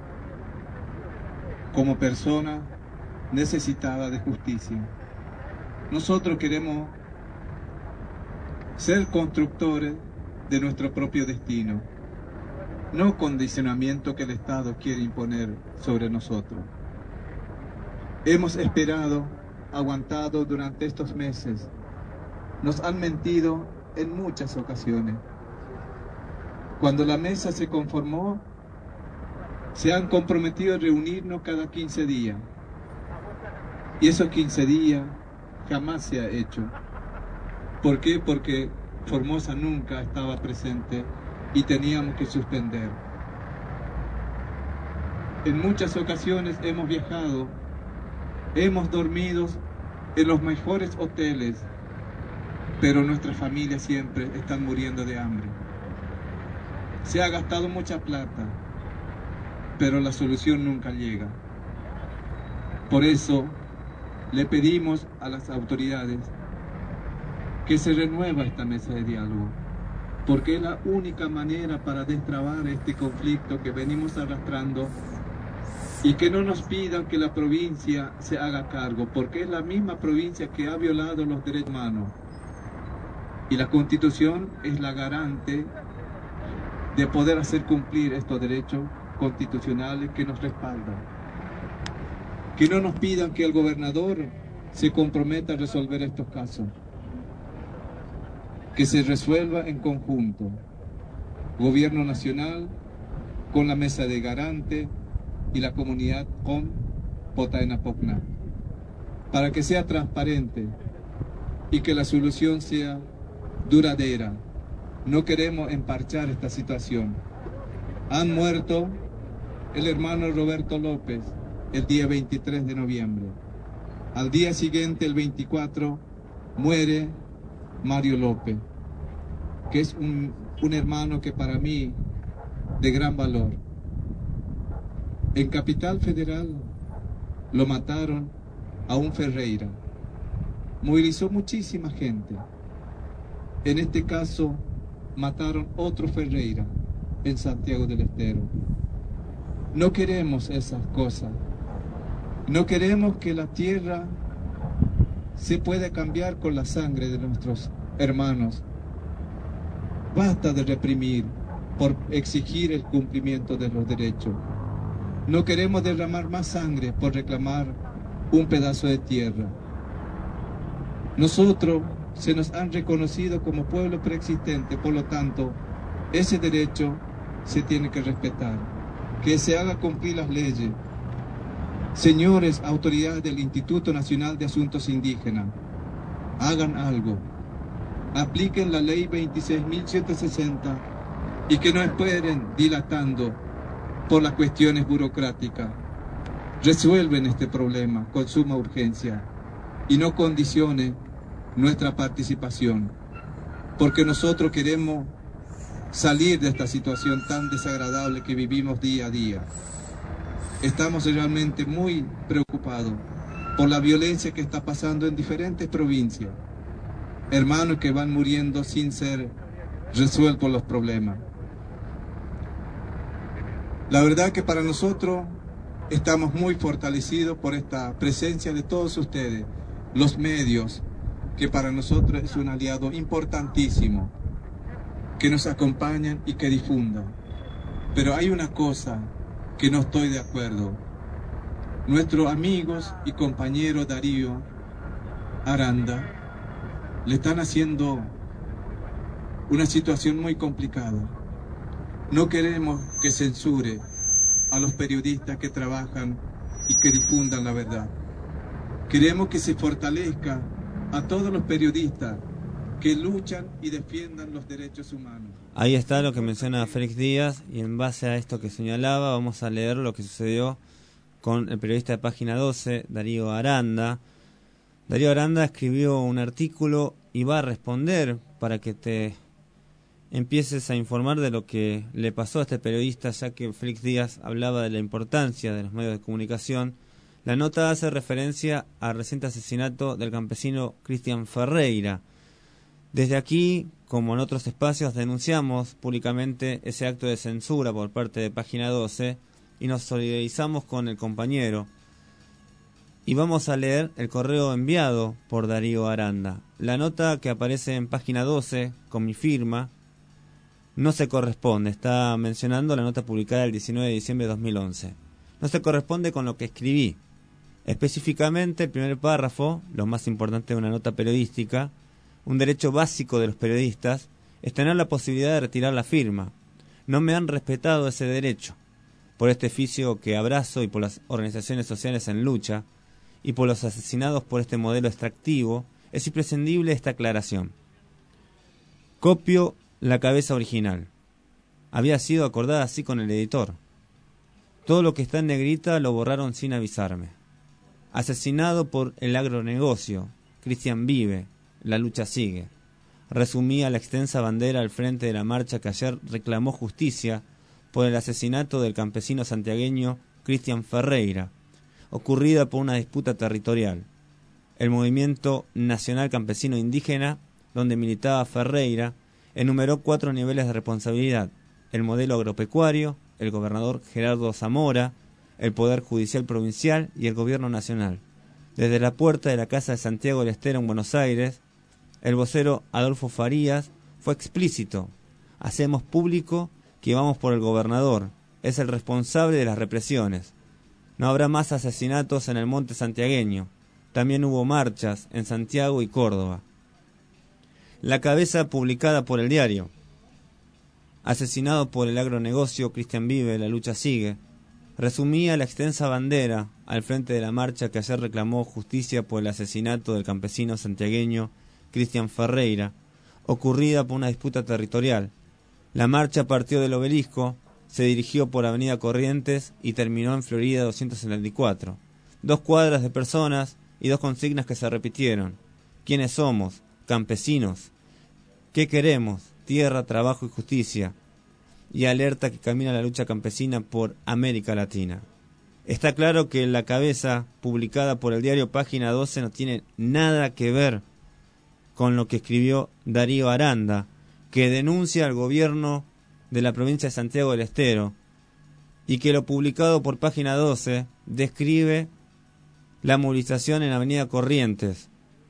Speaker 4: como persona necesitada de justicia. Nosotros queremos ser constructores de nuestro propio destino. no condicionamiento que el Estado quiere imponer sobre nosotros. Hemos esperado, aguantado durante estos meses. Nos han mentido en muchas ocasiones. Cuando la mesa se conformó, se han comprometido a reunirnos cada 15 días. Y esos 15 días jamás se ha hecho. ¿Por qué? Porque Formosa nunca estaba presente y teníamos que suspender. En muchas ocasiones hemos viajado, hemos dormido en los mejores hoteles, pero nuestras familias siempre están muriendo de hambre. Se ha gastado mucha plata, pero la solución nunca llega. Por eso le pedimos a las autoridades que se renueva esta mesa de diálogo, porque es la única manera para destrabar este conflicto que venimos arrastrando, y que no nos pidan que la provincia se haga cargo, porque es la misma provincia que ha violado los derechos humanos. Y la Constitución es la garante de poder hacer cumplir estos derechos constitucionales que nos respaldan. Que no nos pidan que el gobernador se comprometa a resolver estos casos. Que se resuelva en conjunto. Gobierno nacional con la mesa de garante y la comunidad con Potainapocna. Para que sea transparente y que la solución sea duradera. No queremos emparchar esta situación. Han muerto el hermano Roberto López el día 23 de noviembre. Al día siguiente, el 24, muere Mario López, que es un hermano que para mí de gran valor. En Capital Federal lo mataron a un Ferreira. Movilizó muchísima gente. En este caso, mataron otro Ferreira en Santiago del Estero. No queremos esas cosas. No queremos que la tierra se pueda cambiar con la sangre de nuestros hermanos. Basta de reprimir por exigir el cumplimiento de los derechos. No queremos derramar más sangre por reclamar un pedazo de tierra. Nosotros se nos han reconocido como pueblo preexistente, por lo tanto, ese derecho se tiene que respetar. Que se haga cumplir las leyes. Señores, autoridades del Instituto Nacional de Asuntos Indígenas, hagan algo. Apliquen la ley 26.160 y que no esperen dilatando por las cuestiones burocráticas. Resuelven este problema con suma urgencia y no condicione nuestra participación, porque nosotros queremos salir de esta situación tan desagradable que vivimos día a día. Estamos realmente muy preocupados por la violencia que está pasando en diferentes provincias. Hermanos que van muriendo sin ser resueltos los problemas. La verdad que para nosotros estamos muy fortalecidos por esta presencia de todos ustedes, los medios, que para nosotros es un aliado importantísimo, que nos acompañan y que difundan. Pero hay una cosa que no estoy de acuerdo. Nuestros amigos y compañero Darío Aranda le están haciendo una situación muy complicada. No queremos que censure a los periodistas que trabajan y que difundan la verdad. Queremos que se fortalezca a todos los periodistas que luchan y defiendan los derechos humanos.
Speaker 2: Ahí está lo que menciona Félix Díaz, y en base a esto que señalaba vamos a leer lo que sucedió con el periodista de Página 12, Darío Aranda. Darío Aranda escribió un artículo y va a responder para que te empieces a informar de lo que le pasó a este periodista, ya que Félix Díaz hablaba de la importancia de los medios de comunicación. La nota hace referencia al reciente asesinato del campesino Cristian Ferreira. Desde aquí, como en otros espacios, denunciamos públicamente ese acto de censura por parte de Página 12 y nos solidarizamos con el compañero. Y vamos a leer el correo enviado por Darío Aranda. La nota que aparece en Página 12 con mi firma no se corresponde, está mencionando la nota publicada el 19 de diciembre de 2011. No se corresponde con lo que escribí. Específicamente, el primer párrafo, lo más importante de una nota periodística, un derecho básico de los periodistas, es tener la posibilidad de retirar la firma. No me han respetado ese derecho. Por este oficio que abrazo y por las organizaciones sociales en lucha, y por los asesinados por este modelo extractivo, es imprescindible esta aclaración. Copio la cabeza original. Había sido acordada así con el editor. Todo lo que está en negrita lo borraron sin avisarme. Asesinado por el agronegocio, Cristian vive, la lucha sigue. Resumía la extensa bandera al frente de la marcha que ayer reclamó justicia por el asesinato del campesino santiagueño Cristian Ferreira, ocurrida por una disputa territorial. El Movimiento Nacional Campesino Indígena, donde militaba Ferreira, enumeró 4 niveles de responsabilidad: el modelo agropecuario, el gobernador Gerardo Zamora, el Poder Judicial Provincial y el Gobierno Nacional. Desde la puerta de la Casa de Santiago del Estero en Buenos Aires, el vocero Adolfo Farías fue explícito: hacemos público que vamos por el gobernador, es el responsable de las represiones. No habrá más asesinatos en el monte santiagueño. También hubo marchas en Santiago y Córdoba. La cabeza publicada por el diario: asesinado por el agronegocio, Cristian vive, la lucha sigue, resumía la extensa bandera al frente de la marcha que ayer reclamó justicia por el asesinato del campesino santiagueño Cristian Ferreira, ocurrida por una disputa territorial. La marcha partió del Obelisco, se dirigió por Avenida Corrientes y terminó en Florida 274. 2 cuadras de personas y 2 consignas que se repitieron. ¿Quiénes somos? Campesinos. ¿Qué queremos? Tierra, trabajo y justicia. Y alerta que camina la lucha campesina por América Latina. Está claro que la cabeza publicada por el diario Página 12 no tiene nada que ver con lo que escribió Darío Aranda, que denuncia al gobierno de la provincia de Santiago del Estero, y que lo publicado por Página 12 describe la movilización en Avenida Corrientes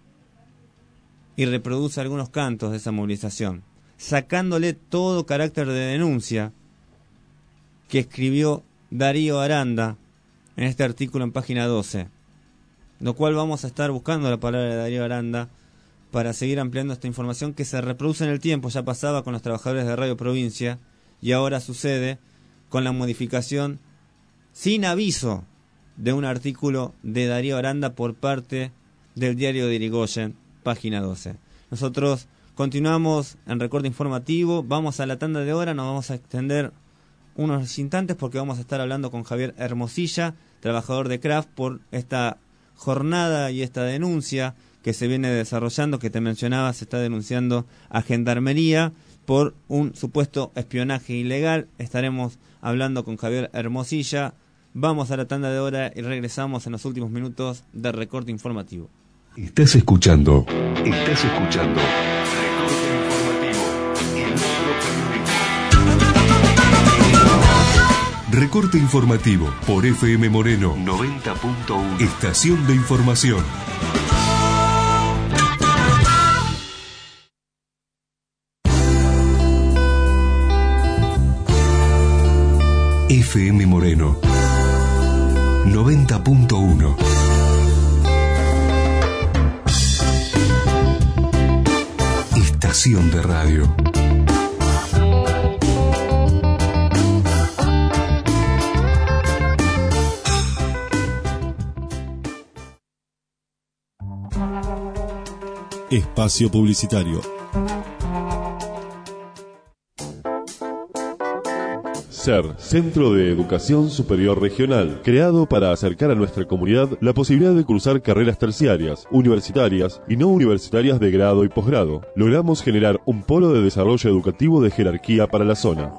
Speaker 2: y reproduce algunos cantos de esa movilización, sacándole todo carácter de denuncia que escribió Darío Aranda en este artículo en Página 12, lo cual vamos a estar buscando la palabra de Darío Aranda para seguir ampliando esta información que se reproduce en el tiempo. Ya pasaba con los trabajadores de Radio Provincia y ahora sucede con la modificación sin aviso de un artículo de Darío Aranda por parte del diario de Irigoyen, Página 12. Nosotros continuamos en recorte informativo, vamos a la tanda de hora, nos vamos a extender unos instantes porque vamos a estar hablando con Javier Hermosilla, trabajador de CRAF, por esta jornada y esta denuncia que se viene desarrollando, que te mencionaba, se está denunciando a Gendarmería por un supuesto espionaje ilegal. Estaremos hablando con Javier Hermosilla. Vamos a la tanda de hora y regresamos en los últimos minutos de recorte informativo.
Speaker 1: Estás escuchando Recorte Informativo, el otro periodismo. Recorte Informativo por FM Moreno 90.1, Estación de Información. FM Moreno 90.1. Estación de radio.
Speaker 17: Espacio publicitario. CER, Centro de Educación Superior Regional, creado para acercar a nuestra comunidad la posibilidad de cursar carreras terciarias, universitarias y no universitarias de grado y posgrado. Logramos generar un polo de desarrollo educativo de jerarquía para la zona.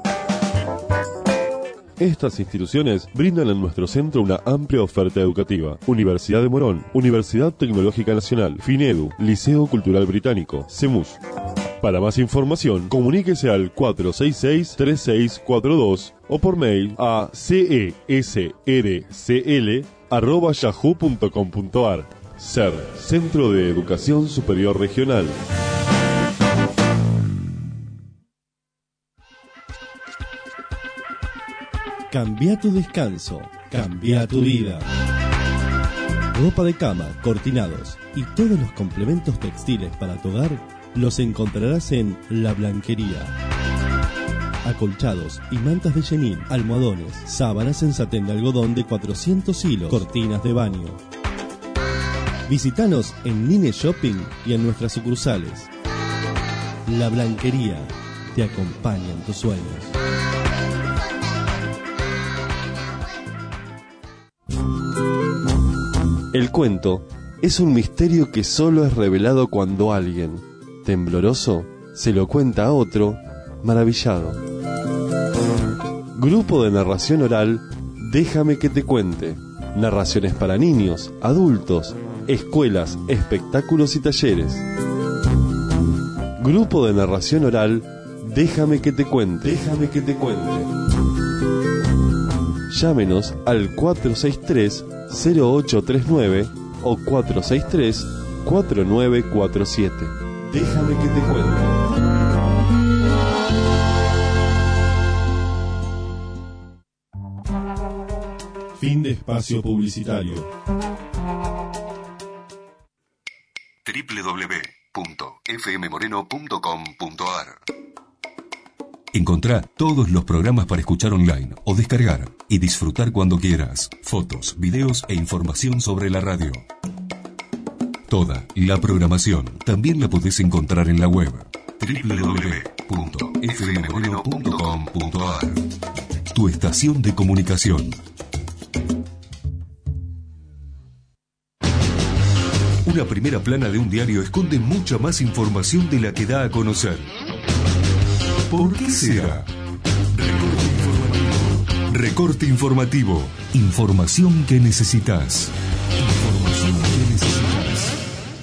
Speaker 17: Estas instituciones brindan en nuestro centro una amplia oferta educativa. Universidad de Morón, Universidad Tecnológica Nacional, FINEDU, Liceo Cultural Británico, CEMUS. Para más información, comuníquese al 466-3642 o por mail a cesrcl@yahoo.com.ar. CER, Centro de Educación Superior Regional. Cambia tu descanso, cambia tu vida. Ropa de cama, cortinados y todos los complementos textiles para tu hogar los encontrarás en La Blanquería. Acolchados y mantas de chenil, almohadones, sábanas en satén de algodón de 400 hilos, cortinas de baño. Visítanos en Nine Shopping y en nuestras sucursales. La Blanquería te acompaña en tus sueños. El cuento es un misterio que solo es revelado cuando alguien, tembloroso, se lo cuenta a otro, maravillado. Grupo de narración oral, Déjame que te cuente. Narraciones para niños, adultos, escuelas, espectáculos y talleres. Grupo de narración oral, Déjame que te cuente. Déjame que te cuente. Llámenos al 463-0839 o 463-4947. Déjame que te cuente. Fin de espacio publicitario.
Speaker 1: www.fmmoreno.com.ar. Encontrá todos los programas para escuchar online o descargar y disfrutar cuando quieras. Fotos, videos e información sobre la radio. Toda la programación también la podés encontrar en la web www.fmmoreno.com.ar. Tu estación de comunicación. Una primera plana de un diario esconde mucha más información de la que da a conocer. ¿Por qué será? Recorte informativo. Información que necesitas. Información que necesitas.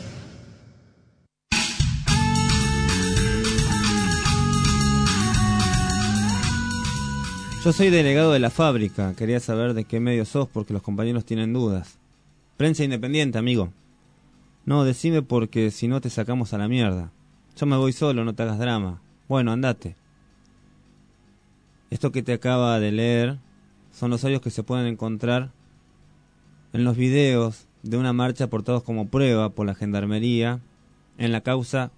Speaker 2: Yo soy delegado de la fábrica. Quería saber de qué medio sos porque los compañeros tienen dudas. Prensa independiente, amigo. No, decime porque si no te sacamos a la mierda. Yo me voy solo, no te hagas drama. Bueno, andate. Esto que te acaba de leer son los audios que se pueden encontrar en los videos de una marcha aportados como prueba por la Gendarmería en la causa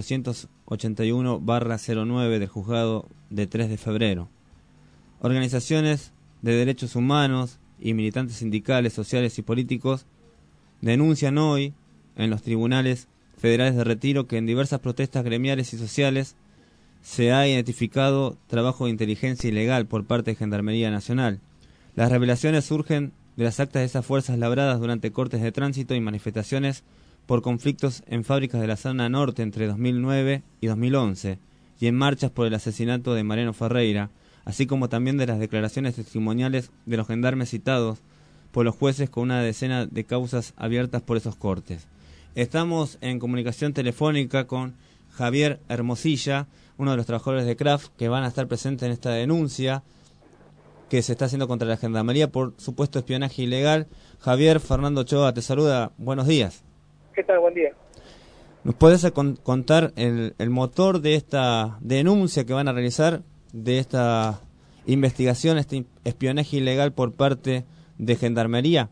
Speaker 2: 481/09 del juzgado de 3 de febrero. Organizaciones de derechos humanos y militantes sindicales, sociales y políticos denuncian hoy en los tribunales federales de Retiro que en diversas protestas gremiales y sociales se ha identificado trabajo de inteligencia ilegal por parte de Gendarmería Nacional. Las revelaciones surgen de las actas de esas fuerzas labradas durante cortes de tránsito y manifestaciones por conflictos en fábricas de la zona norte entre 2009 y 2011 y en marchas por el asesinato de Mariano Ferreira, así como también de las declaraciones testimoniales de los gendarmes citados por los jueces con una decena de causas abiertas por esos cortes. Estamos en comunicación telefónica con Javier Hermosilla, uno de los trabajadores de Kraft, que van a estar presentes en esta denuncia que se está haciendo contra la Gendarmería por supuesto espionaje ilegal. Javier, Fernando Ochoa te saluda. Buenos días.
Speaker 5: ¿Qué tal? Buen día.
Speaker 2: ¿Nos podés contar el motor de esta denuncia que van a realizar, de esta investigación, este espionaje ilegal por parte de Gendarmería?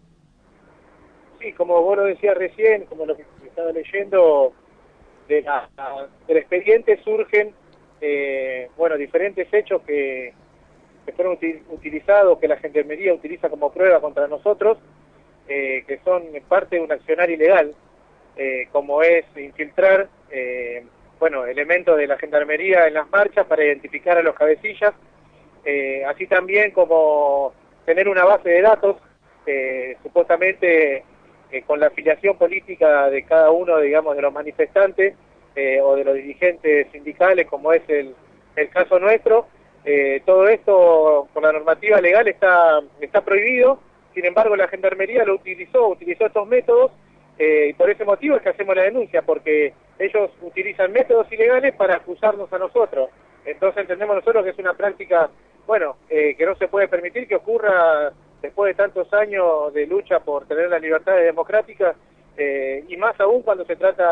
Speaker 5: Sí, como vos lo decías recién, como lo que estaba leyendo, del expediente surgen diferentes hechos que fueron utilizados, que la Gendarmería utiliza como prueba contra nosotros, que son parte de un accionar ilegal, como es infiltrar elementos de la Gendarmería en las marchas para identificar a los cabecillas, así también como tener una base de datos, supuestamente con la afiliación política de cada uno, digamos, de los manifestantes o de los dirigentes sindicales, como es el caso nuestro. Todo esto, por la normativa legal, está prohibido. Sin embargo, la Gendarmería utilizó estos métodos, y por ese motivo es que hacemos la denuncia, porque ellos utilizan métodos ilegales para acusarnos a nosotros. Entonces entendemos nosotros que es una práctica, que no se puede permitir que ocurra después de tantos años de lucha por tener las libertades democráticas, y más aún cuando se trata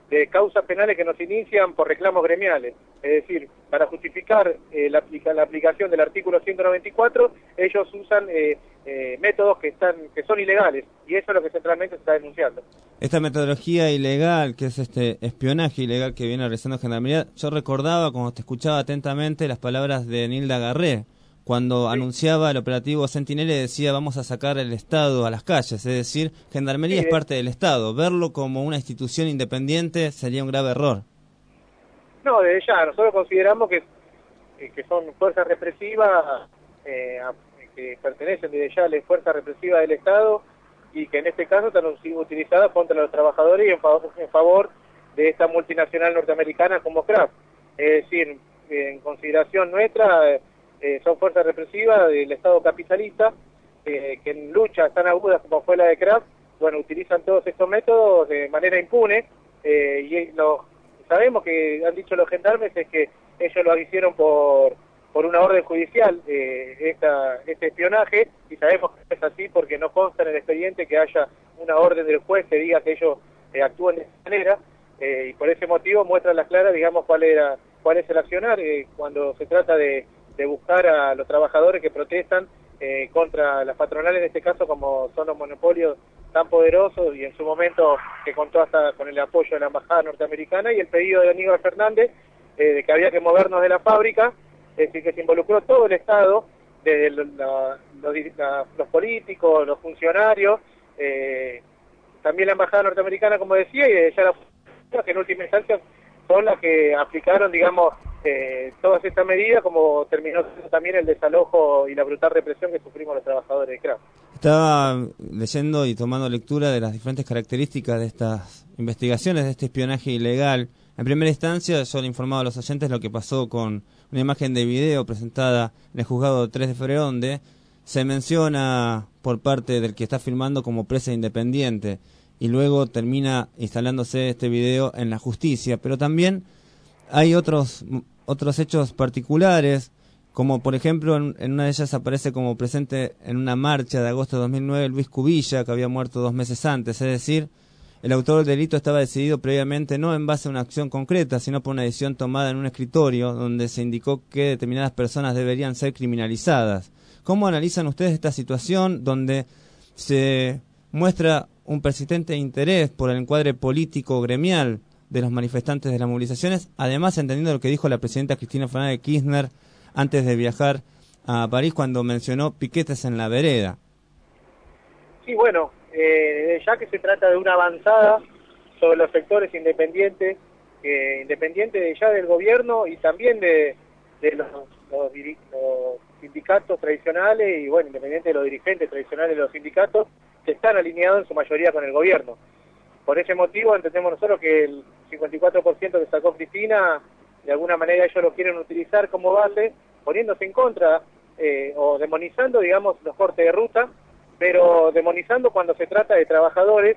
Speaker 5: de causas penales que nos inician por reclamos gremiales. Es decir, para justificar la aplicación del artículo 194, ellos usan métodos que son ilegales, y eso es lo que centralmente se está denunciando.
Speaker 2: Esta metodología ilegal, que es este espionaje ilegal que viene realizando Gendarmería, yo recordaba, cuando te escuchaba atentamente, las palabras de Nilda Garré, cuando anunciaba el operativo Centinela y decía vamos a sacar el Estado a las calles, es decir, Gendarmería es parte del Estado, verlo como una institución independiente sería un grave error.
Speaker 5: No, desde ya, nosotros consideramos que son fuerzas represivas, que pertenecen desde ya a la fuerza represiva del Estado, y que en este caso están utilizadas contra los trabajadores y en favor de esta multinacional norteamericana como Kraft. Es decir, en consideración nuestra, son fuerzas represivas del Estado capitalista, que en luchas tan agudas como fue la de Kraft, bueno, utilizan todos estos métodos de manera impune, y sabemos que han dicho los gendarmes es que ellos lo hicieron por una orden judicial, este espionaje, y sabemos que es así porque no consta en el expediente que haya una orden del juez que diga que ellos actúan de esa manera, y por ese motivo muestran las claras, digamos, cuál es el accionar cuando se trata de buscar a los trabajadores que protestan contra las patronales, en este caso, como son los monopolios tan poderosos, y en su momento que contó hasta con el apoyo de la embajada norteamericana, y el pedido de Aníbal Fernández de que había que movernos de la fábrica. Es decir, que se involucró todo el Estado, desde los políticos, los funcionarios, también la embajada norteamericana, como decía, y desde ya la que en última instancia son las que aplicaron, digamos, todas estas medidas, como terminó también el desalojo y la brutal represión que sufrimos los trabajadores de Kraft.
Speaker 2: Estaba leyendo y tomando lectura de las diferentes características de estas investigaciones, de este espionaje ilegal. En primera instancia, yo le informaba a los oyentes lo que pasó con una imagen de video presentada en el juzgado 3 de febrero, donde se menciona por parte del que está filmando como presa independiente, y luego termina instalándose este video en la justicia. Pero también hay otros hechos particulares, como por ejemplo en una de ellas aparece como presente en una marcha de agosto de 2009 Luis Cubilla, que había muerto 2 meses antes. Es decir, el autor del delito estaba decidido previamente no en base a una acción concreta, sino por una decisión tomada en un escritorio donde se indicó que determinadas personas deberían ser criminalizadas. ¿Cómo analizan ustedes esta situación donde se muestra un persistente interés por el encuadre político gremial de los manifestantes de las movilizaciones, además entendiendo lo que dijo la presidenta Cristina Fernández de Kirchner antes de viajar a París, cuando mencionó piquetes en la vereda?
Speaker 5: Sí, bueno, ya que se trata de una avanzada sobre los sectores independientes, independientes ya del gobierno y también de los sindicatos tradicionales, y bueno, independiente de los dirigentes tradicionales de los sindicatos, que están alineados en su mayoría con el gobierno. Por ese motivo entendemos nosotros que el 54% que sacó Cristina, de alguna manera ellos lo quieren utilizar como base, poniéndose en contra o demonizando, digamos, los cortes de ruta, pero demonizando cuando se trata de trabajadores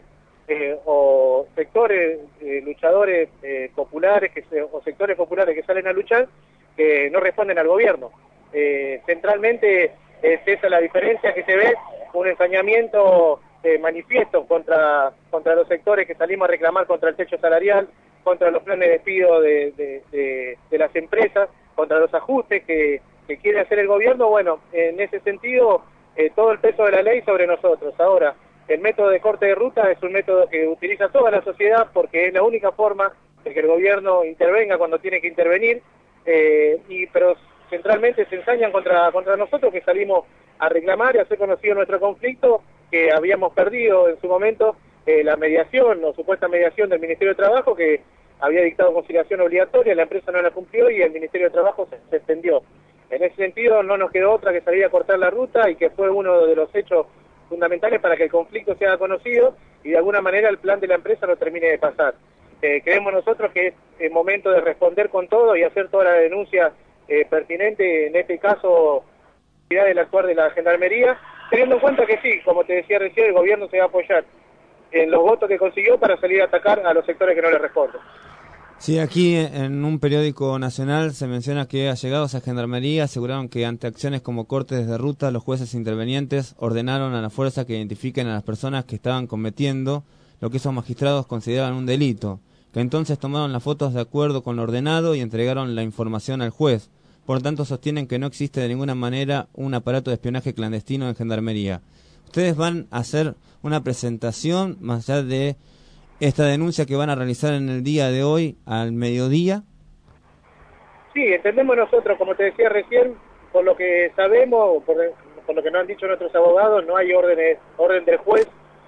Speaker 5: o sectores luchadores populares o sectores populares que salen a luchar, que no responden al gobierno. Centralmente es esa la diferencia que se ve, un ensañamiento manifiesto contra los sectores que salimos a reclamar contra el techo salarial, contra los planes de despido de las empresas, contra los ajustes que quiere hacer el gobierno. Bueno, en ese sentido, todo el peso de la ley sobre nosotros. Ahora, el método de corte de ruta es un método que utiliza toda la sociedad porque es la única forma de que el gobierno intervenga cuando tiene que intervenir, pero centralmente se ensañan contra nosotros, que salimos a reclamar y a hacer conocido nuestro conflicto, que habíamos perdido en su momento la mediación o supuesta mediación del Ministerio de Trabajo, que había dictado conciliación obligatoria, la empresa no la cumplió y el Ministerio de Trabajo se extendió. En ese sentido no nos quedó otra que salir a cortar la ruta, y que fue uno de los hechos fundamentales para que el conflicto sea conocido y de alguna manera el plan de la empresa no termine de pasar. Creemos nosotros que es el momento de responder con todo y hacer toda la denuncia pertinente, en este caso del actuar de la Gendarmería, teniendo en cuenta que sí, como te decía recién, el gobierno se va a apoyar en los votos que consiguió para salir a atacar a los sectores que no le responden.
Speaker 2: Sí, aquí en un periódico nacional se menciona que allegados a Gendarmería aseguraron que ante acciones como cortes de ruta, los jueces intervenientes ordenaron a la fuerza que identifiquen a las personas que estaban cometiendo lo que esos magistrados consideraban un delito. que entonces tomaron las fotos de acuerdo con lo ordenado y entregaron la información al juez. Por tanto, sostienen que no existe de ninguna manera un aparato de espionaje clandestino en Gendarmería. ¿Ustedes van a hacer una presentación más allá de esta denuncia que van a realizar en el día de hoy al mediodía?
Speaker 5: Sí, entendemos nosotros, como te decía recién, por lo que sabemos, por lo que nos han dicho nuestros abogados, no hay orden del juez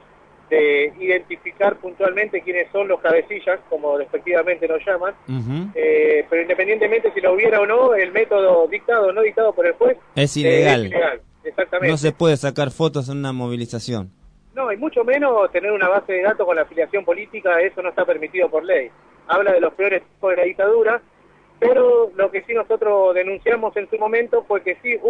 Speaker 5: de identificar puntualmente quiénes son los cabecillas, como respectivamente nos llaman, pero independientemente si lo hubiera o no, el método dictado o no dictado por el juez
Speaker 2: es ilegal.
Speaker 5: Es ilegal, exactamente.
Speaker 2: No se puede sacar fotos en una movilización.
Speaker 5: No, y mucho menos tener una base de datos con la afiliación política, eso no está permitido por ley. Habla de los peores tipos de la dictadura, pero lo que sí nosotros denunciamos en su momento fue que sí,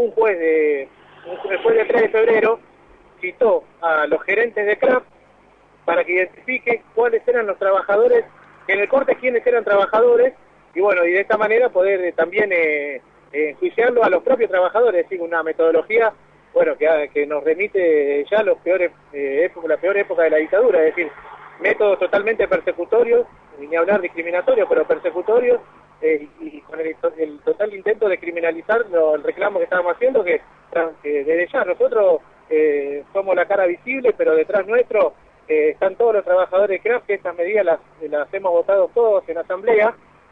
Speaker 5: después del 3 de febrero, citó a los gerentes de CRAF para que identifique cuáles eran los trabajadores, en el corte quiénes eran trabajadores, y bueno, y de esta manera poder también enjuiciarlo a los propios trabajadores, es decir, una metodología, bueno, que nos remite ya a la peor época de la dictadura, es decir, métodos totalmente persecutorios, ni hablar discriminatorios, pero persecutorios, y con el total intento de criminalizar el reclamo que estábamos haciendo, que desde ya nosotros somos la cara visible, pero detrás nuestro están todos los trabajadores de CRAF, que estas medidas las hemos votado todos en asamblea,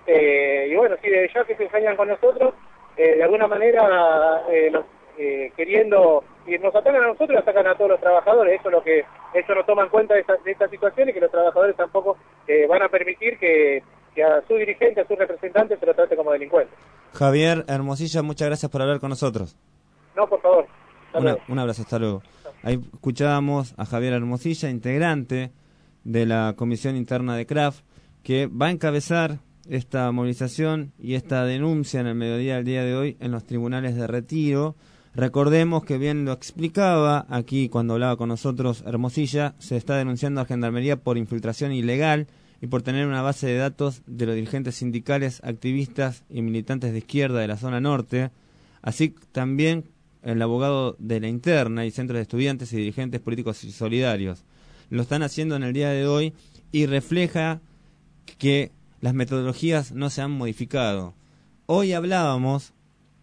Speaker 5: y bueno, sí, desde ya que se engañan con nosotros, de alguna manera queriendo, y nos atacan a nosotros, atacan a todos los trabajadores. Eso es lo que ellos no toman cuenta de esta situación, y que los trabajadores tampoco van a permitir que a su dirigente, a sus representantes, se lo trate como delincuente.
Speaker 2: Javier Hermosilla, muchas gracias por hablar con nosotros.
Speaker 5: No, por favor.
Speaker 2: Un abrazo, hasta luego. Ahí escuchábamos a Javier Hermosilla, integrante de la Comisión Interna de CRAF, que va a encabezar esta movilización y esta denuncia en el mediodía del día de hoy en los tribunales de Retiro. Recordemos que bien lo explicaba aquí cuando hablaba con nosotros Hermosilla, se está denunciando a Gendarmería por infiltración ilegal y por tener una base de datos de los dirigentes sindicales, activistas y militantes de izquierda de la zona norte, así también el abogado de la interna y centros de estudiantes y dirigentes políticos y solidarios. Lo están haciendo en el día de hoy y refleja que las metodologías no se han modificado. Hoy hablábamos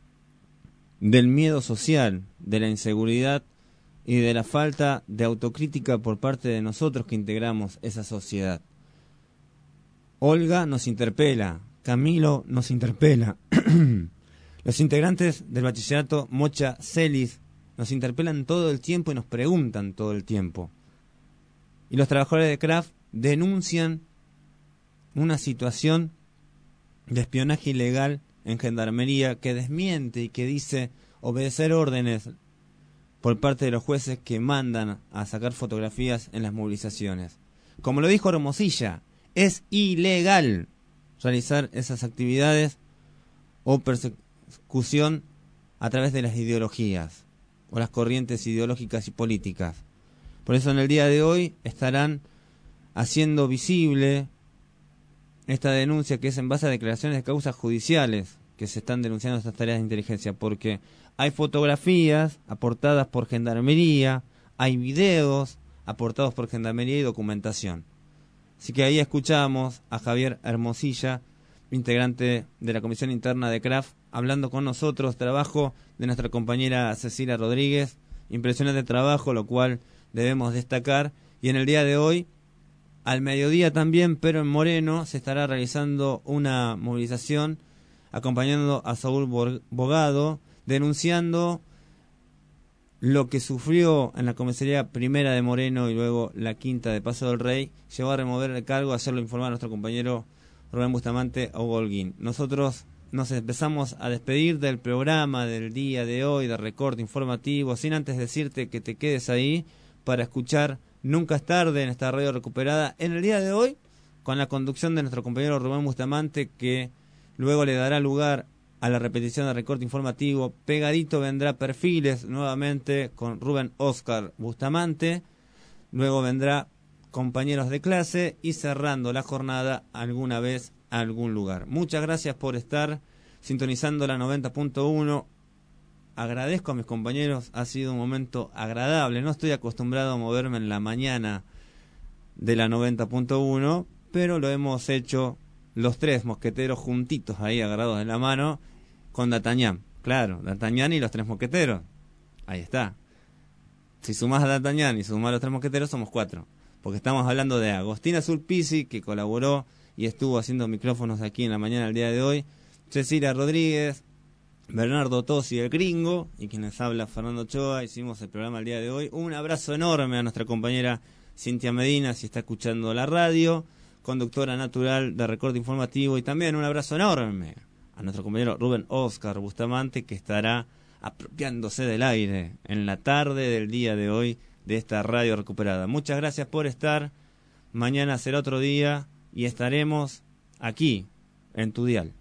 Speaker 2: del miedo social, de la inseguridad y de la falta de autocrítica por parte de nosotros que integramos esa sociedad. Olga nos interpela, Camilo nos interpela, los integrantes del bachillerato Mocha Celis nos interpelan todo el tiempo y nos preguntan todo el tiempo. Y los trabajadores de CRAF denuncian una situación de espionaje ilegal en Gendarmería que desmiente y que dice obedecer órdenes por parte de los jueces que mandan a sacar fotografías en las movilizaciones. Como lo dijo Hermosilla, es ilegal realizar esas actividades o persecución a través de las ideologías o las corrientes ideológicas y políticas. Por eso en el día de hoy estarán haciendo visible esta denuncia, que es en base a declaraciones de causas judiciales que se están denunciando estas tareas de inteligencia, porque hay fotografías aportadas por Gendarmería, hay videos aportados por Gendarmería y documentación. Así que ahí escuchamos a Javier Hermosilla, integrante de la Comisión Interna de CRAF, hablando con nosotros, trabajo de nuestra compañera Cecilia Rodríguez, impresionante trabajo, lo cual debemos destacar, y en el día de hoy, al mediodía también, pero en Moreno, se estará realizando una movilización acompañando a Saúl Bogado, denunciando lo que sufrió en la comisaría primera de Moreno y luego la quinta de Paso del Rey. Llegó a remover el cargo, ayer lo informó a nuestro compañero Rubén Bustamante o Holguín. Nosotros nos empezamos a despedir del programa del día de hoy, de recorte informativo, sin antes decirte que te quedes ahí para escuchar Nunca es tarde en esta radio recuperada en el día de hoy, con la conducción de nuestro compañero Rubén Bustamante, que luego le dará lugar a la repetición del recorte informativo. Pegadito vendrá Perfiles nuevamente con Rubén Oscar Bustamante, luego vendrá Compañeros de Clase y cerrando la jornada Alguna Vez a Algún Lugar. Muchas gracias por estar sintonizando la 90.1. Agradezco a mis compañeros, ha sido un momento agradable. No estoy acostumbrado a moverme en la mañana de la 90.1, pero lo hemos hecho los tres mosqueteros juntitos ahí, agarrados de la mano, con D'Artagnan. Claro, D'Artagnan y los tres mosqueteros. Ahí está. Si sumás a D'Artagnan y sumás a los tres mosqueteros, somos 4. Porque estamos hablando de Agostina Sulpici, que colaboró y estuvo haciendo micrófonos aquí en la mañana del día de hoy, Cecilia Rodríguez, Bernardo Tosi, el gringo, y quien les habla, Fernando Ochoa. Hicimos el programa el día de hoy. Un abrazo enorme a nuestra compañera Cintia Medina, si está escuchando la radio, conductora natural de Recorte Informativo, y también un abrazo enorme a nuestro compañero Rubén Oscar Bustamante, que estará apropiándose del aire en la tarde del día de hoy de esta radio recuperada. Muchas gracias por estar. Mañana será otro día y estaremos aquí en tu dial.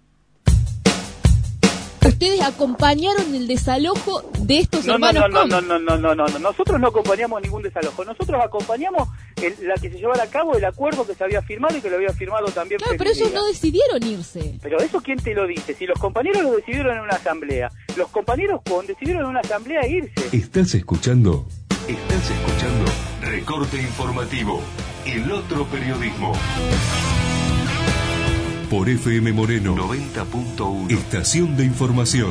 Speaker 6: Ustedes acompañaron el desalojo de estos hermanos.
Speaker 5: No. Nosotros no acompañamos ningún desalojo. Nosotros acompañamos la que se llevara a cabo el acuerdo que se había firmado y que lo había firmado también.
Speaker 6: Claro, pero ellos no decidieron irse.
Speaker 5: Pero eso, ¿quién te lo dice? Si los compañeros lo decidieron en una asamblea. Los compañeros decidieron en una asamblea irse.
Speaker 1: ¿Estás escuchando Recorte Informativo, el otro periodismo. Por FM Moreno 90.1, estación de información.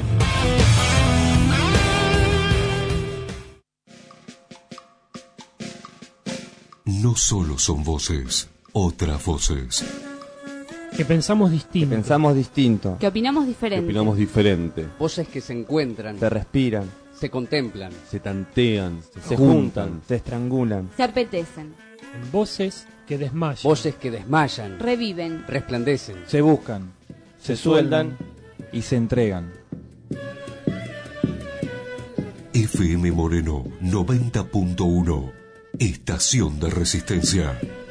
Speaker 1: No solo son voces, otras voces.
Speaker 11: Que pensamos distinto.
Speaker 10: Que opinamos diferente.
Speaker 19: Voces que se encuentran,
Speaker 2: se respiran,
Speaker 19: se contemplan,
Speaker 17: se tantean,
Speaker 2: se juntan, se estrangulan,
Speaker 10: se apetecen.
Speaker 11: En voces que desmayan.
Speaker 19: Voces que desmayan,
Speaker 10: reviven,
Speaker 19: resplandecen,
Speaker 20: se buscan, se sueldan y se entregan.
Speaker 1: FM Moreno 90.1, estación de resistencia.